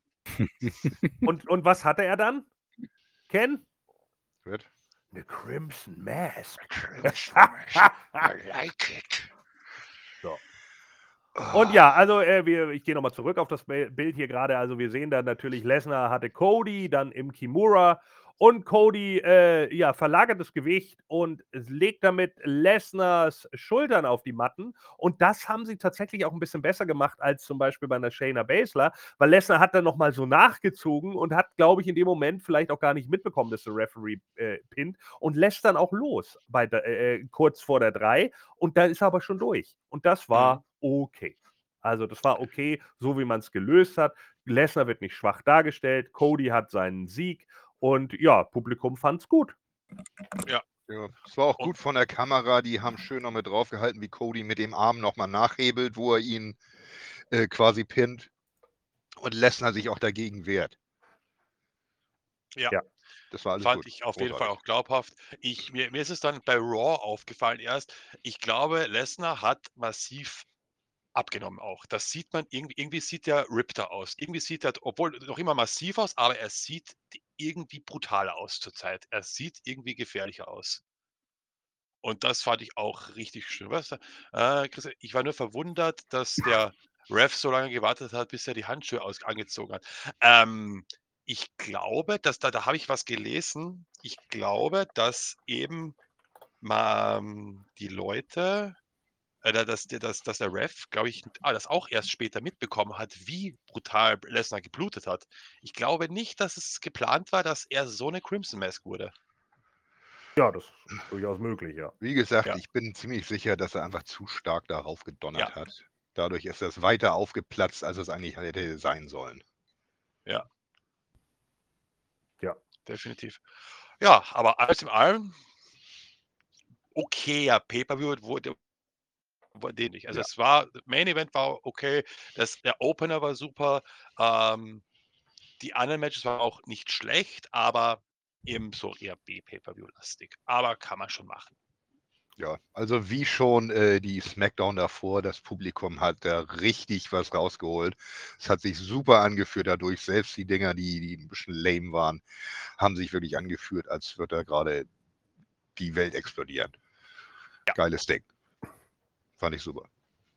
Und was hatte er dann? Ken? Wird. Eine Crimson Mask. I like it. So. Ah. Und ja, also ich gehe nochmal zurück auf das Bild hier gerade. Also wir sehen da natürlich, Lesnar hatte Cody, dann im Kimura und Cody verlagert das Gewicht und legt damit Lesnars Schultern auf die Matten. Und das haben sie tatsächlich auch ein bisschen besser gemacht als zum Beispiel bei einer Shayna Baszler, weil Lesnar hat dann nochmal so nachgezogen und hat, glaube ich, in dem Moment vielleicht auch gar nicht mitbekommen, dass der Referee pinnt und lässt dann auch los kurz vor der 3 und da ist er aber schon durch. Und das war okay. Also das war okay, so wie man es gelöst hat. Lesnar wird nicht schwach dargestellt, Cody hat seinen Sieg und ja, Publikum fand es gut. Ja, es war auch gut von der Kamera. Die haben schön noch mit draufgehalten, wie Cody mit dem Arm nochmal nachhebelt, wo er ihn quasi pinnt und Lesnar sich auch dagegen wehrt. Ja. Das war alles Fand gut. ich auf jeden Fall Großartig. auch glaubhaft. Mir ist es dann bei Raw aufgefallen erst. Ich glaube, Lesnar hat massiv abgenommen auch. Das sieht man irgendwie sieht der rippter aus. Irgendwie sieht er, obwohl noch immer massiv aus, aber er sieht irgendwie brutaler aus zurzeit. Er sieht irgendwie gefährlicher aus. Und das fand ich auch richtig schön. Weißt du, Chris, ich war nur verwundert, dass der Ref so lange gewartet hat, bis er die Handschuhe angezogen hat. Ich glaube, dass da habe ich was gelesen. Ich glaube, dass eben die Leute, dass der Ref, glaube ich, das auch erst später mitbekommen hat, wie brutal Lesnar geblutet hat. Ich glaube nicht, dass es geplant war, dass er so eine Crimson Mask wurde. Ja, das ist durchaus möglich, ja. Wie gesagt, Ja. ich bin ziemlich sicher, dass er einfach zu stark darauf gedonnert Ja. hat. Dadurch ist das weiter aufgeplatzt, als es eigentlich hätte sein sollen. Ja. Ja. Definitiv. Ja, aber alles in allem okayer Pay-Per-View wurde den nicht. Also Ja. es war, Main Event war okay, der Opener war super, die anderen Matches waren auch nicht schlecht, aber eben so eher B-Pay-Per-View-lastig. Aber kann man schon machen. Ja, also wie schon die SmackDown davor, das Publikum hat da richtig was rausgeholt. Es hat sich super angeführt dadurch. Selbst die Dinger, die ein bisschen lame waren, haben sich wirklich angeführt, als würde da gerade die Welt explodieren. Ja. Geiles Ding. Fand ich super.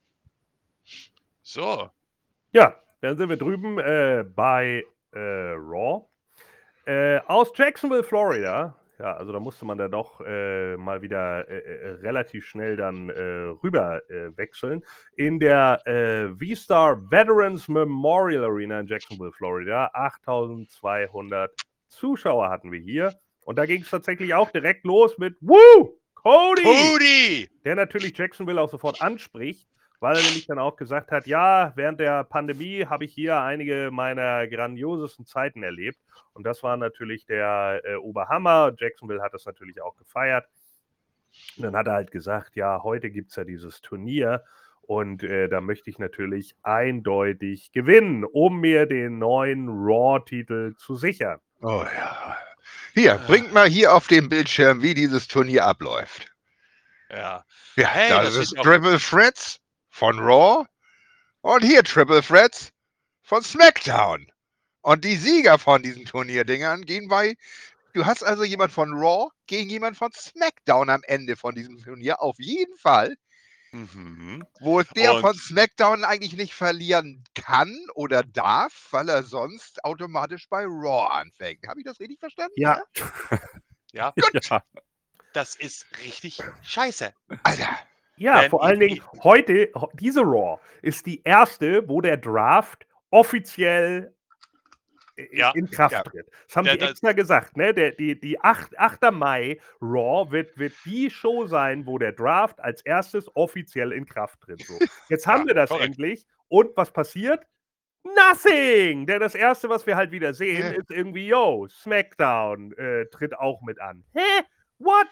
So. Ja, dann sind wir drüben bei Raw. Aus Jacksonville, Florida. Ja, also da musste man da doch mal wieder relativ schnell dann rüber wechseln. In der V-Star Veterans Memorial Arena in Jacksonville, Florida. 8.200 Zuschauer hatten wir hier. Und da ging es tatsächlich auch direkt los mit Woo! Cody! Der natürlich Jacksonville auch sofort anspricht, weil er nämlich dann auch gesagt hat, ja, während der Pandemie habe ich hier einige meiner grandiosesten Zeiten erlebt. Und das war natürlich der Oberhammer. Jacksonville hat das natürlich auch gefeiert. Und dann hat er halt gesagt, ja, heute gibt es ja dieses Turnier und da möchte ich natürlich eindeutig gewinnen, um mir den neuen Raw-Titel zu sichern. Oh ja. Hier, bringt mal hier auf dem Bildschirm, wie dieses Turnier abläuft. Ja. Ja, Hey, das das ist sind auch- Triple Threats von Raw und hier Triple Threats von SmackDown. Und die Sieger von diesen Turnierdingern gehen bei. Du hast also jemand von Raw gegen jemand von SmackDown am Ende von diesem Turnier. Auf jeden Fall. Mhm. Wo der Und- von SmackDown eigentlich nicht verlieren kann oder darf, weil er sonst automatisch bei Raw anfängt. Habe ich das richtig verstanden? Ja. Ja, Ja. das ist richtig scheiße. Alter. Ja, Denn vor allen Dingen diese Raw ist die erste, wo der Draft offiziell Ja, in Kraft ja. tritt. Das haben Der- sie der- extra gesagt. Ne? Die 8. Mai Raw wird die Show sein, wo der Draft als erstes offiziell in Kraft tritt. So. Jetzt haben Ja, wir das korrekt. endlich. Und was passiert? Nothing! Denn das Erste, was wir halt wieder sehen, Ja. ist irgendwie, yo, SmackDown tritt auch mit an. Hä? What?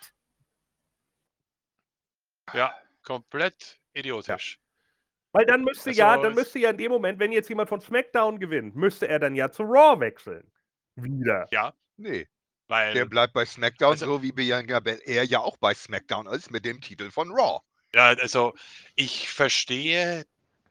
Ja, komplett idiotisch. Weil dann müsste Also, ja in dem Moment, wenn jetzt jemand von SmackDown gewinnt, müsste er dann ja zu Raw wechseln. Wieder. Ja, Nee, weil, der bleibt bei SmackDown, also- so wie Bianca Belair ja auch bei SmackDown ist, mit dem Titel von Raw. ja, also ich verstehe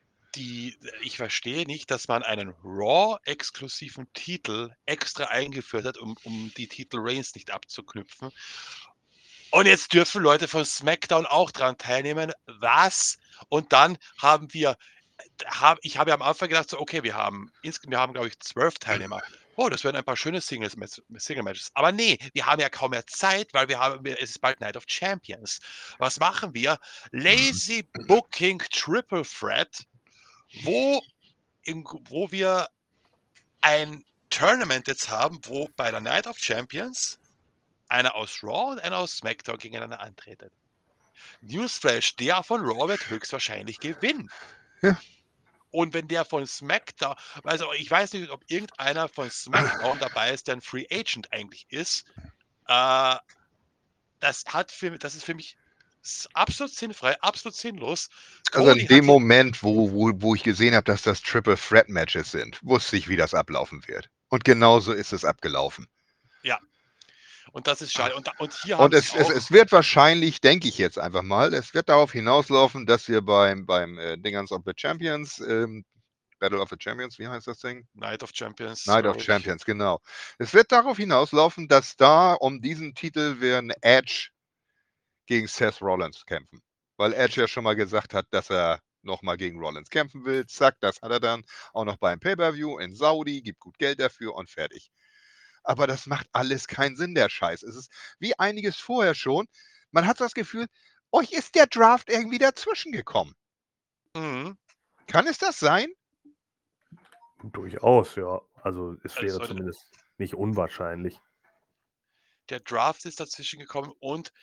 nicht, dass man einen Raw-exklusiven Titel extra eingeführt hat, um die Titel Reigns nicht abzuknüpfen. Und jetzt dürfen Leute von SmackDown auch dran teilnehmen. Was? Und dann ich habe ja am Anfang gedacht, so, okay, wir haben, glaube ich, 12 Teilnehmer. Oh, das wären ein paar schöne Single-Matches. Aber nee, wir haben ja kaum mehr Zeit, weil es ist bald Night of Champions. Was machen wir? Lazy Booking Triple Threat, wo wir ein Tournament jetzt haben, wo bei der Night of Champions einer aus Raw und einer aus SmackDown gegeneinander antreten. Newsflash, der von Raw wird höchstwahrscheinlich gewinnen. Ja. Und wenn der von SmackDown, also ich weiß nicht, ob irgendeiner von SmackDown dabei ist, der ein Free Agent eigentlich ist, das ist für mich absolut sinnfrei, absolut sinnlos. Also Cody in dem hat ja- Moment, wo ich gesehen habe, dass das Triple Threat Matches sind, wusste ich, wie das ablaufen wird. Und genauso ist es abgelaufen. Und das ist schade. Und hier Und haben sie auch, es wird wahrscheinlich, denke ich jetzt einfach mal, es wird darauf hinauslaufen, dass wir beim Dingens of the Champions, Battle of the Champions, wie heißt das Ding? Night of Champions. Night of glaub ich. Champions, genau. Es wird darauf hinauslaufen, dass da um diesen Titel werden Edge gegen Seth Rollins kämpfen. Weil Edge ja schon mal gesagt hat, dass er nochmal gegen Rollins kämpfen will. Zack, das hat er dann auch noch beim Pay-Per-View in Saudi, gibt gut Geld dafür und fertig. Aber das macht alles keinen Sinn, der Scheiß. Es ist wie einiges vorher schon. Man hat das Gefühl, euch ist der Draft irgendwie dazwischen gekommen. Mhm. Kann es das sein? Durchaus, ja. Also es wäre Also- zumindest nicht unwahrscheinlich. Der Draft ist dazwischen gekommen und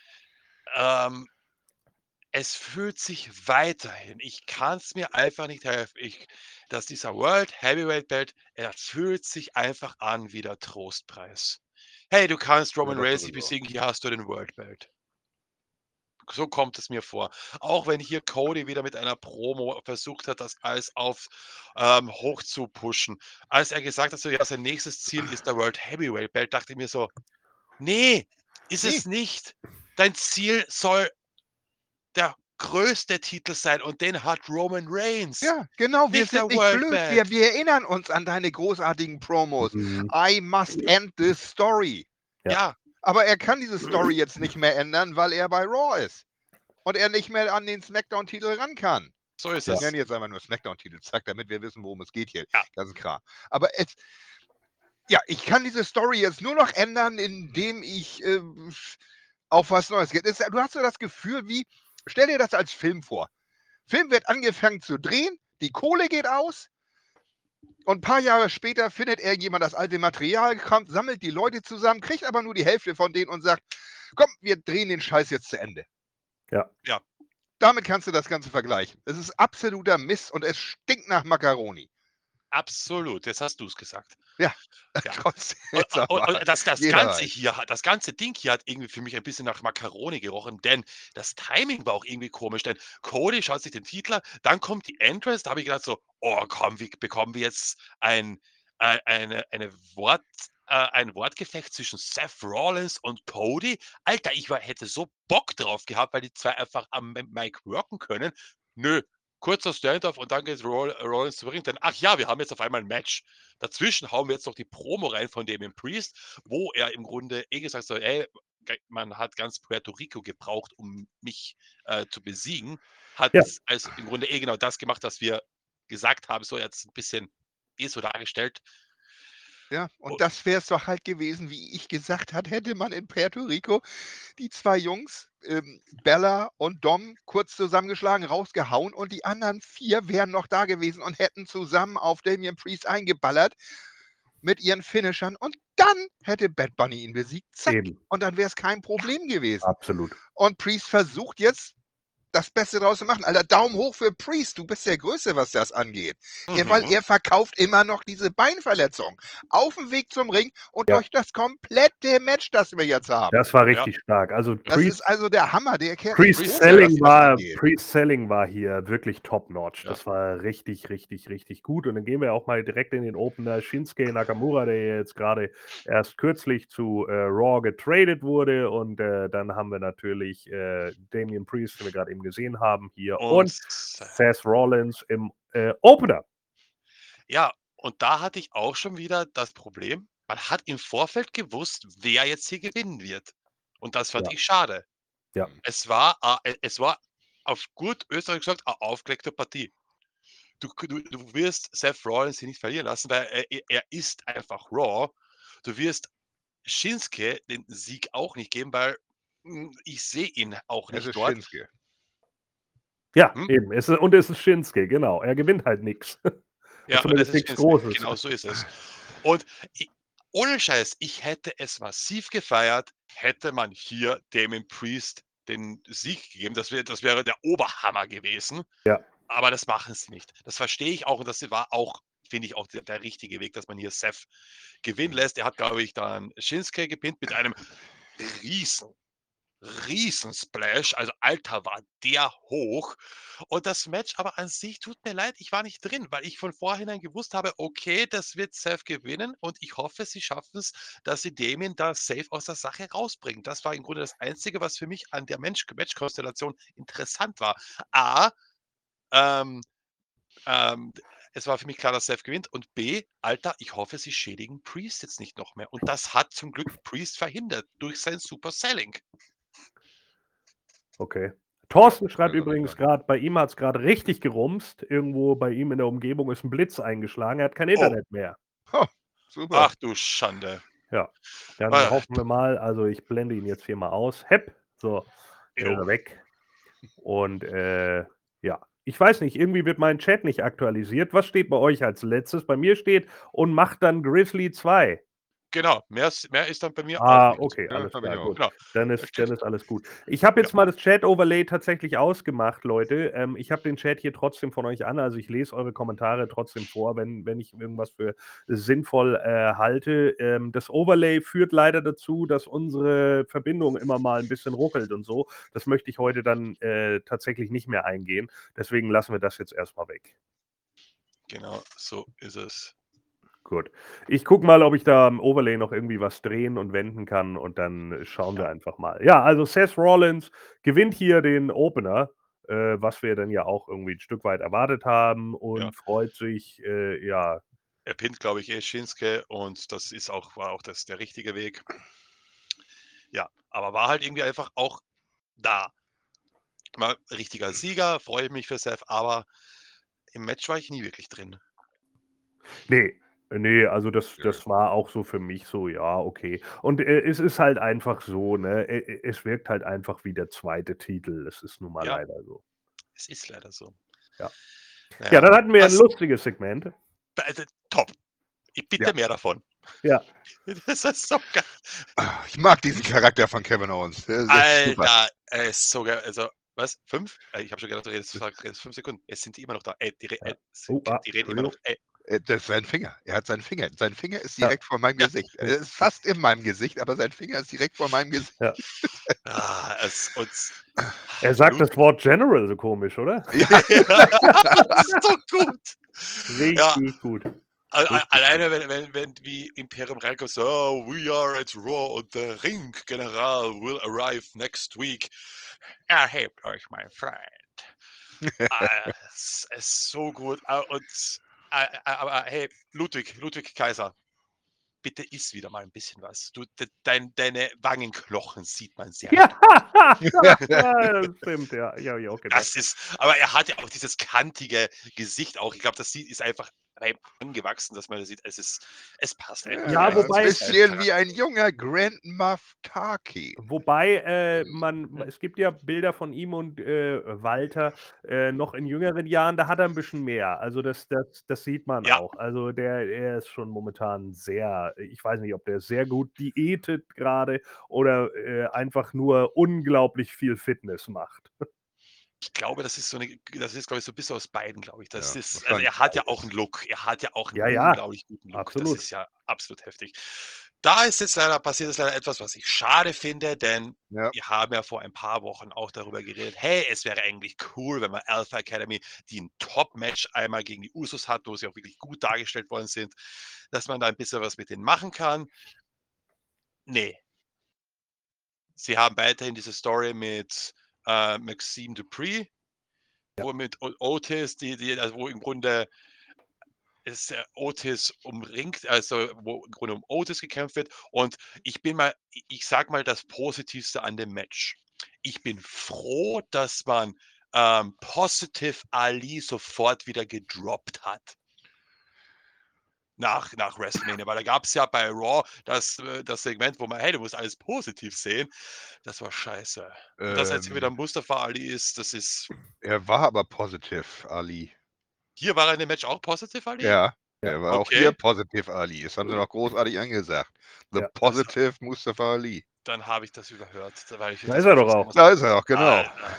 es fühlt sich weiterhin, ich kann es mir einfach nicht helfen, dass dieser World Heavyweight Belt, er fühlt sich einfach an wie der Trostpreis. Hey, du kannst Roman das Reigns sowieso. besiegen, hier hast du den World Belt. So kommt es mir vor. Auch wenn hier Cody wieder mit einer Promo versucht hat, das alles hoch zu pushen. Als er gesagt hat, so, ja, sein nächstes Ziel ist der World Heavyweight Belt, dachte ich mir so, nee, ist es nicht. Dein Ziel soll der größte Titel sein und den hat Roman Reigns. Ja, genau, wir Nicht der sind nicht World blöd. Belt. Wir erinnern uns an deine großartigen Promos. Mhm. I must end this story. Ja, Aber er kann diese Story jetzt nicht mehr ändern, weil er bei Raw ist. Und er nicht mehr an den SmackDown-Titel ran kann. so ist Ich es. nenne jetzt einfach nur SmackDown-Titel, zack, damit wir wissen, worum es geht hier. Ja. Ganz klar. Aber ich kann diese Story jetzt nur noch ändern, indem ich auf was Neues gehe. Du hast so das Gefühl wie, stell dir das als Film vor. Film wird angefangen zu drehen, die Kohle geht aus und ein paar Jahre später findet irgendjemand das alte Material, kommt, sammelt die Leute zusammen, kriegt aber nur die Hälfte von denen und sagt, komm, wir drehen den Scheiß jetzt zu Ende. Ja. Ja. Damit kannst du das Ganze vergleichen. Es ist absoluter Mist und es stinkt nach Macaroni. Absolut, jetzt hast du es gesagt. Ja. Ja. Trotzdem. Und das Jeder Ganze weiß. hier, das ganze Ding hier hat irgendwie für mich ein bisschen nach Macaroni gerochen, denn das Timing war auch irgendwie komisch, denn Cody schaut sich den Titel an, dann kommt die Entrance, da habe ich gedacht so, oh komm, wie bekommen wir jetzt ein Wortgefecht zwischen Seth Rollins und Cody? Alter, hätte so Bock drauf gehabt, weil die zwei einfach am Mic worken können. Nö, kurzer Stand-off und dann geht Rollins zu Ring. Denn, ach ja, wir haben jetzt auf einmal ein Match. Dazwischen hauen wir jetzt noch die Promo rein von Damien Priest, wo er im Grunde gesagt hat, ey, man hat ganz Puerto Rico gebraucht, um mich zu besiegen. Hat Ja. also im Grunde genau das gemacht, was wir gesagt haben, so jetzt ein bisschen so dargestellt. Ja, und das wäre es doch halt gewesen, wie ich gesagt habe, hätte man in Puerto Rico die zwei Jungs, Bella und Dom, kurz zusammengeschlagen, rausgehauen und die anderen 4 wären noch da gewesen und hätten zusammen auf Damien Priest eingeballert. mit ihren Finishern und dann hätte Bad Bunny ihn besiegt. Zack. Eben. Und dann wäre es kein Problem gewesen. Absolut. Und Priest versucht jetzt, das Beste draus zu machen. Alter, Daumen hoch für Priest. Du bist der Größte, was das angeht. Weil er verkauft immer noch diese Beinverletzung. Auf dem Weg zum Ring und Ja. durch das komplette Match, das wir jetzt haben. Das war richtig stark. Also Das ist also der Hammer. Der kehrt Priest nicht Selling was das angeht. war hier wirklich top-notch. Ja. Das war richtig, richtig, richtig gut. Und dann gehen wir auch mal direkt in den Opener. Shinsuke Nakamura, der jetzt gerade erst kürzlich zu Raw getradet wurde. Und dann haben wir natürlich Damian Priest, den wir gerade eben gesehen haben, hier. Und Seth Rollins im Opener. Ja, und da hatte ich auch schon wieder das Problem, man hat im Vorfeld gewusst, wer jetzt hier gewinnen wird. Und das fand Ja. ich schade. Ja. Es war auf gut Österreich gesagt eine aufgelegte Partie. Du wirst Seth Rollins hier nicht verlieren lassen, weil er ist einfach Raw. Du wirst Shinsuke den Sieg auch nicht geben, weil ich sehe ihn auch Es nicht ist dort. Shinsuke. Ja, Hm? eben. Es ist Shinsuke, genau. Er gewinnt halt nichts. Ja, Zumindest das ist nichts Shinsuke. Großes. Genau so ist es. Und ohne Scheiß, ich hätte es massiv gefeiert, hätte man hier Damian Priest den Sieg gegeben. Das wäre der Oberhammer gewesen. Ja. Aber das machen sie nicht. Das verstehe ich auch und das war auch, finde ich, auch der richtige Weg, dass man hier Seth gewinnen lässt. Er hat, glaube ich, dann Shinsuke gepinnt mit einem riesen Splash. Also, Alter, war der hoch. Und das Match aber an sich, tut mir leid, ich war nicht drin, weil ich von vornherein gewusst habe, okay, das wird Seth gewinnen und ich hoffe, sie schaffen es, dass sie Damien da safe aus der Sache rausbringen. Das war im Grunde das Einzige, was für mich an der Match-Konstellation interessant war. Es war für mich klar, dass Seth gewinnt. Und B, Alter, ich hoffe, sie schädigen Priest jetzt nicht noch mehr. Und das hat zum Glück Priest verhindert durch sein Super Selling. Okay. Thorsten schreibt das war übrigens lecker. gerade, bei ihm hat es gerade richtig gerumst. Irgendwo bei ihm in der Umgebung ist ein Blitz eingeschlagen. Er hat kein Internet mehr. Super. Ach du Schande. Ja. Dann Ah. hoffen wir mal, also ich blende ihn jetzt hier mal aus. Hepp. So, ist Jo. er weg. Und ja, ich weiß nicht, irgendwie wird mein Chat nicht aktualisiert. Was steht bei euch als letztes? Bei mir steht und macht dann Grizzly 2. Genau, mehr ist dann bei mir Ah, auch nicht. okay, Ja, alles hab ich klar, auch. gut. Genau. Dann Da ist steht- alles gut. Ich habe jetzt mal das Chat-Overlay tatsächlich ausgemacht, Leute. Ich habe den Chat hier trotzdem von euch an. Also ich lese eure Kommentare trotzdem vor, wenn ich irgendwas für sinnvoll halte. Das Overlay führt leider dazu, dass unsere Verbindung immer mal ein bisschen ruckelt und so. Das möchte ich heute dann tatsächlich nicht mehr eingehen. Deswegen lassen wir das jetzt erstmal weg. Genau, so ist es. Gut. Ich gucke mal, ob ich da am Overlay noch irgendwie was drehen und wenden kann und dann schauen wir einfach mal. Ja, also Seth Rollins gewinnt hier den Opener, was wir dann ja auch irgendwie ein Stück weit erwartet haben und Ja. freut sich, ja, Er pinnt, glaube ich, Shinsuke und das war auch der richtige Weg. Ja, aber war halt irgendwie einfach auch da. Mal richtiger Sieger, freue ich mich für Seth, aber im Match war ich nie wirklich drin. Nee, also das war auch so für mich so, ja, okay. Und es ist halt einfach so, ne, es wirkt halt einfach wie der zweite Titel. Das ist nun mal Ja. leider so. Es ist leider so. Ja. Naja, Ja, dann hatten wir ein das- lustiges Segment. Top. Ich bitte Ja. mehr davon. Ja. Das ist so geil. Ich mag diesen Charakter von Kevin Owens. Der ist super. Alter, er ist so geil. Also, was? 5? Ich habe schon gedacht, du redest 5 Sekunden. Es sind die immer noch da. Ey, die reden immer noch. Ey, Das ist sein Finger. Er hat seinen Finger. Sein Finger ist Ja. direkt vor meinem Ja. Gesicht. Er ist fast in meinem Gesicht, aber sein Finger ist direkt vor meinem Gesicht. Er sagt das Wort General so komisch, oder? Ja, das ist so gut. Richtig gut. Alleine, wenn wie Imperium reinkommt, so, oh, we are at Raw und der Ringgeneral will arrive next week. Erhebt euch, mein Freund. Es ist so gut. Aber hey, Ludwig Kaiser, bitte iss wieder mal ein bisschen was. Deine Wangenknochen sieht man sehr. Ja, das stimmt, ja. Ja, okay. Aber er hat ja auch dieses kantige Gesicht auch. Ich glaube, ist einfach angewachsen, dass man das sieht. Es passt einfach. Ja, ein wobei- bisschen wie ein junger Grand Moff Tarkin. Wobei, es gibt ja Bilder von ihm und Walter noch in jüngeren Jahren, da hat er ein bisschen mehr. Also das sieht man Ja. auch. Also er ist schon momentan sehr, ich weiß nicht, ob der sehr gut diätet gerade oder einfach nur unglaublich viel Fitness macht. Ich glaube, das ist, glaube ich, so ein bisschen aus beiden, glaube ich. Ja, Also wahrscheinlich er hat ja beides. auch einen Look. Er hat ja auch einen Ja, ja, unglaublich guten Look. absolut. Das ist ja absolut heftig. Passiert jetzt leider etwas, was ich schade finde, denn Ja. wir haben ja vor ein paar Wochen auch darüber geredet, hey, es wäre eigentlich cool, wenn man Alpha Academy, die ein Top-Match einmal gegen die Usos hat, wo sie auch wirklich gut dargestellt worden sind, dass man da ein bisschen was mit denen machen kann. Nee. Sie haben weiterhin diese Story mit Maxime Dupree, wo mit Otis, also wo im Grunde ist Otis umringt, also wo im Grunde um Otis gekämpft wird. Und ich sag mal das Positivste an dem Match. Ich bin froh, dass man Positive Ali sofort wieder gedroppt hat. Nach WrestleMania, weil da gab es ja bei Raw das Segment, wo man, hey, du musst alles positiv sehen. Das war scheiße. Und dass jetzt wieder Mustafa Ali ist, das ist. Er war aber positive, Ali. Hier war er in dem Match auch Positive Ali? Ja, er war auch Okay. hier positive, Ali. Das haben sie noch großartig angesagt. The Ja. positive Mustafa Ali. Dann habe ich das überhört. Weil ich Da ist er doch auch. Da ist er auch, genau. Alter.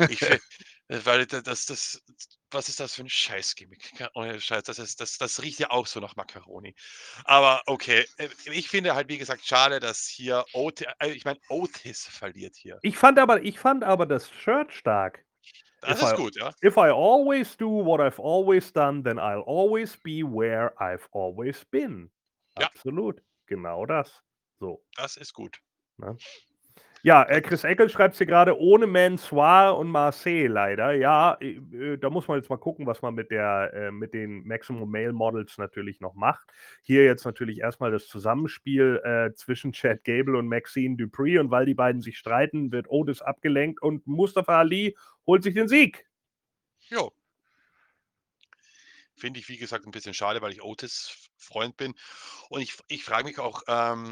Weil was ist das für ein Scheißgimmick? Ohne Scheiß, das riecht ja auch so nach Macaroni. Aber okay, ich finde halt, wie gesagt, schade, dass hier Otis verliert hier. Ich fand aber das Shirt stark. Das ist gut, ja. If I always do what I've always done, then I'll always be where I've always been. Ja. Absolut. Genau das. So. Das ist gut. Ne? Ja, Chris Eckel schreibt hier gerade, ohne Mansoir und Marseille leider. Ja, da muss man jetzt mal gucken, was man mit den Maximum Male Models natürlich noch macht. Hier jetzt natürlich erstmal das Zusammenspiel zwischen Chad Gable und Maxine Dupree, und weil die beiden sich streiten, wird Otis abgelenkt und Mustafa Ali holt sich den Sieg. Jo. Finde ich, wie gesagt, ein bisschen schade, weil ich Otis Freund bin. Und ich frage mich auch,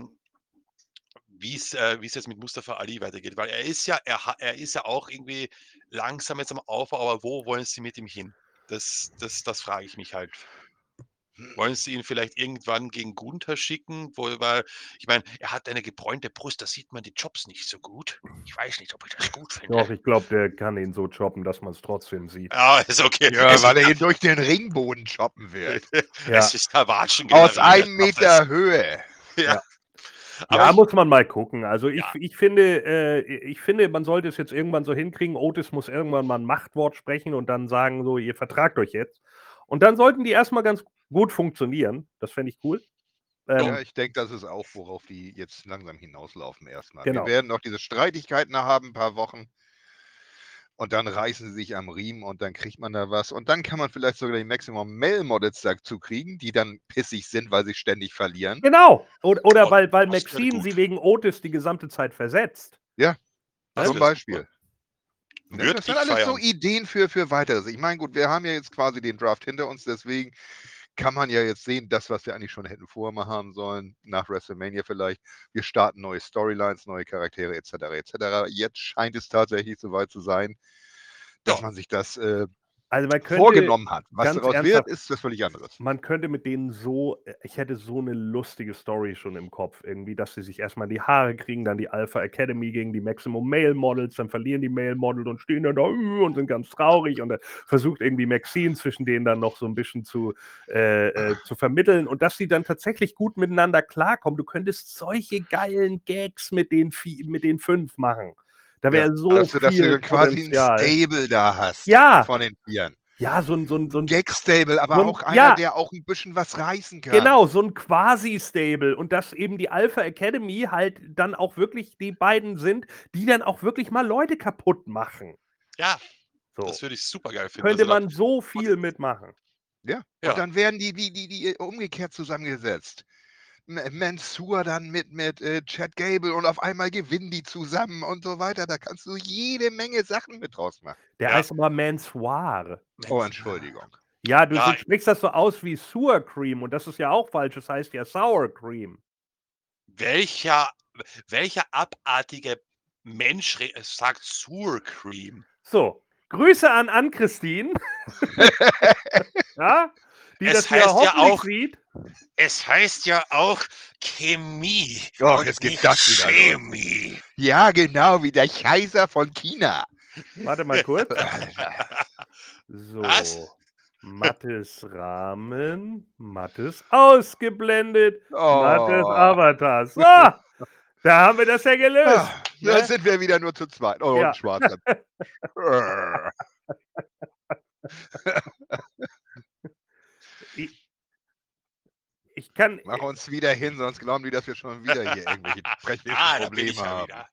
wie es jetzt mit Mustafa Ali weitergeht, weil er ist ja auch irgendwie langsam jetzt am Aufbau, aber wo wollen sie mit ihm hin? Das frage ich mich halt. Wollen sie ihn vielleicht irgendwann gegen Gunther schicken? Weil, ich meine, er hat eine gebräunte Brust, da sieht man die Jobs nicht so gut. Ich weiß nicht, ob ich das gut finde. Doch, ich glaube, der kann ihn so choppen, dass man es trotzdem sieht. Ja, ist okay. Ja, weil er ihn durch den Ringboden choppen wird. Ja. Es ist Watschen Aus 1 Meter Höhe. Ja. Ja, Aber muss man mal gucken. Also Ja. ich finde, man sollte es jetzt irgendwann so hinkriegen. Otis muss irgendwann mal ein Machtwort sprechen und dann sagen, so, ihr vertragt euch jetzt. Und dann sollten die erstmal ganz gut funktionieren. Das fände ich cool. Ja, ich denke, das ist auch, worauf die jetzt langsam hinauslaufen erstmal. Genau. Wir werden noch diese Streitigkeiten haben, ein paar Wochen. Und dann reißen sie sich am Riemen und dann kriegt man da was. Und dann kann man vielleicht sogar die Maximum Male Models dazu kriegen, die dann pissig sind, weil sie ständig verlieren. Genau. Oder Oh, weil das wäre Maxine gut. sie wegen Otis die gesamte Zeit versetzt. Ja, Das zum wär Beispiel. super. Ne, Würd das sind ich alles so feiern. Ideen für weiteres. Ich meine, gut, wir haben ja jetzt quasi den Draft hinter uns, deswegen kann man ja jetzt sehen, das, was wir eigentlich schon hätten vorher mal haben sollen, nach WrestleMania vielleicht. Wir starten neue Storylines, neue Charaktere etc. etc. Jetzt scheint es tatsächlich soweit zu sein, dass Ja. man sich das Also man könnte, vorgenommen hat. Was ganz daraus ernsthaft, wird, ist was völlig anderes. man könnte mit denen ich hätte so eine lustige Story schon im Kopf irgendwie, dass sie sich erstmal in die Haare kriegen, dann die Alpha Academy gegen die Maximum Male Models, dann verlieren die Male Models und stehen dann da und sind ganz traurig, und dann versucht irgendwie Maxine zwischen denen dann noch so ein bisschen zu vermitteln, und dass sie dann tatsächlich gut miteinander klarkommen. Du könntest solche geilen Gags mit den 5 machen. Da wäre so dass du viel quasi ein Potenzial. Stable da hast Ja. von den Vieren. Ja, so ein Gag-Stable, aber so ein- auch einer, ja. der auch ein bisschen was reißen kann. Genau, so ein Quasi-Stable, und dass eben die Alpha Academy halt dann auch wirklich die beiden sind, die dann auch wirklich mal Leute kaputt machen. Ja, So. das würde ich super geil finden. Könnte Also da- man so viel mitmachen. Ja. Ja. Und dann werden die umgekehrt zusammengesetzt. Mansoor dann mit Chad Gable und auf einmal gewinnen die zusammen und so weiter. Da kannst du jede Menge Sachen mit draus machen. Der Ja. heißt aber Mansoir. Oh, Entschuldigung. Ja, du Ja. sprichst das so aus wie Sour Cream und das ist ja auch falsch. Das heißt ja Sour Cream. Welcher abartige Mensch sagt Sour Cream? So, Grüße an Ann-Christine, ja, die Es das hier heißt ja hoffentlich auch sieht. Es heißt ja auch Chemie Och, und jetzt geht nicht das wieder los. Chemie. Ja, genau, wie der Kaiser von China. Warte mal kurz. Was? So, Mattes Rahmen, Mattes ausgeblendet, Mattes Oh. Avatar. So, da haben wir das ja gelöst. Ah, da Ne? sind wir wieder nur zu zweit. Oh, und Ja. ein schwarzer. Ich kann. Mach uns wieder hin, sonst glauben die, dass wir schon wieder hier irgendwelche technischen Da bin Probleme ich ja haben. wieder.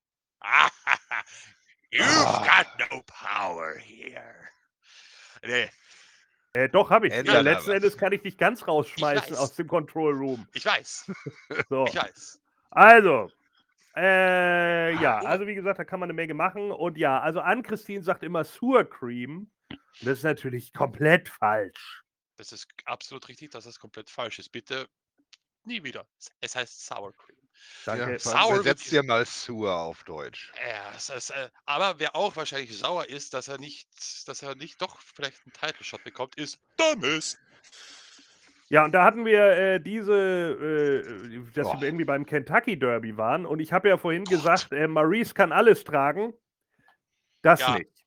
You've got no power here. Nee, Doch, habe ich. Ändert da Letzten was. Endes kann ich dich ganz rausschmeißen weiß. aus dem Control Room. ich weiß. So. Ich weiß. Also, ja, also wie gesagt, da kann man eine Menge machen. Und ja, also Ann-Christine sagt immer Sour Cream. Das ist natürlich komplett falsch. Das ist absolut richtig, dass das komplett falsch ist. Bitte nie wieder. Es heißt Sour Cream. Danke. Ja, Sauer übersetzt wird- dir mal Sur auf Deutsch. Ja, aber wer auch wahrscheinlich sauer ist, dass er nicht doch vielleicht einen Title Shot bekommt, ist Dummes. Ja, und da hatten wir dass Och. wir irgendwie beim Kentucky Derby waren. Und ich habe ja vorhin gesagt, Maurice kann alles tragen. Das Ja. nicht.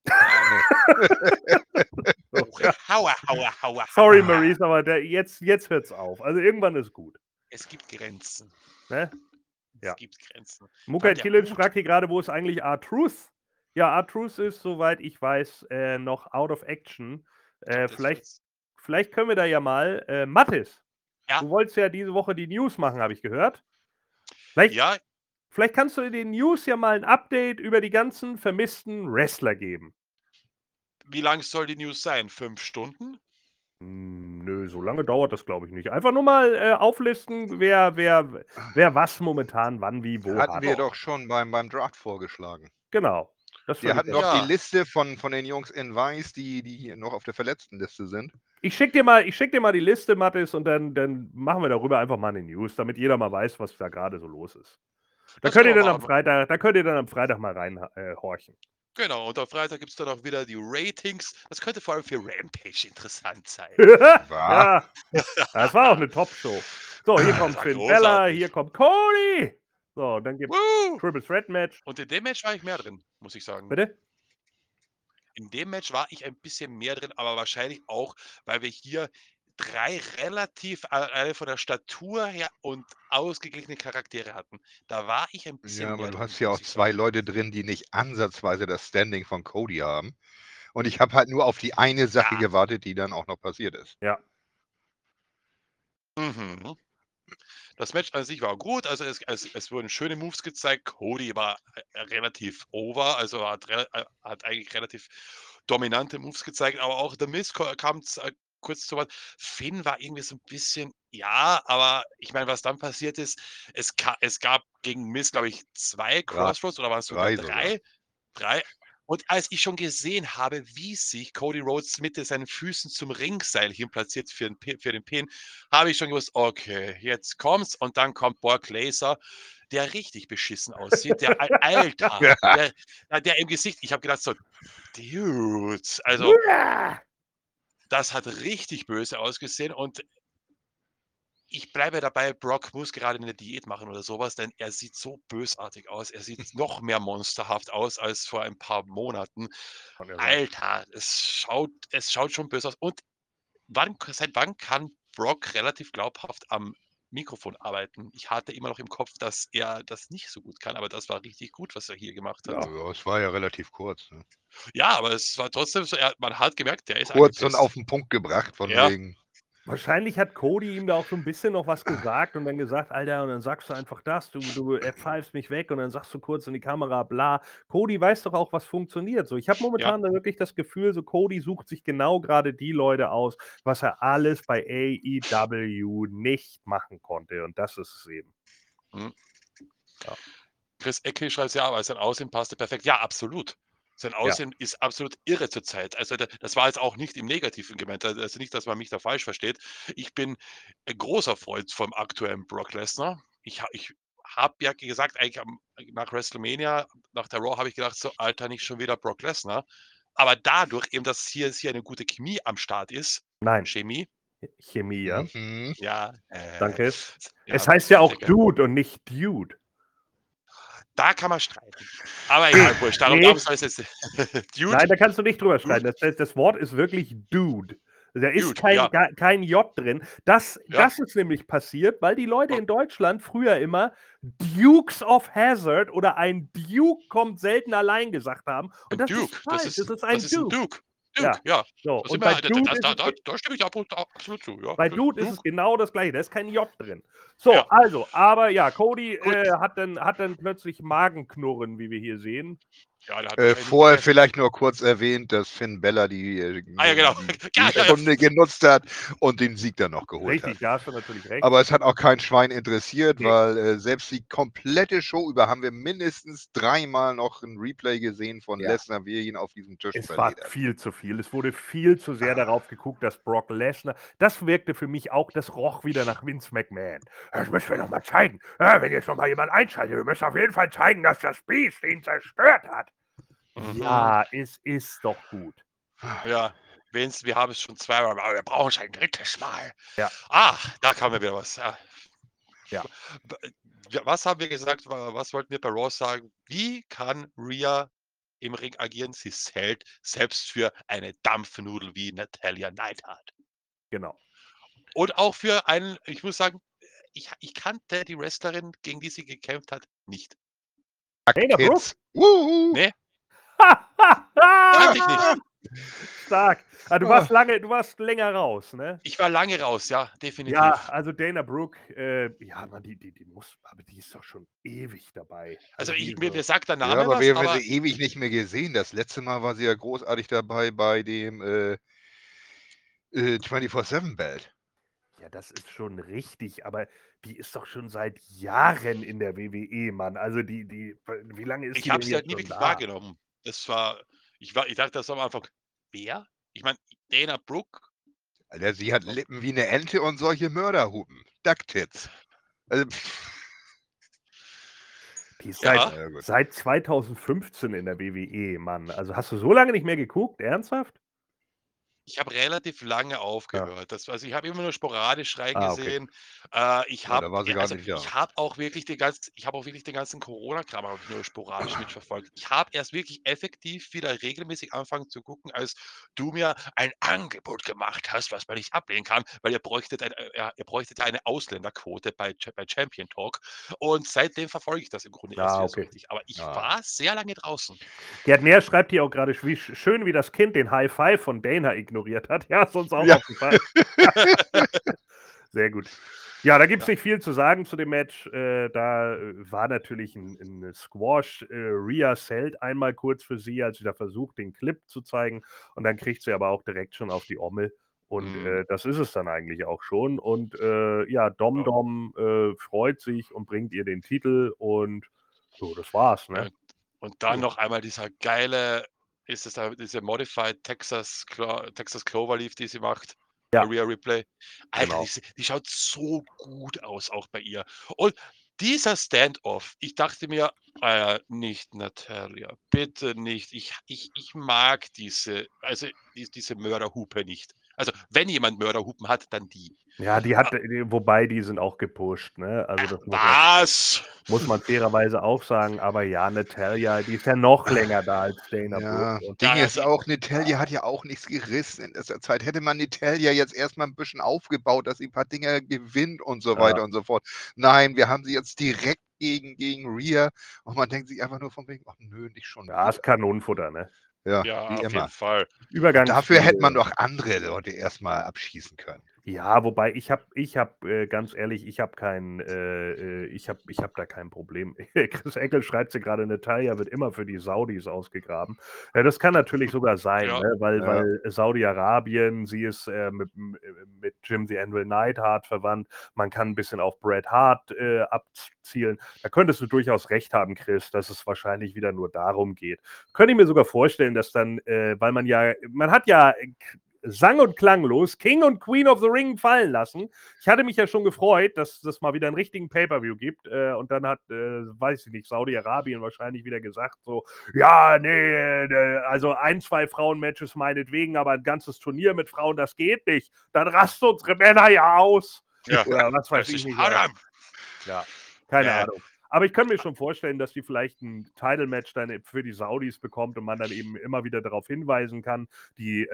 So, ja. Hauer. Sorry, Maurice, aber jetzt hört's auf. Also irgendwann ist gut. Es gibt Grenzen. Ne? Ja. Es gibt Grenzen. Mukai der Kilic Hut- fragt hier gerade, wo ist eigentlich R-Truth? Ja, R-Truth ist, soweit ich weiß, noch out of action. Das Vielleicht können wir da ja mal, Mattis, Ja. du wolltest ja diese Woche die News machen, habe ich gehört. Vielleicht kannst du den News ja mal ein Update über die ganzen vermissten Wrestler geben. Wie lang soll die News sein? 5 Stunden? Nö, so lange dauert das, glaube ich, nicht. Einfach nur mal auflisten, wer was momentan, wann, wie, wo Hatten hat. wir doch schon beim Draft vorgeschlagen. Genau. Das Wir fand hatten ich doch Ja. die Liste von den Jungs in Weiß, die hier noch auf der Verletztenliste sind. Ich schick dir mal die Liste, Mattis, und dann machen wir darüber einfach mal eine News, damit jeder mal weiß, was da gerade so los ist. Da Das könnt ihr können dann wir am Freitag mal reinhorchen. Genau, und am Freitag gibt es dann auch wieder die Ratings. Das könnte vor allem für Rampage interessant sein. Ja, das war auch eine Top-Show. So, hier kommt war Finn großartig. Bella, hier kommt Cody. So, dann gibt es Woo! Triple Threat Match. Und in dem Match war ich mehr drin, muss ich sagen. Bitte? In dem Match war ich ein bisschen mehr drin, aber wahrscheinlich auch, weil wir hier 3 relativ von der Statur her und ausgeglichene Charaktere hatten. Da war ich ein bisschen Ja, mehr aber du drin, hast ja auch muss ich 2 sagen. Leute drin, die nicht ansatzweise das Standing von Cody haben. Und ich habe halt nur auf die eine Sache Ja. gewartet, die dann auch noch passiert ist. Ja. Mhm. Das Match an sich war gut, also es wurden schöne Moves gezeigt. Cody war relativ over, also hat eigentlich relativ dominante Moves gezeigt, aber auch The Miz kam kurz zu Wort. Finn war irgendwie so ein bisschen, ja, aber ich meine, was dann passiert ist, es gab gegen Miz, glaube ich, 2 Crossroads oder waren es sogar 3 sogar. 3. Und als ich schon gesehen habe, wie sich Cody Rhodes mit seinen Füßen zum Ringseilchen platziert für den Pin, habe ich schon gewusst, okay, jetzt kommt's. Und dann kommt Brock Lesnar, der richtig beschissen aussieht. Der Alter, der im Gesicht, ich habe gedacht so, Dude, also das hat richtig böse ausgesehen. Und ich bleibe dabei, Brock muss gerade eine Diät machen oder sowas, denn er sieht so bösartig aus. Er sieht noch mehr monsterhaft aus als vor ein paar Monaten. Alter, es schaut schon böse aus. Und seit wann kann Brock relativ glaubhaft am Mikrofon arbeiten? Ich hatte immer noch im Kopf, dass er das nicht so gut kann, aber das war richtig gut, was er hier gemacht hat. Ja, es war ja relativ kurz. Ne? Ja, aber es war trotzdem so, man hat gemerkt, der ist Kurz und angepisst. auf den Punkt gebracht, von Ja. wegen. Wahrscheinlich hat Cody ihm da auch so ein bisschen noch was gesagt und dann gesagt, Alter, und dann sagst du einfach das, du pfeifst mich weg und dann sagst du kurz in die Kamera, bla. Cody weiß doch auch, was funktioniert. So, ich habe momentan da wirklich das Gefühl, so Cody sucht sich genau gerade die Leute aus, was er alles bei AEW nicht machen konnte. Und das ist es eben. Mhm. Ja. Chris Ecke schreibt, ja, aber sein Aussehen passte perfekt. Ja, absolut. Sein Aussehen ist absolut irre zurzeit. Also das war jetzt auch nicht im Negativen gemeint. Also nicht, dass man mich da falsch versteht. Ich bin ein großer Freund vom aktuellen Brock Lesnar. Ich habe ja gesagt, eigentlich nach WrestleMania, nach der Raw, habe ich gedacht, so, Alter, nicht schon wieder Brock Lesnar. Aber dadurch eben, dass hier eine gute Chemie am Start ist, Nein, Chemie, Chemie, ja. Mhm. ja, Danke. ja, Es heißt ja auch danke. Dude und nicht Dude. Da kann man streiten. Aber egal, wurscht. Darum soll es jetzt. Dude, Nein, da kannst du nicht drüber streiten. Das Wort ist wirklich Dude. Da ist Dude, kein J drin. Das ist nämlich passiert, weil die Leute Oh. in Deutschland früher immer Dukes of Hazzard oder ein Duke kommt selten allein gesagt haben. Und das Duke, ist falsch. Das ist ein Duke. Duke. Ja. Duke, ja. So, Da und bei Dude da stimme ich absolut zu. Ja. bei Dude ist es genau das gleiche, da ist kein J drin. So, Ja. also, aber ja, Cody Gut. hat dann plötzlich Magenknurren, wie wir hier sehen. Ja, der hat wahrscheinlich Vorher nicht vielleicht nur kurz erwähnt, dass Finn Bella die ja, genau. die Stunde genutzt hat und den Sieg dann noch geholt Richtig, hat. da hast du natürlich recht. Aber es hat auch kein Schwein interessiert, Nee. weil selbst die komplette Show über haben wir mindestens 3-mal noch ein Replay gesehen von Ja. Lesnar, wie er ihn auf diesem Tisch Es war verledert. viel zu viel. Es wurde viel zu sehr darauf geguckt, dass Brock Lesnar, das wirkte für mich auch, das roch wieder nach Vince McMahon. Das müssen wir noch mal zeigen. Ja, wenn jetzt noch mal jemand einschaltet, wir müssen auf jeden Fall zeigen, dass das Beast ihn zerstört hat. Ja, es ist doch gut. Ja, wir haben es schon zweimal, aber wir brauchen es ein drittes Mal. Ja. Da kam mir wieder was. Ja. Was haben wir gesagt? Was wollten wir bei Raw sagen? Wie kann Rhea im Ring agieren? Sie zählt selbst für eine Dampfnudel wie Natalya Neidhart. Genau. Und auch für einen, ich muss sagen, ich kannte die Wrestlerin, gegen die sie gekämpft hat, nicht. Dana Brooke? Hits. Wuhu. Nee, kannte ich nicht. Stark. Ah, du warst länger raus, ne? Ich war lange raus, ja, definitiv. Ja, also Dana Brooke, die muss, aber die ist doch schon ewig dabei. Also die mir sagt der Ja, Name aber was, wir haben aber sie ewig nicht mehr gesehen. Das letzte Mal war sie ja großartig dabei bei dem 24/7-Belt. Ja, das ist schon richtig, aber die ist doch schon seit Jahren in der WWE, Mann. Also wie lange ist ich die habe denn sie halt jetzt nie schon wirklich da? wahrgenommen. Ich dachte das am Anfang, wer? Ich meine, Dana Brooke, Alter, sie hat Lippen wie eine Ente und solche Mörderhupen. Ducktits. Also, Die ist Ja. ja, gut. seit 2015 in der WWE, Mann. Also hast du so lange nicht mehr geguckt? Ernsthaft? ich habe relativ lange aufgehört. Also ich habe immer nur sporadisch okay. reingesehen. Ich Ja, habe da war sie gar nicht da. ich habe auch wirklich den ganzen Corona-Kram habe ich nur sporadisch mitverfolgt. Ich habe erst wirklich effektiv wieder regelmäßig angefangen zu gucken, als du mir ein Angebot gemacht hast, was man nicht ablehnen kann, weil ihr bräuchtet eine Ausländerquote bei Champion Talk. Und seitdem verfolge ich das im Grunde erst wieder so Okay. richtig. Aber ich Ah. war sehr lange draußen. Gerd Näher schreibt hier auch gerade, schön, wie das Kind den High Five von Dana ignoriert hat. Ja, ist uns auch Ja. aufgefallen. Sehr gut. Ja, da gibt es nicht viel zu sagen zu dem Match. Da war natürlich ein Squash. Rhea zählt einmal kurz für sie, als sie da versucht, den Clip zu zeigen. Und dann kriegt sie aber auch direkt schon auf die Ommel. Und das ist es dann eigentlich auch schon. Und Dom freut sich und bringt ihr den Titel. Und so, das war's, ne? Und dann Ja. noch einmal dieser geile, ist es da diese Modified Texas Cloverleaf, die sie macht, Ja. Rhea Ripley. Alter, Genau. die schaut so gut aus, auch bei ihr. Und dieser Standoff, ich dachte mir, nicht Natalya, bitte nicht. Ich mag diese Mörderhupe nicht. Also, wenn jemand Mörderhupen hat, dann die. Ja, wobei die sind auch gepusht, ne? Also das Was? muss man fairerweise auch sagen, aber ja, Natalya, die ist ja noch länger da als Dana Ja, Brooke. Und Ding Ja, ist auch, Natalya hat ja auch nichts gerissen in dieser Zeit. Hätte man Natalya jetzt erstmal ein bisschen aufgebaut, dass sie ein paar Dinge gewinnt und so weiter und so fort. Nein, wir haben sie jetzt direkt gegen Rhea und man denkt sich einfach nur von wegen, ach nö, nicht schon ja, ist wieder. Kanonenfutter, ne? Ja, Ja, wie auf immer. jeden Fall. Übergangs Dafür hätte man doch andere Leute erstmal abschießen können. Ja, wobei ganz ehrlich, ich habe da kein Problem. Chris Eckel schreibt sie gerade, Natalia wird immer für die Saudis ausgegraben. Das kann natürlich sogar sein, Ja. ne? Ja. Weil Saudi-Arabien, sie ist mit Jim the Anvil Neidhart verwandt. Man kann ein bisschen auf Bret Hart abzielen. Da könntest du durchaus recht haben, Chris, dass es wahrscheinlich wieder nur darum geht. Könnte ich mir sogar vorstellen, dass dann, weil man hat ja sang- und klanglos King und Queen of the Ring fallen lassen. Ich hatte mich ja schon gefreut, dass das mal wieder einen richtigen Pay-Per-View gibt. Und dann hat, weiß ich nicht, Saudi-Arabien wahrscheinlich wieder gesagt, so, ja, nee, also 2 Frauen-Matches meinetwegen, aber ein ganzes Turnier mit Frauen, das geht nicht. Dann rasten unsere Männer ja aus. Ja. Oder was weiß Das ich ist nicht. Haram. Ja, keine Ja. Ahnung. Aber ich könnte mir schon vorstellen, dass die vielleicht ein Title-Match dann für die Saudis bekommt und man dann eben immer wieder darauf hinweisen kann, die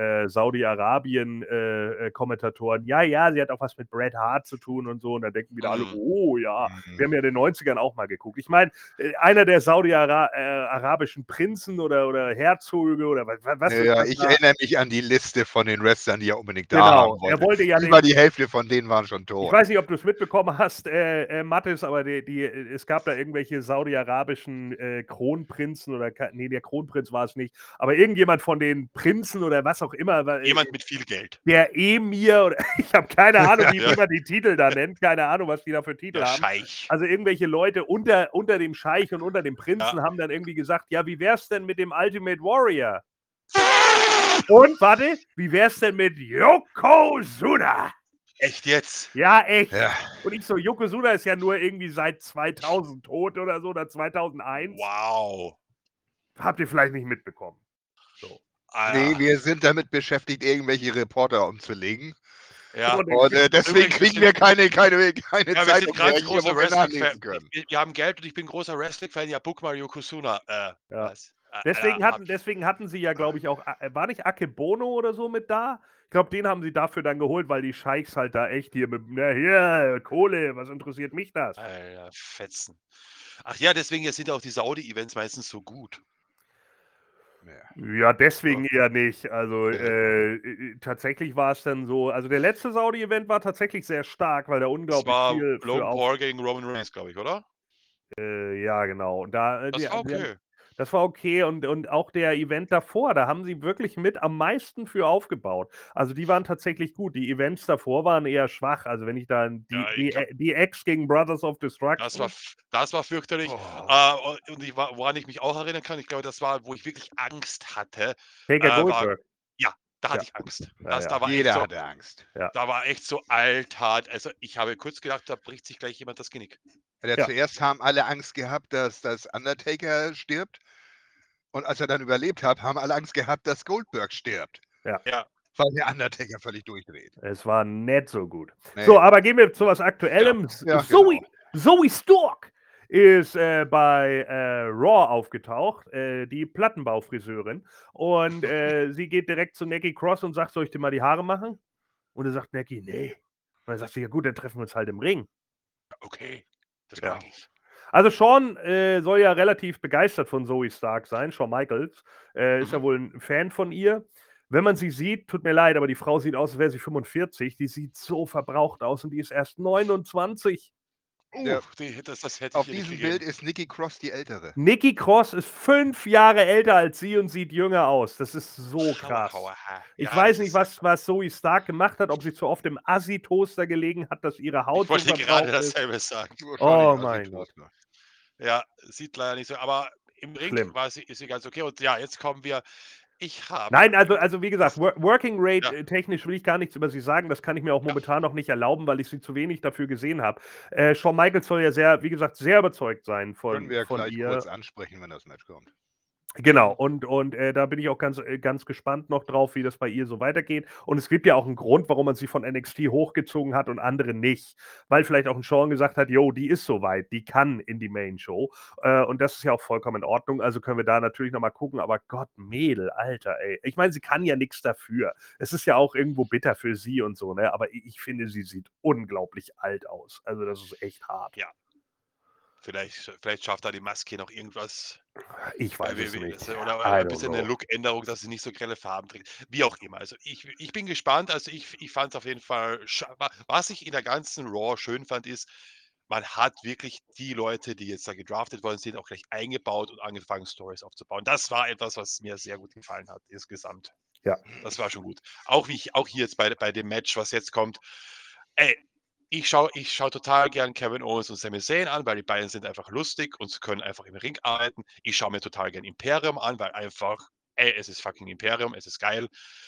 Saudi-Arabien-Kommentatoren, ja, sie hat auch was mit Bret Hart zu tun und so. Und dann denken wieder alle, oh ja, wir haben ja in den 90ern auch mal geguckt. Ich meine, einer der saudi-arabischen Prinzen oder Herzöge oder was ist Ja, das ich da? erinnere mich an die Liste von den Wrestlern, die er unbedingt da haben Genau, er wollte. wollte ja Über die Hälfte von denen waren schon ich tot. weiß nicht, ob du es mitbekommen hast, Mathis, aber es gab da irgendwelche saudi-arabischen Kronprinzen oder nee, der Kronprinz war es nicht, aber irgendjemand von den Prinzen oder was auch immer, Jemand mit viel Geld. der Emir oder ich habe keine Ahnung, wie Ja. man die Titel da nennt, keine Ahnung, was die da für Titel Der haben. Scheich. Also irgendwelche Leute unter dem Scheich und unter dem Prinzen haben dann irgendwie gesagt, ja, wie wär's denn mit dem Ultimate Warrior? Und, warte, wie wär's denn mit Yokozuna? Echt jetzt? Ja, echt. Ja. Und ich so, Yokozuna ist ja nur irgendwie seit 2000 tot oder so, oder 2001. Wow. Habt ihr vielleicht nicht mitbekommen. So. Nee, Ah, wir sind damit beschäftigt, irgendwelche Reporter umzulegen. ja. Und Und deswegen Übrigens, kriegen wir keine Ja, wir sind Zeitung mehr ganz hier, großer wo wir nachlesen Wrestling-Fan. können. Wir haben Geld und ich bin großer Wrestling-Fan. Ja, book mal Yokozuna. Was? Deswegen hatten sie ja, glaube ich, auch, war nicht Akebono oder so mit da? Ich glaube, den haben sie dafür dann geholt, weil die Scheichs halt da echt hier mit, na hier, Kohle, was interessiert mich das? Alter, Fetzen. Ach ja, deswegen sind auch die Saudi-Events meistens so gut. Ja. Ja, deswegen eher nicht. Also Ja. tatsächlich war es dann so, also der letzte Saudi-Event war tatsächlich sehr stark, weil da Das unglaublich war viel für Logan Paul gegen Roman Reigns, glaube ich, oder? ja, genau. Und da, Das war okay. das war okay und auch der Event davor, da haben sie wirklich mit am meisten für aufgebaut. Also die waren tatsächlich gut. Die Events davor waren eher schwach. Also wenn ich dann Ja, ich glaub, die X gegen Brothers of Destruction. das war fürchterlich. Oh. Und woran ich mich auch erinnern kann, ich glaube, das war, wo ich wirklich Angst hatte. Taker war, Goldberg. ja, da hatte Ja. ich Angst. Ja, ja. Da war echt Jeder so, hatte Angst. da war echt so althart. Also ich habe kurz gedacht, da bricht sich gleich jemand das Genick. Ja. Zuerst haben alle Angst gehabt, dass Undertaker stirbt. Und als er dann überlebt hat, haben alle Angst gehabt, dass Goldberg stirbt. Ja. Weil der Undertaker völlig durchdreht. Es war nicht so gut. Nee. So, aber gehen wir zu was Aktuellem. Ja, Zoe Stork ist bei Raw aufgetaucht, die Plattenbaufriseurin. Und sie geht direkt zu Nikki Cross und sagt, soll ich dir mal die Haare machen? Und er sagt Nikki, nee. Und dann sagt sie, ja gut, dann treffen wir uns halt im Ring. Okay, das Ja. mag ich. Also Shawn soll ja relativ begeistert von Zoe Stark sein, Shawn Michaels. Ist ja wohl ein Fan von ihr. Wenn man sie sieht, tut mir leid, aber die Frau sieht aus, als wäre sie 45. Die sieht so verbraucht aus und die ist erst 29. Ja. Das hätte Auf ich ihr nicht diesem gegeben. Bild ist Nikki Cross die Ältere. Nikki Cross ist 5 Jahre älter als sie und sieht jünger aus. Das ist so krass. Ich Ja, weiß das nicht, ist was Zoe Stark gemacht hat, ob sie zu oft im Assi-Toaster gelegen hat, dass ihre Haut Ich wollte so gerade verbraucht ist. dasselbe sagen. Oh mein Gott. Ja, sieht leider nicht so. Aber im Ring Schlimm. ist sie ganz okay. Und ja, jetzt kommen wir. Ich habe. Nein, also wie gesagt, Das- Working Rate Ja. technisch will ich gar nichts über sie sagen. Das kann ich mir auch momentan noch nicht erlauben, weil ich sie zu wenig dafür gesehen habe. Shawn Michaels soll ja sehr, wie gesagt, sehr überzeugt sein von Können wir ja gleich ihr. kurz ansprechen, wenn das Match kommt. Genau, und da bin ich auch ganz gespannt noch drauf, wie das bei ihr so weitergeht. Und es gibt ja auch einen Grund, warum man sie von NXT hochgezogen hat und andere nicht. Weil vielleicht auch ein Shawn gesagt hat, jo, die ist soweit, die kann in die Main Show. Und das ist ja auch vollkommen in Ordnung. Also können wir da natürlich nochmal gucken. Aber Gott, Mädel, Alter, ey. Ich meine, sie kann ja nichts dafür. Es ist ja auch irgendwo bitter für sie und so, ne? Aber ich finde, sie sieht unglaublich alt aus. Also das ist echt hart. Ja. Vielleicht schafft da die Maske noch irgendwas Ich bei weiß es WWE, nicht. oder I ein don't bisschen eine know. Look-Änderung, dass sie nicht so grelle Farben trägt. Wie auch immer. Also ich bin gespannt. Also ich fand es auf jeden Fall, was ich in der ganzen Raw schön fand, ist, man hat wirklich die Leute, die jetzt da gedraftet worden sind, auch gleich eingebaut und angefangen, Stories aufzubauen. Das war etwas, was mir sehr gut gefallen hat, insgesamt. Ja. Das war schon gut. Auch hier jetzt bei dem Match, was jetzt kommt. Ey, ich schau total gern Kevin Owens und Sami Zayn an, weil die beiden sind einfach lustig und sie können einfach im Ring arbeiten. Ich schaue mir total gern Imperium an, weil einfach, es ist fucking Imperium, es ist geil.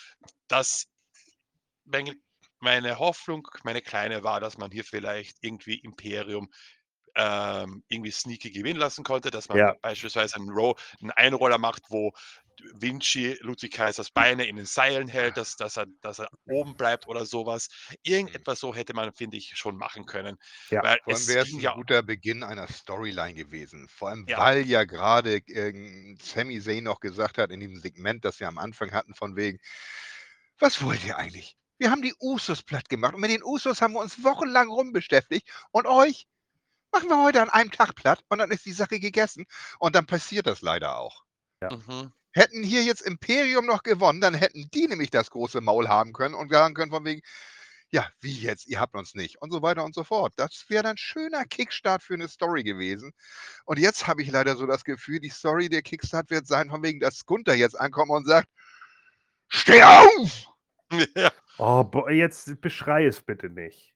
Meine Hoffnung, meine kleine, war, dass man hier vielleicht irgendwie Imperium irgendwie sneaky gewinnen lassen konnte, dass man beispielsweise einen Einroller macht, wo Vinci Ludwig Kaisers Beine in den Seilen hält, dass er oben bleibt oder sowas. Irgendetwas so hätte man, finde ich, schon machen können. Ja. Weil Vor allem es wäre es ging ein ja, guter Beginn einer Storyline gewesen. Vor allem, Ja. weil ja gerade Sami Zayn noch gesagt hat in dem Segment, das wir am Anfang hatten, von wegen, was wollt ihr eigentlich? Wir haben die Usos platt gemacht und mit den Usos haben wir uns wochenlang rumbeschäftigt und euch machen wir heute an einem Tag platt und dann ist die Sache gegessen und dann passiert das leider auch. Mhm. Hätten hier jetzt Imperium noch gewonnen, dann hätten die nämlich das große Maul haben können und sagen können von wegen, ja, wie jetzt, ihr habt uns nicht und so weiter und so fort. Das wäre dann ein schöner Kickstart für eine Story gewesen. Und jetzt habe ich leider so das Gefühl, die Story der Kickstart wird sein, von wegen, dass Gunther jetzt ankommt und sagt, steh auf! Ja, Oh, jetzt beschrei es bitte nicht.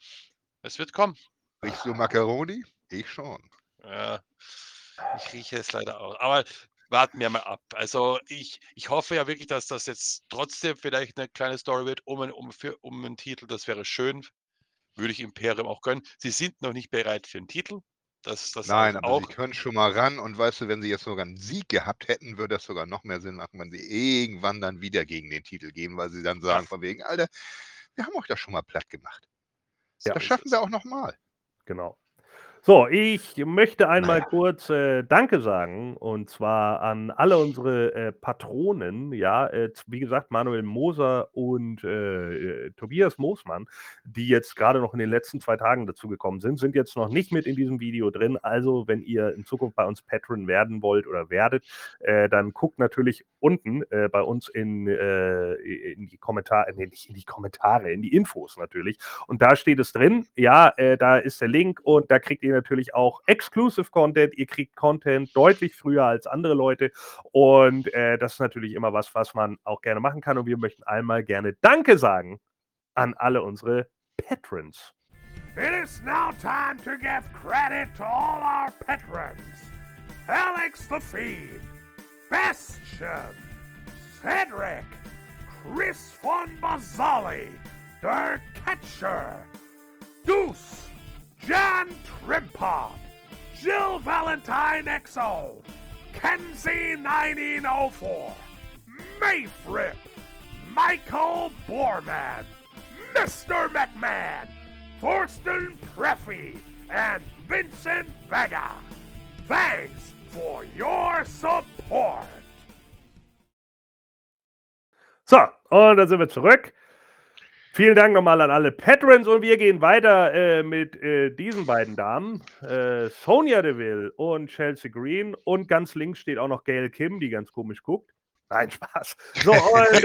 es wird kommen. Riechst du Macaroni? Ich schon. Ja, ich rieche es leider auch. Aber warten wir mal ab. Also ich hoffe ja wirklich, dass das jetzt trotzdem vielleicht eine kleine Story wird um einen Titel. Das wäre schön. Würde ich Imperium auch gönnen. Sie sind noch nicht bereit für einen Titel. Das sage Nein, ich aber sie auch. können schon mal ran und weißt du, wenn sie jetzt sogar einen Sieg gehabt hätten, würde das sogar noch mehr Sinn machen, wenn sie irgendwann dann wieder gegen den Titel gehen, weil sie dann sagen von wegen, Alter, wir haben euch das schon mal platt gemacht. So Das ist schaffen es. wir auch nochmal. Genau. So, ich möchte einmal Naja. kurz Danke sagen, und zwar an alle unsere Patronen, ja, wie gesagt, Manuel Moser und Tobias Moosmann, die jetzt gerade noch in den letzten 2 Tagen dazu gekommen sind jetzt noch nicht mit in diesem Video drin. Also, wenn ihr in Zukunft bei uns Patron werden wollt oder werdet, dann guckt natürlich unten bei uns in die Kommentare, nee, nicht in die Kommentare, in die Infos natürlich. Und da steht es drin, ja, da ist der Link und da kriegt ihr natürlich auch Exclusive Content. Ihr kriegt Content deutlich früher als andere Leute und das ist natürlich immer was man auch gerne machen kann. Und wir möchten einmal gerne Danke sagen an alle unsere Patrons. It is now time to give credit to all our patrons. Alex the Fiend, Bastion, Cedric, Chris von Mazzali, Der Catcher, Goose, John Trimpop, Jill Valentine XO, Kenzie 1904, Mayfrip, Michael Borman, Mr. McMahon, Thorsten Preffy, and Vincent Vega. Thanks for your support. So, und dann sind wir zurück. Vielen Dank nochmal an alle Patrons und wir gehen weiter mit diesen beiden Damen, Sonya Deville und Chelsea Green, und ganz links steht auch noch Gail Kim, die ganz komisch guckt. Nein, Spaß. So, und,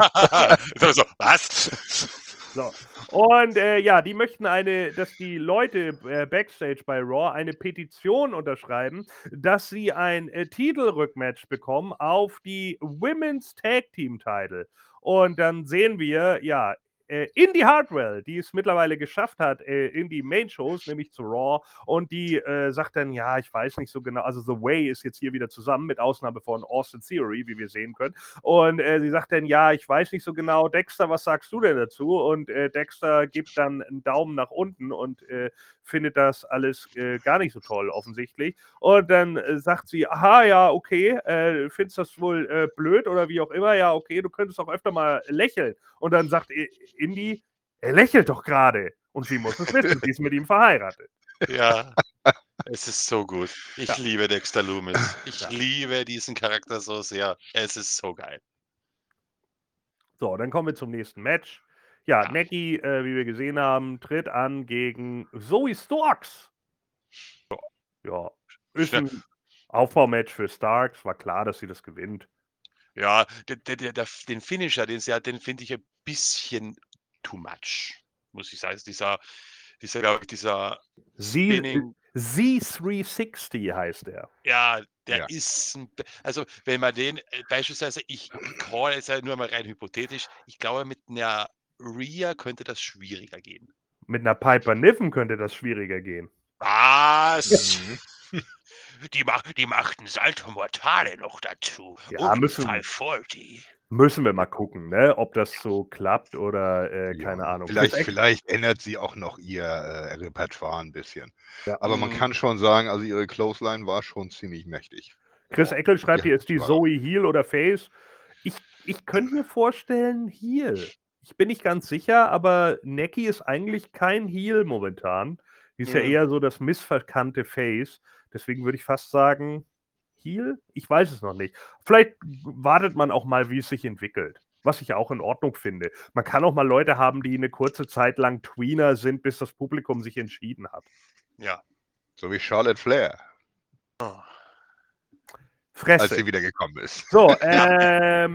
Was? so. Und ja, die möchten dass die Leute Backstage bei Raw eine Petition unterschreiben, dass sie ein Titelrückmatch bekommen auf die Women's Tag Team Title. Und dann sehen wir, ja, Indy Hartwell, die es mittlerweile geschafft hat in die Main-Shows, nämlich zu Raw, und die sagt dann, ja, ich weiß nicht so genau, also The Way ist jetzt hier wieder zusammen, mit Ausnahme von Austin Theory, wie wir sehen können, und sie sagt dann, ja, ich weiß nicht so genau, Dexter, was sagst du denn dazu? Und Dexter gibt dann einen Daumen nach unten und findet das alles gar nicht so toll, offensichtlich. Und dann sagt sie, aha, ja, okay, findest das wohl blöd oder wie auch immer, ja, okay, du könntest auch öfter mal lächeln. Und dann sagt Indy, er lächelt doch gerade. Und sie muss es wissen, sie ist mit ihm verheiratet. Ja, es ist so gut. Ich Ja. liebe Dexter Loomis. Ich Ja. liebe diesen Charakter so sehr. Es ist so geil. So, dann kommen wir zum nächsten Match. Ja, Ja. Necki, wie wir gesehen haben, tritt an gegen Zoe Starks. Ja, ist Schnell. ein Aufbaumatch für Starks. War klar, dass sie das gewinnt. Ja, den Finisher, den finde ich ein bisschen too much, muss ich sagen. Also glaube ich, dieser Spinning, Z360 heißt er. ja, der Ja. ist, also wenn man den, beispielsweise, ich call jetzt halt nur mal rein hypothetisch, ich glaube, mit einer Rhea könnte das schwieriger gehen. Mit einer Piper Niven könnte das schwieriger gehen. Was? Mhm. Die machten Salto Mortale noch dazu. Ja, Und müssen, 540. müssen wir mal gucken, ne? Ob das so klappt oder Ja, keine Ahnung. Chris vielleicht ändert sie auch noch ihr Repertoire ein bisschen. Ja. Aber man kann schon sagen, also ihre Clothesline war schon ziemlich mächtig. Chris Ja. Eckel schreibt Ja, hier, ist die war- Zoe Heel oder Face? Ich könnte mir vorstellen, Heel. Ich bin nicht ganz sicher, aber Necki ist eigentlich kein Heel momentan. Die ist ja Nö. eher so das missverkannte Face. Deswegen würde ich fast sagen, Heel? Ich weiß es noch nicht. Vielleicht wartet man auch mal, wie es sich entwickelt. Was ich auch in Ordnung finde. Man kann auch mal Leute haben, die eine kurze Zeit lang Tweener sind, bis das Publikum sich entschieden hat. Ja. So wie Charlotte Flair, Oh. als Fresse. sie wieder gekommen ist. So, ja,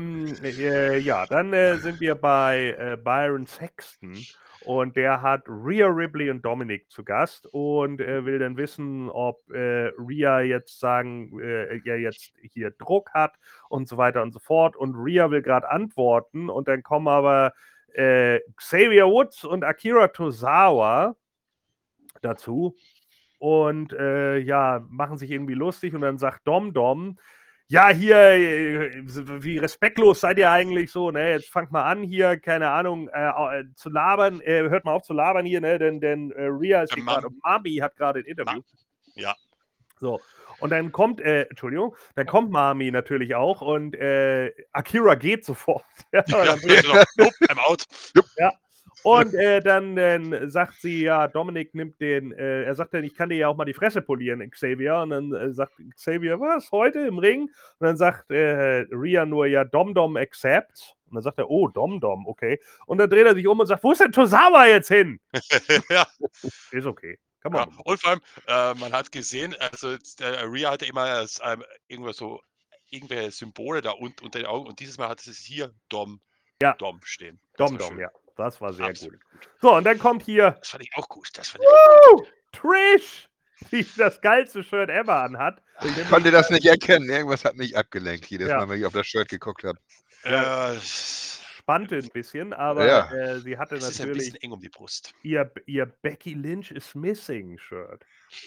dann sind wir bei Byron Sexton und der hat Rhea Ripley und Dominic zu Gast und will dann wissen, ob Rhea jetzt jetzt hier Druck hat und so weiter und so fort. Und Rhea will gerade antworten und dann kommen aber Xavier Woods und Akira Tozawa dazu und machen sich irgendwie lustig und dann sagt Dom, ja, hier, wie respektlos seid ihr eigentlich so, ne? Jetzt fangt mal an hier, keine Ahnung, zu labern, hört mal auf zu labern hier, ne? Denn Rhea ist hier gerade, Mami hat gerade ein Interview. Ja. So, und dann kommt, dann kommt Mami natürlich auch und Akira geht sofort. Ja, dann Nope, I'm out. ja. Und dann sagt sie, ja, Dominik nimmt er sagt dann, ich kann dir ja auch mal die Fresse polieren, Xavier. Und dann sagt Xavier, was, heute im Ring? Und dann sagt Rhea nur, ja, Dom accept. Und dann sagt er, oh, Dom, okay. Und dann dreht er sich um und sagt, wo ist denn Tozawa jetzt hin? Ja. Ist okay. Kann Ja. man machen. Und vor allem, man hat gesehen, also Rhea hatte immer irgendwelche Symbole da unter den Augen und dieses Mal hat es hier Dom stehen. Das war Dom, schön. ja. Das war sehr Absolut gut. So, und dann kommt hier Das fand ich auch gut. Das fand ich auch gut. Trish, die das geilste Shirt ever anhat. Ich konnte das nicht erkennen. Irgendwas hat mich abgelenkt jedes Ja. Mal, wenn ich auf das Shirt geguckt habe. Ja. Äh, Spannte ein bisschen, aber Ja. sie hatte Es ist ein natürlich bisschen eng um die Brust. ihr Becky Lynch is missing Shirt.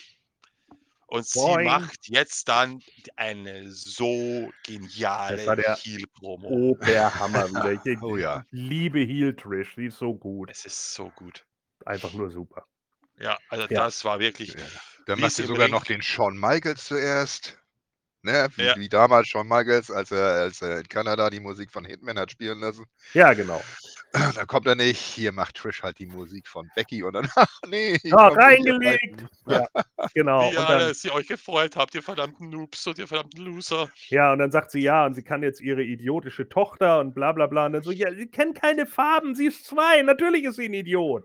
Und sie Boing. macht jetzt dann eine so Das war geniale der Heel-Promo. Oberhammer wieder. Ich Oh ja. liebe Heel Trish, die ist so gut. Es ist so gut. Einfach nur super. Ja, also Ja. das war wirklich. Ja. Dann wie macht es sie im sogar Ring- noch den Shawn Michaels zuerst. Ne? Ja. Wie damals Shawn Michaels, als er in Kanada die Musik von Hitman hat spielen lassen. Ja, genau. Dann kommt er nicht. Hier macht Trish halt die Musik von Becky und dann, ach nee. ich Ja, komm nicht reingelegt. Ja, genau. Wie Und alle dann, sie euch gefreut habt, ihr verdammten Noobs und ihr verdammten Loser. ja, und dann sagt sie ja, und sie kann jetzt ihre idiotische Tochter und bla bla bla. Und dann so, ja, sie kennt keine Farben, sie ist 2. Natürlich ist sie ein Idiot.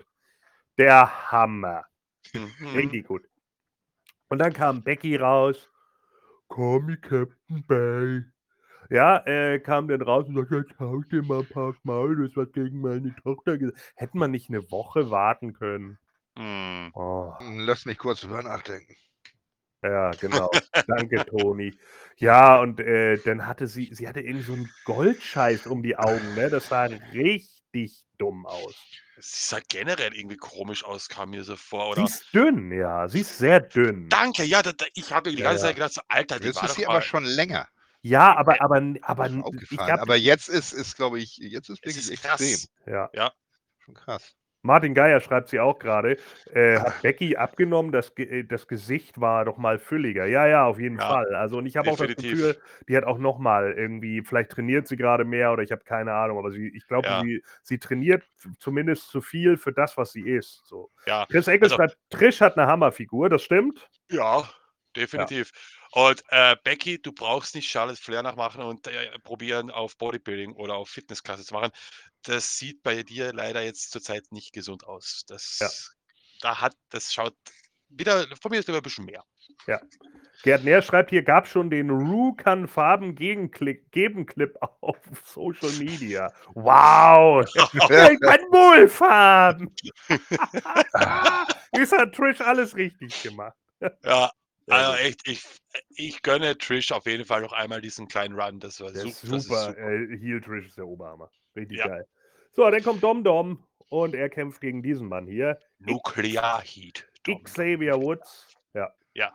Der Hammer. Mhm. Richtig gut. Und dann kam Becky raus. Call me Captain Bay. Ja, kam dann raus und sagte, jetzt hau ich dir mal ein paar Maul, das was gegen meine Tochter gesagt. Hätte man nicht eine Woche warten können. Mhm. Oh, Lass mich kurz drüber nachdenken. ja, genau. Danke, Toni. Ja, und dann hatte sie hatte irgendwie so einen Goldscheiß um die Augen, ne? Das sah richtig dumm aus. Sie sah generell irgendwie komisch aus, kam mir so vor. Sie Oder? ist dünn, ja. Sie ist sehr dünn. Danke, ja, ich habe die Ja, ganze ja. Zeit gedacht, so, Alter, die Das war ist doch hier mal. aber schon länger. Ja, aber Ist mir ich aufgefallen. habe Aber jetzt ist glaube ich, jetzt ist Es wirklich ist extrem. krass. ja. Ja. Schon krass. Martin Geier schreibt sie auch gerade. Hat Becky abgenommen, das Gesicht war doch mal fülliger. Ja, ja, auf jeden Ja, Fall. Also, und ich habe auch das definitiv. Gefühl, die hat auch noch mal irgendwie, vielleicht trainiert sie gerade mehr oder ich habe keine Ahnung, aber ich glaube, Ja. sie trainiert zumindest zu viel für das, was sie ist. So. Ja, Chris Eckel also, schreibt, Trish hat eine Hammerfigur, das stimmt. ja, definitiv. Und Becky, du brauchst nicht Charlotte Flair nachmachen und probieren, auf Bodybuilding oder auf Fitnessklasse zu machen. Das sieht bei dir leider jetzt zurzeit nicht gesund aus. Das schaut wieder, von mir ist lieber ein bisschen mehr. Ja. Gerd Nähr schreibt hier, gab schon den Rue kann Farben geben Clip auf Social Media. Wow! Er kann wohl Farben! Jetzt hat Trish alles richtig gemacht. Ja, Sehr also gut. echt, ich gönne Trish auf jeden Fall noch einmal diesen kleinen Run. Das war Der ist super. Das ist super. super. Heel Trish ist der Oberhammer. Richtig Ja. geil. So, dann kommt Dom und er kämpft gegen diesen Mann hier. Nuclear Heat. Xavier Woods. Ja.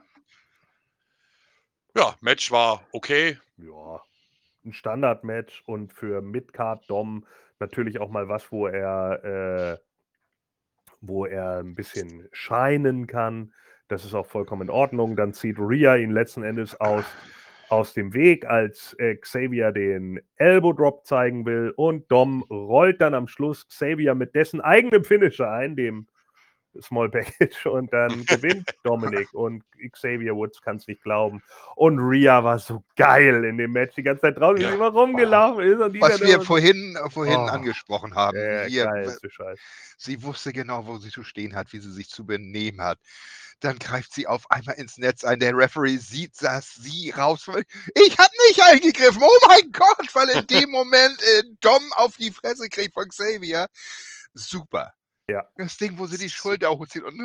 Ja, Match war okay. Ja. Ein Standard-Match und für Midcard Dom natürlich auch mal was, wo er ein bisschen scheinen kann. Das ist auch vollkommen in Ordnung. Dann zieht Rhea ihn letzten Endes aus dem Weg, als Xavier den Elbow Drop zeigen will. Und Dom rollt dann am Schluss Xavier mit dessen eigenem Finisher ein, dem Small Package. Und dann gewinnt Dominic und Xavier Woods kann es nicht glauben. Und Rhea war so geil in dem Match. Die ganze Zeit draußen, wie sie immer rumgelaufen ist. Und die Was dann wir immer so- vorhin Oh. angesprochen haben. Hier, geilste Scheiß. sie wusste genau, wo sie zu stehen hat, wie sie sich zu benehmen hat. Dann greift sie auf einmal ins Netz ein. Der Referee sieht, dass sie raus. Ich habe nicht eingegriffen. Oh mein Gott, weil in dem Moment Dom auf die Fresse kriegt von Xavier. Super. Ja. Das Ding, wo sie die Schulter hochzieht und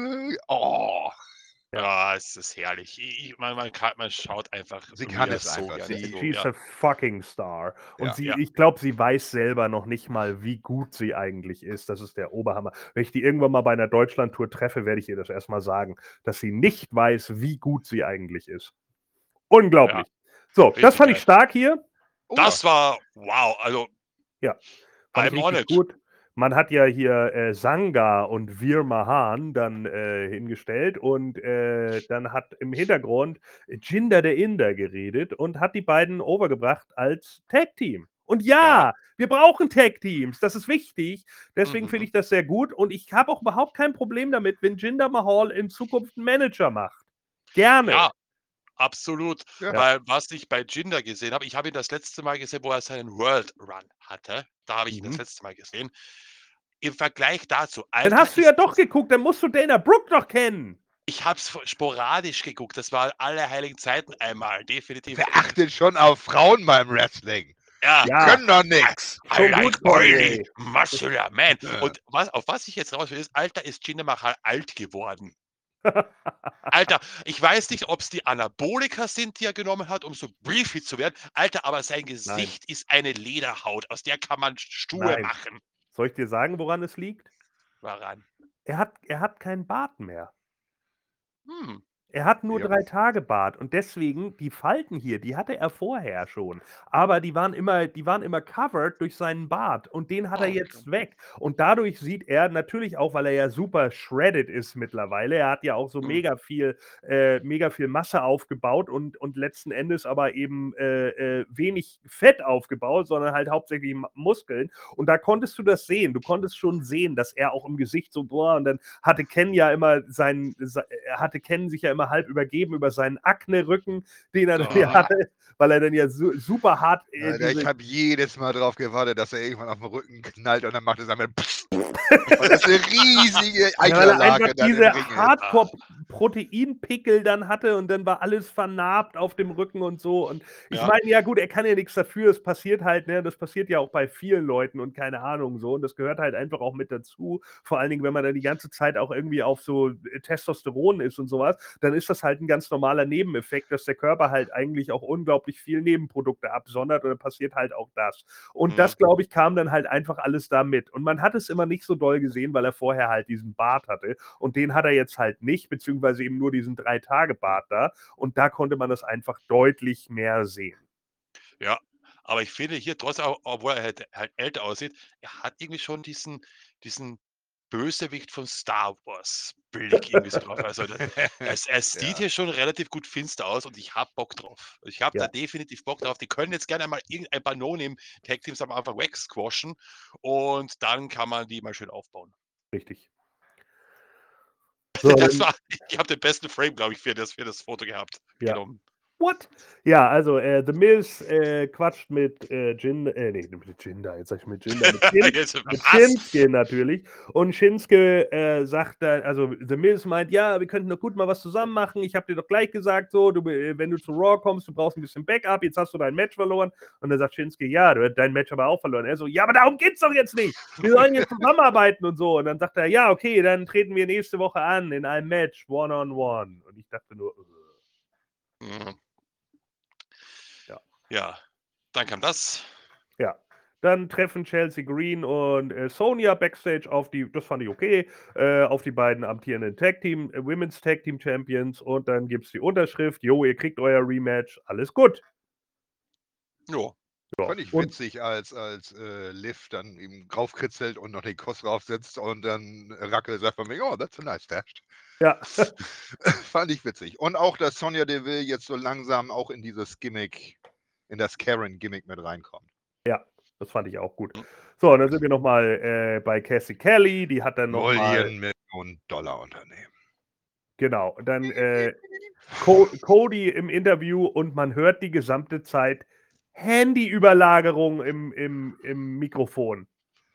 oh. Ja, es ist herrlich. Man schaut einfach. Sie kann Rhea es einfach. gerne zu, She's ja. a fucking star. Und Ja. ich glaube, sie weiß selber noch nicht mal, wie gut sie eigentlich ist. Das ist der Oberhammer. Wenn ich die irgendwann mal bei einer Deutschland-Tour treffe, werde ich ihr das erstmal sagen, dass sie nicht weiß, wie gut sie eigentlich ist. Unglaublich. So, das Richtig fand ich geil. stark hier. Oh, Das war wow. Also, Ja. Fand ich I'm on richtig it. gut. Man hat ja hier Sangha und Veer Mahan dann hingestellt und dann hat im Hintergrund Jinder der Inder geredet und hat die beiden overgebracht als Tag-Team. Und ja, wir brauchen Tag-Teams, das ist wichtig. Deswegen finde ich das sehr gut und ich habe auch überhaupt kein Problem damit, wenn Jinder Mahal in Zukunft einen Manager macht. Gerne. Ja, absolut. Ja. Weil was ich bei Jinder gesehen habe, ich habe ihn das letzte Mal gesehen, wo er seinen World Run hatte. Da habe ich ihn das letzte Mal gesehen. Im Vergleich dazu, Dann Alter, hast du ja doch geguckt, dann musst du Dana Brooke doch kennen. ich habe es sporadisch geguckt. Das war alle heiligen Zeiten einmal, definitiv. Wer achtet schon auf Frauen beim Wrestling? Ja, Die können doch nix. I Schon like gut, Corey. oily, muscular man. Ja. Und auf was ich jetzt raus will, ist, Alter, ist Jinder Mahal alt geworden. Alter, ich weiß nicht, ob es die Anabolika sind, die er genommen hat, um so briefy zu werden. Alter, aber sein Gesicht ist eine Lederhaut, aus der kann man Schuhe Nein. machen. Soll ich dir sagen, woran es liegt? Waran? Er hat keinen Bart mehr. Hm. Er hat nur Ja. 3 Tage Bart und deswegen, die Falten hier, die hatte er vorher schon. Aber die waren immer covered durch seinen Bart und den hat er Okay. jetzt weg. Und dadurch sieht er natürlich auch, weil er ja super shredded ist mittlerweile, er hat ja auch so mega viel Masse aufgebaut und letzten Endes aber eben wenig Fett aufgebaut, sondern halt hauptsächlich Muskeln. Und da konntest du das sehen. Du konntest schon sehen, dass er auch im Gesicht so, boah, und dann hatte Ken sich ja immer halb übergeben über seinen Akne-Rücken, den er dann ja hatte, weil er dann ja super hart. Alter, ich habe jedes Mal drauf gewartet, dass er irgendwann auf den Rücken knallt und dann macht es damit. Und das ist eine riesige weil er einfach Eiterlage dann im diese Ring ist. Hardcore-Proteinpickel dann hatte und dann war alles vernarbt auf dem Rücken und so. Und ich Ja. meine, ja gut, er kann ja nichts dafür, es passiert halt, ne, das passiert ja auch bei vielen Leuten und keine Ahnung so. Und das gehört halt einfach auch mit dazu. Vor allen Dingen, wenn man dann die ganze Zeit auch irgendwie auf so Testosteron ist und sowas, dann ist das halt ein ganz normaler Nebeneffekt, dass der Körper halt eigentlich auch unglaublich viel Nebenprodukte absondert und dann passiert halt auch das. Und das, glaube ich, kam dann halt einfach alles da mit. Und man hat es immer nicht so doll gesehen, weil er vorher halt diesen Bart hatte. Und den hat er jetzt halt nicht, beziehungsweise eben nur diesen 3-Tage-Bart da. Und da konnte man das einfach deutlich mehr sehen. Ja, aber ich finde hier trotzdem, obwohl er halt älter aussieht, er hat irgendwie schon diesen Bösewicht von Star Wars Blick irgendwie so drauf. Also er sieht hier schon relativ gut finster aus und ich habe Bock drauf. Ich habe da definitiv Bock drauf. Die können jetzt gerne einmal ein paar No-Name-Tag-Teams am Anfang wegsquashen und dann kann man die mal schön aufbauen. Richtig. So, ich habe den besten Frame, glaube ich, für das Foto gehabt. Ja. Genommen. What? Ja, also The Miz quatscht mit Jinder, nee, mit Jinder, jetzt sag ich mit Jinder, Jetzt, mit was? Shinsuke natürlich. Und Shinsuke sagt dann, also The Miz meint, ja, wir könnten doch gut mal was zusammen machen. Ich habe dir doch gleich gesagt, so, wenn du zu Raw kommst, du brauchst ein bisschen Backup, jetzt hast du dein Match verloren. Und dann sagt Shinsuke, ja, du hast dein Match aber auch verloren. Er so, ja, aber darum geht's doch jetzt nicht. Wir sollen jetzt zusammenarbeiten und so. Und dann sagt er, ja, okay, dann treten wir nächste Woche an in einem Match, One-on-One. Und ich dachte nur, Mhm. Ja. Ja, dann kam das. Ja, dann treffen Chelsea Green und Sonya Backstage auf die, das fand ich okay, auf die beiden amtierenden Women's Tag Team Champions und dann gibt es die Unterschrift, jo, ihr kriegt euer Rematch, alles gut. Jo. Ja. Fand ich Und witzig, als Liv dann eben draufkritzelt und noch den Kuss draufsetzt und dann Rackel sagt von mir, oh, that's a nice dash. ja, Fand ich witzig. Und auch, dass Sonya Deville jetzt so langsam auch in dieses Gimmick, in das Karen-Gimmick mit reinkommt. das fand ich auch gut. So, und dann sind wir nochmal bei Cassie Kelly, die hat dann nochmal, Multi-Millionen-Dollar Unternehmen. genau, dann Cody im Interview und man hört die gesamte Zeit Handyüberlagerung im Mikrofon.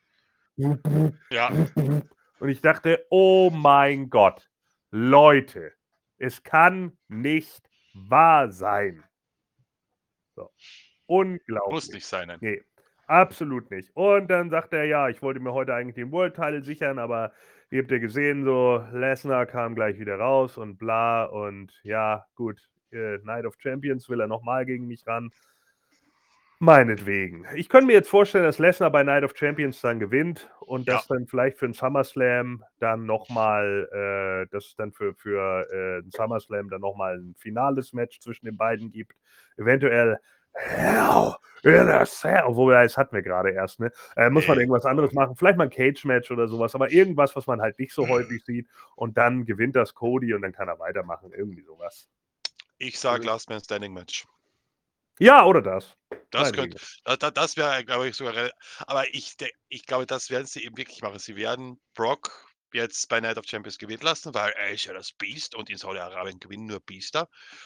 Ja, Und ich dachte, oh mein Gott, Leute, es kann nicht wahr sein. So. Unglaublich. muss nicht sein. Nein. Nee, absolut nicht. Und dann sagt er, ja, ich wollte mir heute eigentlich den World Title sichern, aber ihr habt ja gesehen, so Lesnar kam gleich wieder raus und bla und ja, gut, Night of Champions will er nochmal gegen mich ran. Meinetwegen. Ich könnte mir jetzt vorstellen, dass Lesnar bei Night of Champions dann gewinnt und Ja. dass dann vielleicht für einen SummerSlam dann nochmal, dass es dann für einen SummerSlam dann nochmal ein finales Match zwischen den beiden gibt. Eventuell Hell in a Cell, obwohl das hatten wir gerade erst, ne? Muss man Nee. irgendwas anderes machen, vielleicht mal ein Cage-Match oder sowas, aber irgendwas, was man halt nicht so häufig sieht und dann gewinnt das Cody und dann kann er weitermachen, irgendwie sowas. Ich sag Last Man Standing Match. Ja, oder das. Das Meinetwegen. könnte, das wäre, glaube ich, sogar, aber ich glaube, das werden sie eben wirklich machen. Sie werden Brock jetzt bei Night of Champions gewinnen lassen, weil er ist ja das Beast und in Saudi-Arabien gewinnen nur Biester.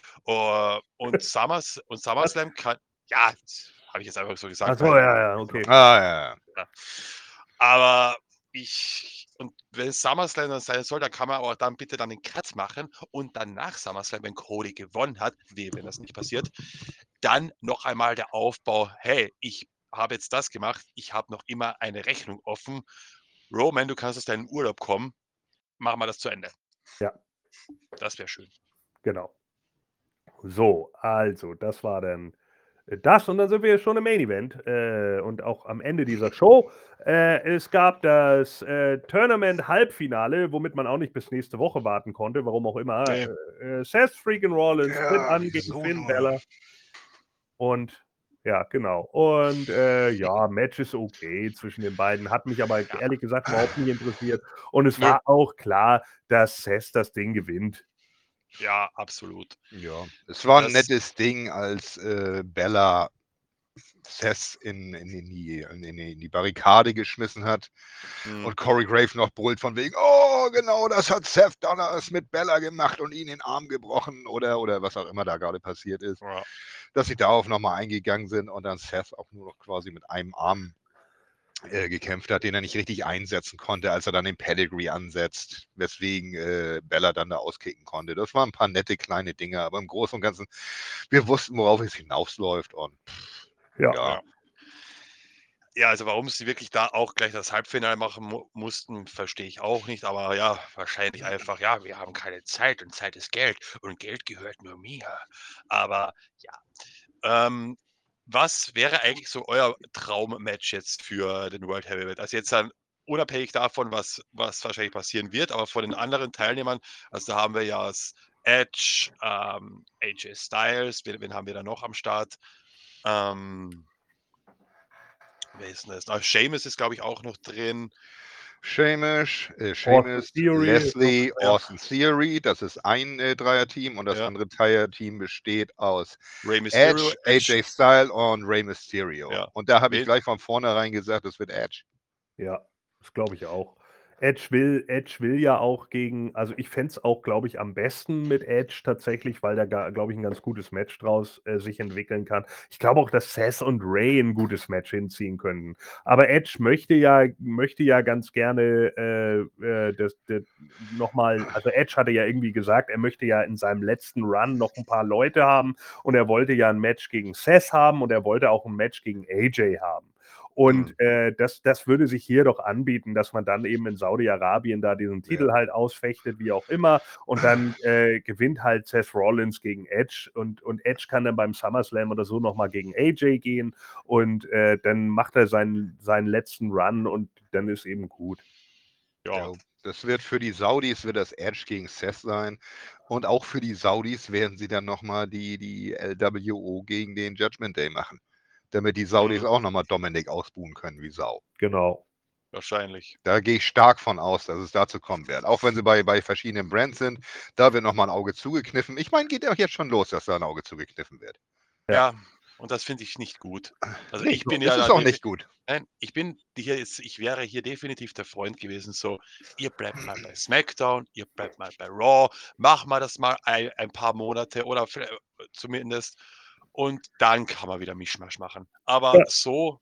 Und SummerSlam kann, ja, habe ich jetzt einfach so gesagt. Achso, weil- ja, okay. Ah, ja. Aber und wenn SummerSlam dann sein soll, dann kann man aber dann bitte dann den Cut machen und dann nach SummerSlam, wenn Cody gewonnen hat, wenn das nicht passiert, dann noch einmal der Aufbau, hey, ich habe jetzt das gemacht, ich habe noch immer eine Rechnung offen. Roman, du kannst aus deinem Urlaub kommen, machen wir das zu Ende. Ja. Das wäre schön. Genau. So, also, das war dann das und dann sind wir schon im Main Event und auch am Ende dieser Show. Es gab das Tournament-Halbfinale, womit man auch nicht bis nächste Woche warten konnte, warum auch immer. Nee. Seth freaking Rollins Ja, tritt an gegen wieso Finn nur? Balor. Und ja, genau. Und ja, Match ist okay zwischen den beiden. Hat mich aber ehrlich gesagt überhaupt nicht interessiert. Und es Nö. war auch klar, dass Seth das Ding gewinnt. Ja, absolut. Ja, es war ein Das- nettes Ding, als Bella Seth in die Barrikade geschmissen hat Mhm. und Corey Graves noch brüllt von wegen, oh, genau, das hat Seth Donners mit Bella gemacht und ihn den Arm gebrochen oder was auch immer da gerade passiert ist. Ja. Dass sie darauf nochmal eingegangen sind und dann Seth auch nur noch quasi mit einem Arm gekämpft hat, den er nicht richtig einsetzen konnte, als er dann den Pedigree ansetzt, weswegen Bella dann da auskicken konnte. Das waren ein paar nette kleine Dinge, aber im Großen und Ganzen, wir wussten, worauf es hinausläuft und Ja. Ja, also warum sie wirklich da auch gleich das Halbfinale machen mussten, verstehe ich auch nicht. Aber ja, wahrscheinlich einfach, ja, wir haben keine Zeit und Zeit ist Geld und Geld gehört nur mir. Aber ja, was wäre eigentlich so euer Traummatch jetzt für den World Heavyweight? Also jetzt dann unabhängig davon, was wahrscheinlich passieren wird, aber von den anderen Teilnehmern, also da haben wir ja das Edge, AJ Styles, wen haben wir da noch am Start? Wer ist denn das? Sheamus ist, glaube ich, auch noch drin. Sheamus, Theory Leslie, ist noch- ja. Austin Theory, das ist ein Dreierteam und das Ja. andere Dreierteam besteht aus Rey Mysterio, Edge, AJ Styles und Rey Mysterio. Ja. Und da habe ich Wen- gleich von vornherein gesagt, es wird Edge. Ja, das glaube ich auch. Edge will ja auch also ich fände es auch, glaube ich, am besten mit Edge tatsächlich, weil da, glaube ich, ein ganz gutes Match draus sich entwickeln kann. Ich glaube auch, dass Seth und Ray ein gutes Match hinziehen könnten. Aber Edge möchte ja ganz gerne nochmal, also Edge hatte ja irgendwie gesagt, er möchte ja in seinem letzten Run noch ein paar Leute haben und er wollte ja ein Match gegen Seth haben und er wollte auch ein Match gegen AJ haben. Und das würde sich hier doch anbieten, dass man dann eben in Saudi-Arabien da diesen Titel halt ausfechtet, wie auch immer. Und dann gewinnt halt Seth Rollins gegen Edge. Und Edge kann dann beim SummerSlam oder so nochmal gegen AJ gehen. Und dann macht er seinen letzten Run und dann ist eben gut. Ja, Das wird für die Saudis wird das Edge gegen Seth sein. Und auch für die Saudis werden sie dann nochmal die LWO gegen den Judgment Day machen. Damit die Saudis auch nochmal Dominik ausbuhen können wie Sau. Genau. wahrscheinlich. Da gehe ich stark von aus, dass es dazu kommen wird. Auch wenn sie bei verschiedenen Brands sind, da wird nochmal ein Auge zugekniffen. Ich meine, geht ja auch jetzt schon los, dass da ein Auge zugekniffen wird. Ja, und das finde ich nicht gut. Also Nee, ich bin das ja ist da auch nicht gut. Nein, ich wäre hier definitiv der Freund gewesen, so, ihr bleibt mal bei SmackDown, ihr bleibt mal bei Raw, machen wir das mal ein paar Monate oder zumindest und dann kann man wieder Mischmasch machen. Aber Ja. so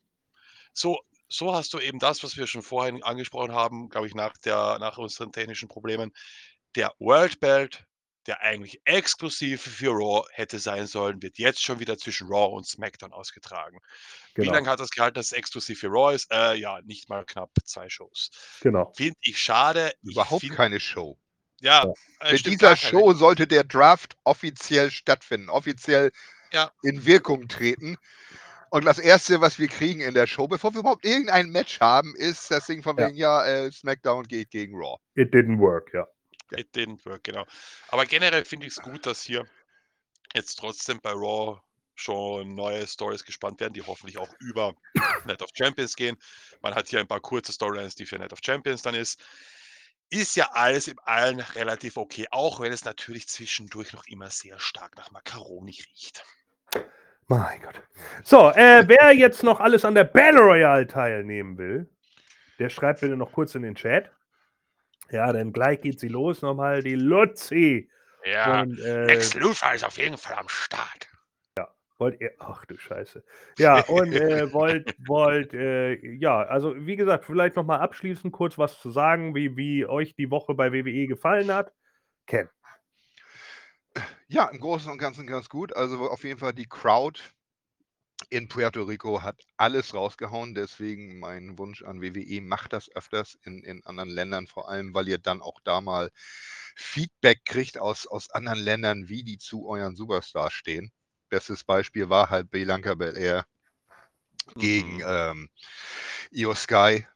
hast du eben das, was wir schon vorhin angesprochen haben, glaube ich, nach unseren technischen Problemen. Der World Belt, der eigentlich exklusiv für Raw hätte sein sollen, wird jetzt schon wieder zwischen Raw und SmackDown ausgetragen. Wie Genau. lange hat das gehalten, dass es exklusiv für Raw ist? Ja, nicht mal knapp 2 Shows. Genau. Finde ich schade. Überhaupt keine Show. Ja, Mit stimmt, dieser gar keine. Show sollte der Draft offiziell stattfinden, offiziell Ja. in Wirkung treten. Und das Erste, was wir kriegen in der Show, bevor wir überhaupt irgendein Match haben, ist das Ding von wegen, SmackDown geht gegen Raw. It didn't work, ja. It didn't work, genau. Aber generell finde ich es gut, dass hier jetzt trotzdem bei Raw schon neue Stories gespannt werden, die hoffentlich auch über Night of Champions gehen. Man hat hier ein paar kurze Storylines, die für Night of Champions dann ist. Ist ja alles im Allen relativ okay, auch wenn es natürlich zwischendurch noch immer sehr stark nach Macaroni riecht. Mein Gott. So, wer jetzt noch alles an der Battle Royale teilnehmen will, der schreibt bitte noch kurz in den Chat. Ja, denn gleich geht sie los. Nochmal die Luzi. Ja, Und, Lex Luthor ist auf jeden Fall am Start. wollt ihr, ach du Scheiße. Ja, und ja, also wie gesagt, vielleicht nochmal abschließend kurz was zu sagen, wie euch die Woche bei WWE gefallen hat. Ken. Ja, im Großen und Ganzen ganz gut. Also auf jeden Fall die Crowd in Puerto Rico hat alles rausgehauen. Deswegen mein Wunsch an WWE, macht das öfters in anderen Ländern, vor allem, weil ihr dann auch da mal Feedback kriegt aus anderen Ländern, wie die zu euren Superstars stehen. Bestes Beispiel war halt Bianca Belair gegen Io Sky.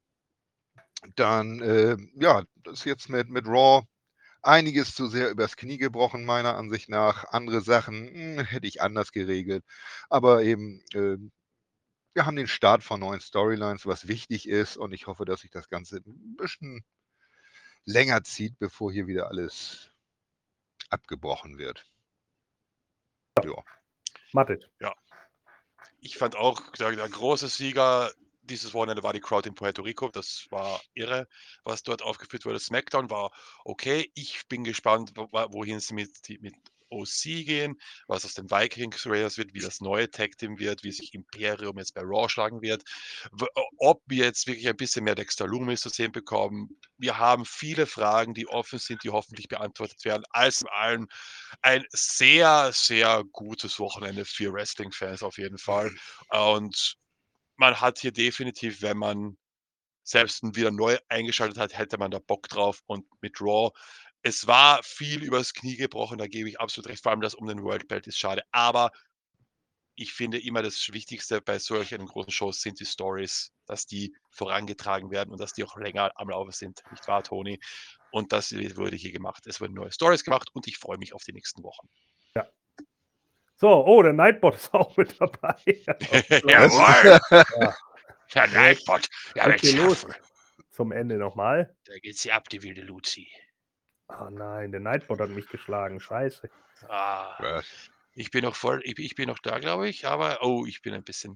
Dann, ja, das jetzt mit Raw einiges zu sehr übers Knie gebrochen, meiner Ansicht nach. Andere Sachen hätte ich anders geregelt. Aber eben, wir haben den Start von neuen Storylines, was wichtig ist. Und ich hoffe, dass sich das Ganze ein bisschen länger zieht, bevor hier wieder alles abgebrochen wird. Ja. Mattet. Ja. Ich fand auch, der große Sieger dieses Wochenende war die Crowd in Puerto Rico. Das war irre, was dort aufgeführt wurde. SmackDown war okay. Ich bin gespannt, wohin sie mit OC gehen, was aus den Vikings Raiders wird, wie das neue Tag Team wird, wie sich Imperium jetzt bei Raw schlagen wird, ob wir jetzt wirklich ein bisschen mehr Dexter Lumis zu sehen bekommen. Wir haben viele Fragen, die offen sind, die hoffentlich beantwortet werden. Alles in allem ein sehr, sehr gutes Wochenende für Wrestling-Fans auf jeden Fall. Und man hat hier definitiv, wenn man selbst wieder neu eingeschaltet hat, hätte man da Bock drauf. Und mit Raw, es war viel übers Knie gebrochen, da gebe ich absolut recht. Vor allem das um den World Belt ist schade. Aber ich finde immer das Wichtigste bei solchen großen Shows sind die Stories, dass die vorangetragen werden und dass die auch länger am Laufe sind. Nicht wahr, Toni? Und das wurde hier gemacht. Es wurden neue Stories gemacht und ich freue mich auf die nächsten Wochen. Ja. So, oh, der Nightbot ist auch mit dabei. Jawohl! Ja. Der Nightbot. Ja, Was geht los? Zum Ende nochmal. Da geht sie ab, die wilde Luzi. Oh nein, der Nightbot hat mich geschlagen. Scheiße. Was? Ich bin noch voll, ich bin noch da, glaube ich, aber oh, ich bin ein bisschen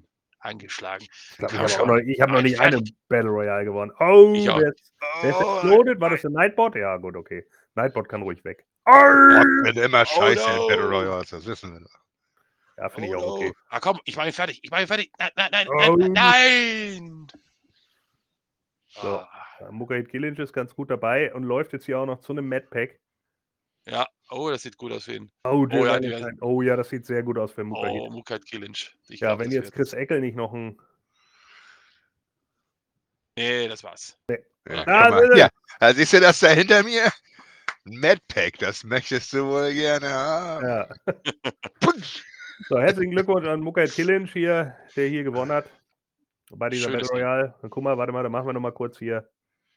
angeschlagen. Ich glaube, Komm ich schon. habe noch nicht eine Fertig. Battle Royale gewonnen. Oh, Ich auch. wer ist exploded? War das der Nightbot? Ja, gut, okay. Nightbot kann ruhig weg. Bot wird immer scheiße in no. Battle Royals, das wissen wir doch. Ja, finde ich auch okay. Ah, komm, ich mache ihn fertig. Nein. Oh. Nein. So. Ah, Mukahid Killinch ist ganz gut dabei und läuft jetzt hier auch noch zu einem Madpack. ja, das sieht gut aus für ihn. Oh, Oh, ja, oh ja, das sieht sehr gut aus für Mukahid. Oh, Mukahid Killinch. Ich Ja, glaub, wenn das jetzt wird- Chris Eckel nicht noch ein... Nee, das war's. Ja, Ja. guck mal. bitte. Ja, also siehst du das da hinter mir? Ein Madpack, das möchtest du wohl gerne haben. Ja. Punsch. So, herzlichen Glückwunsch an Mukahid Killinch hier, der hier gewonnen hat. Bei dieser Schönes Battle Royale. Und guck mal, warte mal, da machen wir noch mal kurz hier.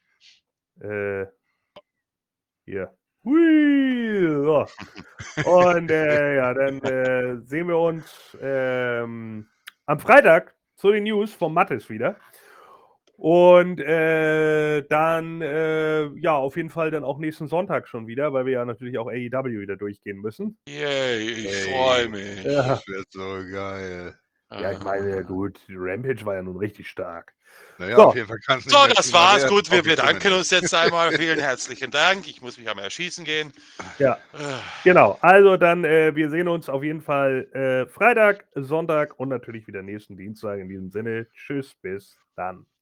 Hier. Hui, so. Und ja, dann sehen wir uns am Freitag zu den News vom Mattes wieder. Und dann, ja, auf jeden Fall dann auch nächsten Sonntag schon wieder, weil wir ja natürlich auch AEW wieder durchgehen müssen. Yay, ich Ey, freue mich. Ja. Das wird so geil. Ja, ich meine, gut, Rampage war ja nun richtig stark. Naja, So. auf jeden Fall kannst du So, nicht mehr das schlimmer war's. werden. Gut, wir Hoffe ich bedanken zumindest. uns jetzt einmal. Vielen herzlichen Dank. Ich muss mich einmal erschießen gehen. Ja. Ah. Genau, also dann, wir sehen uns auf jeden Fall Freitag, Sonntag und natürlich wieder nächsten Dienstag. In diesem Sinne, tschüss, bis dann.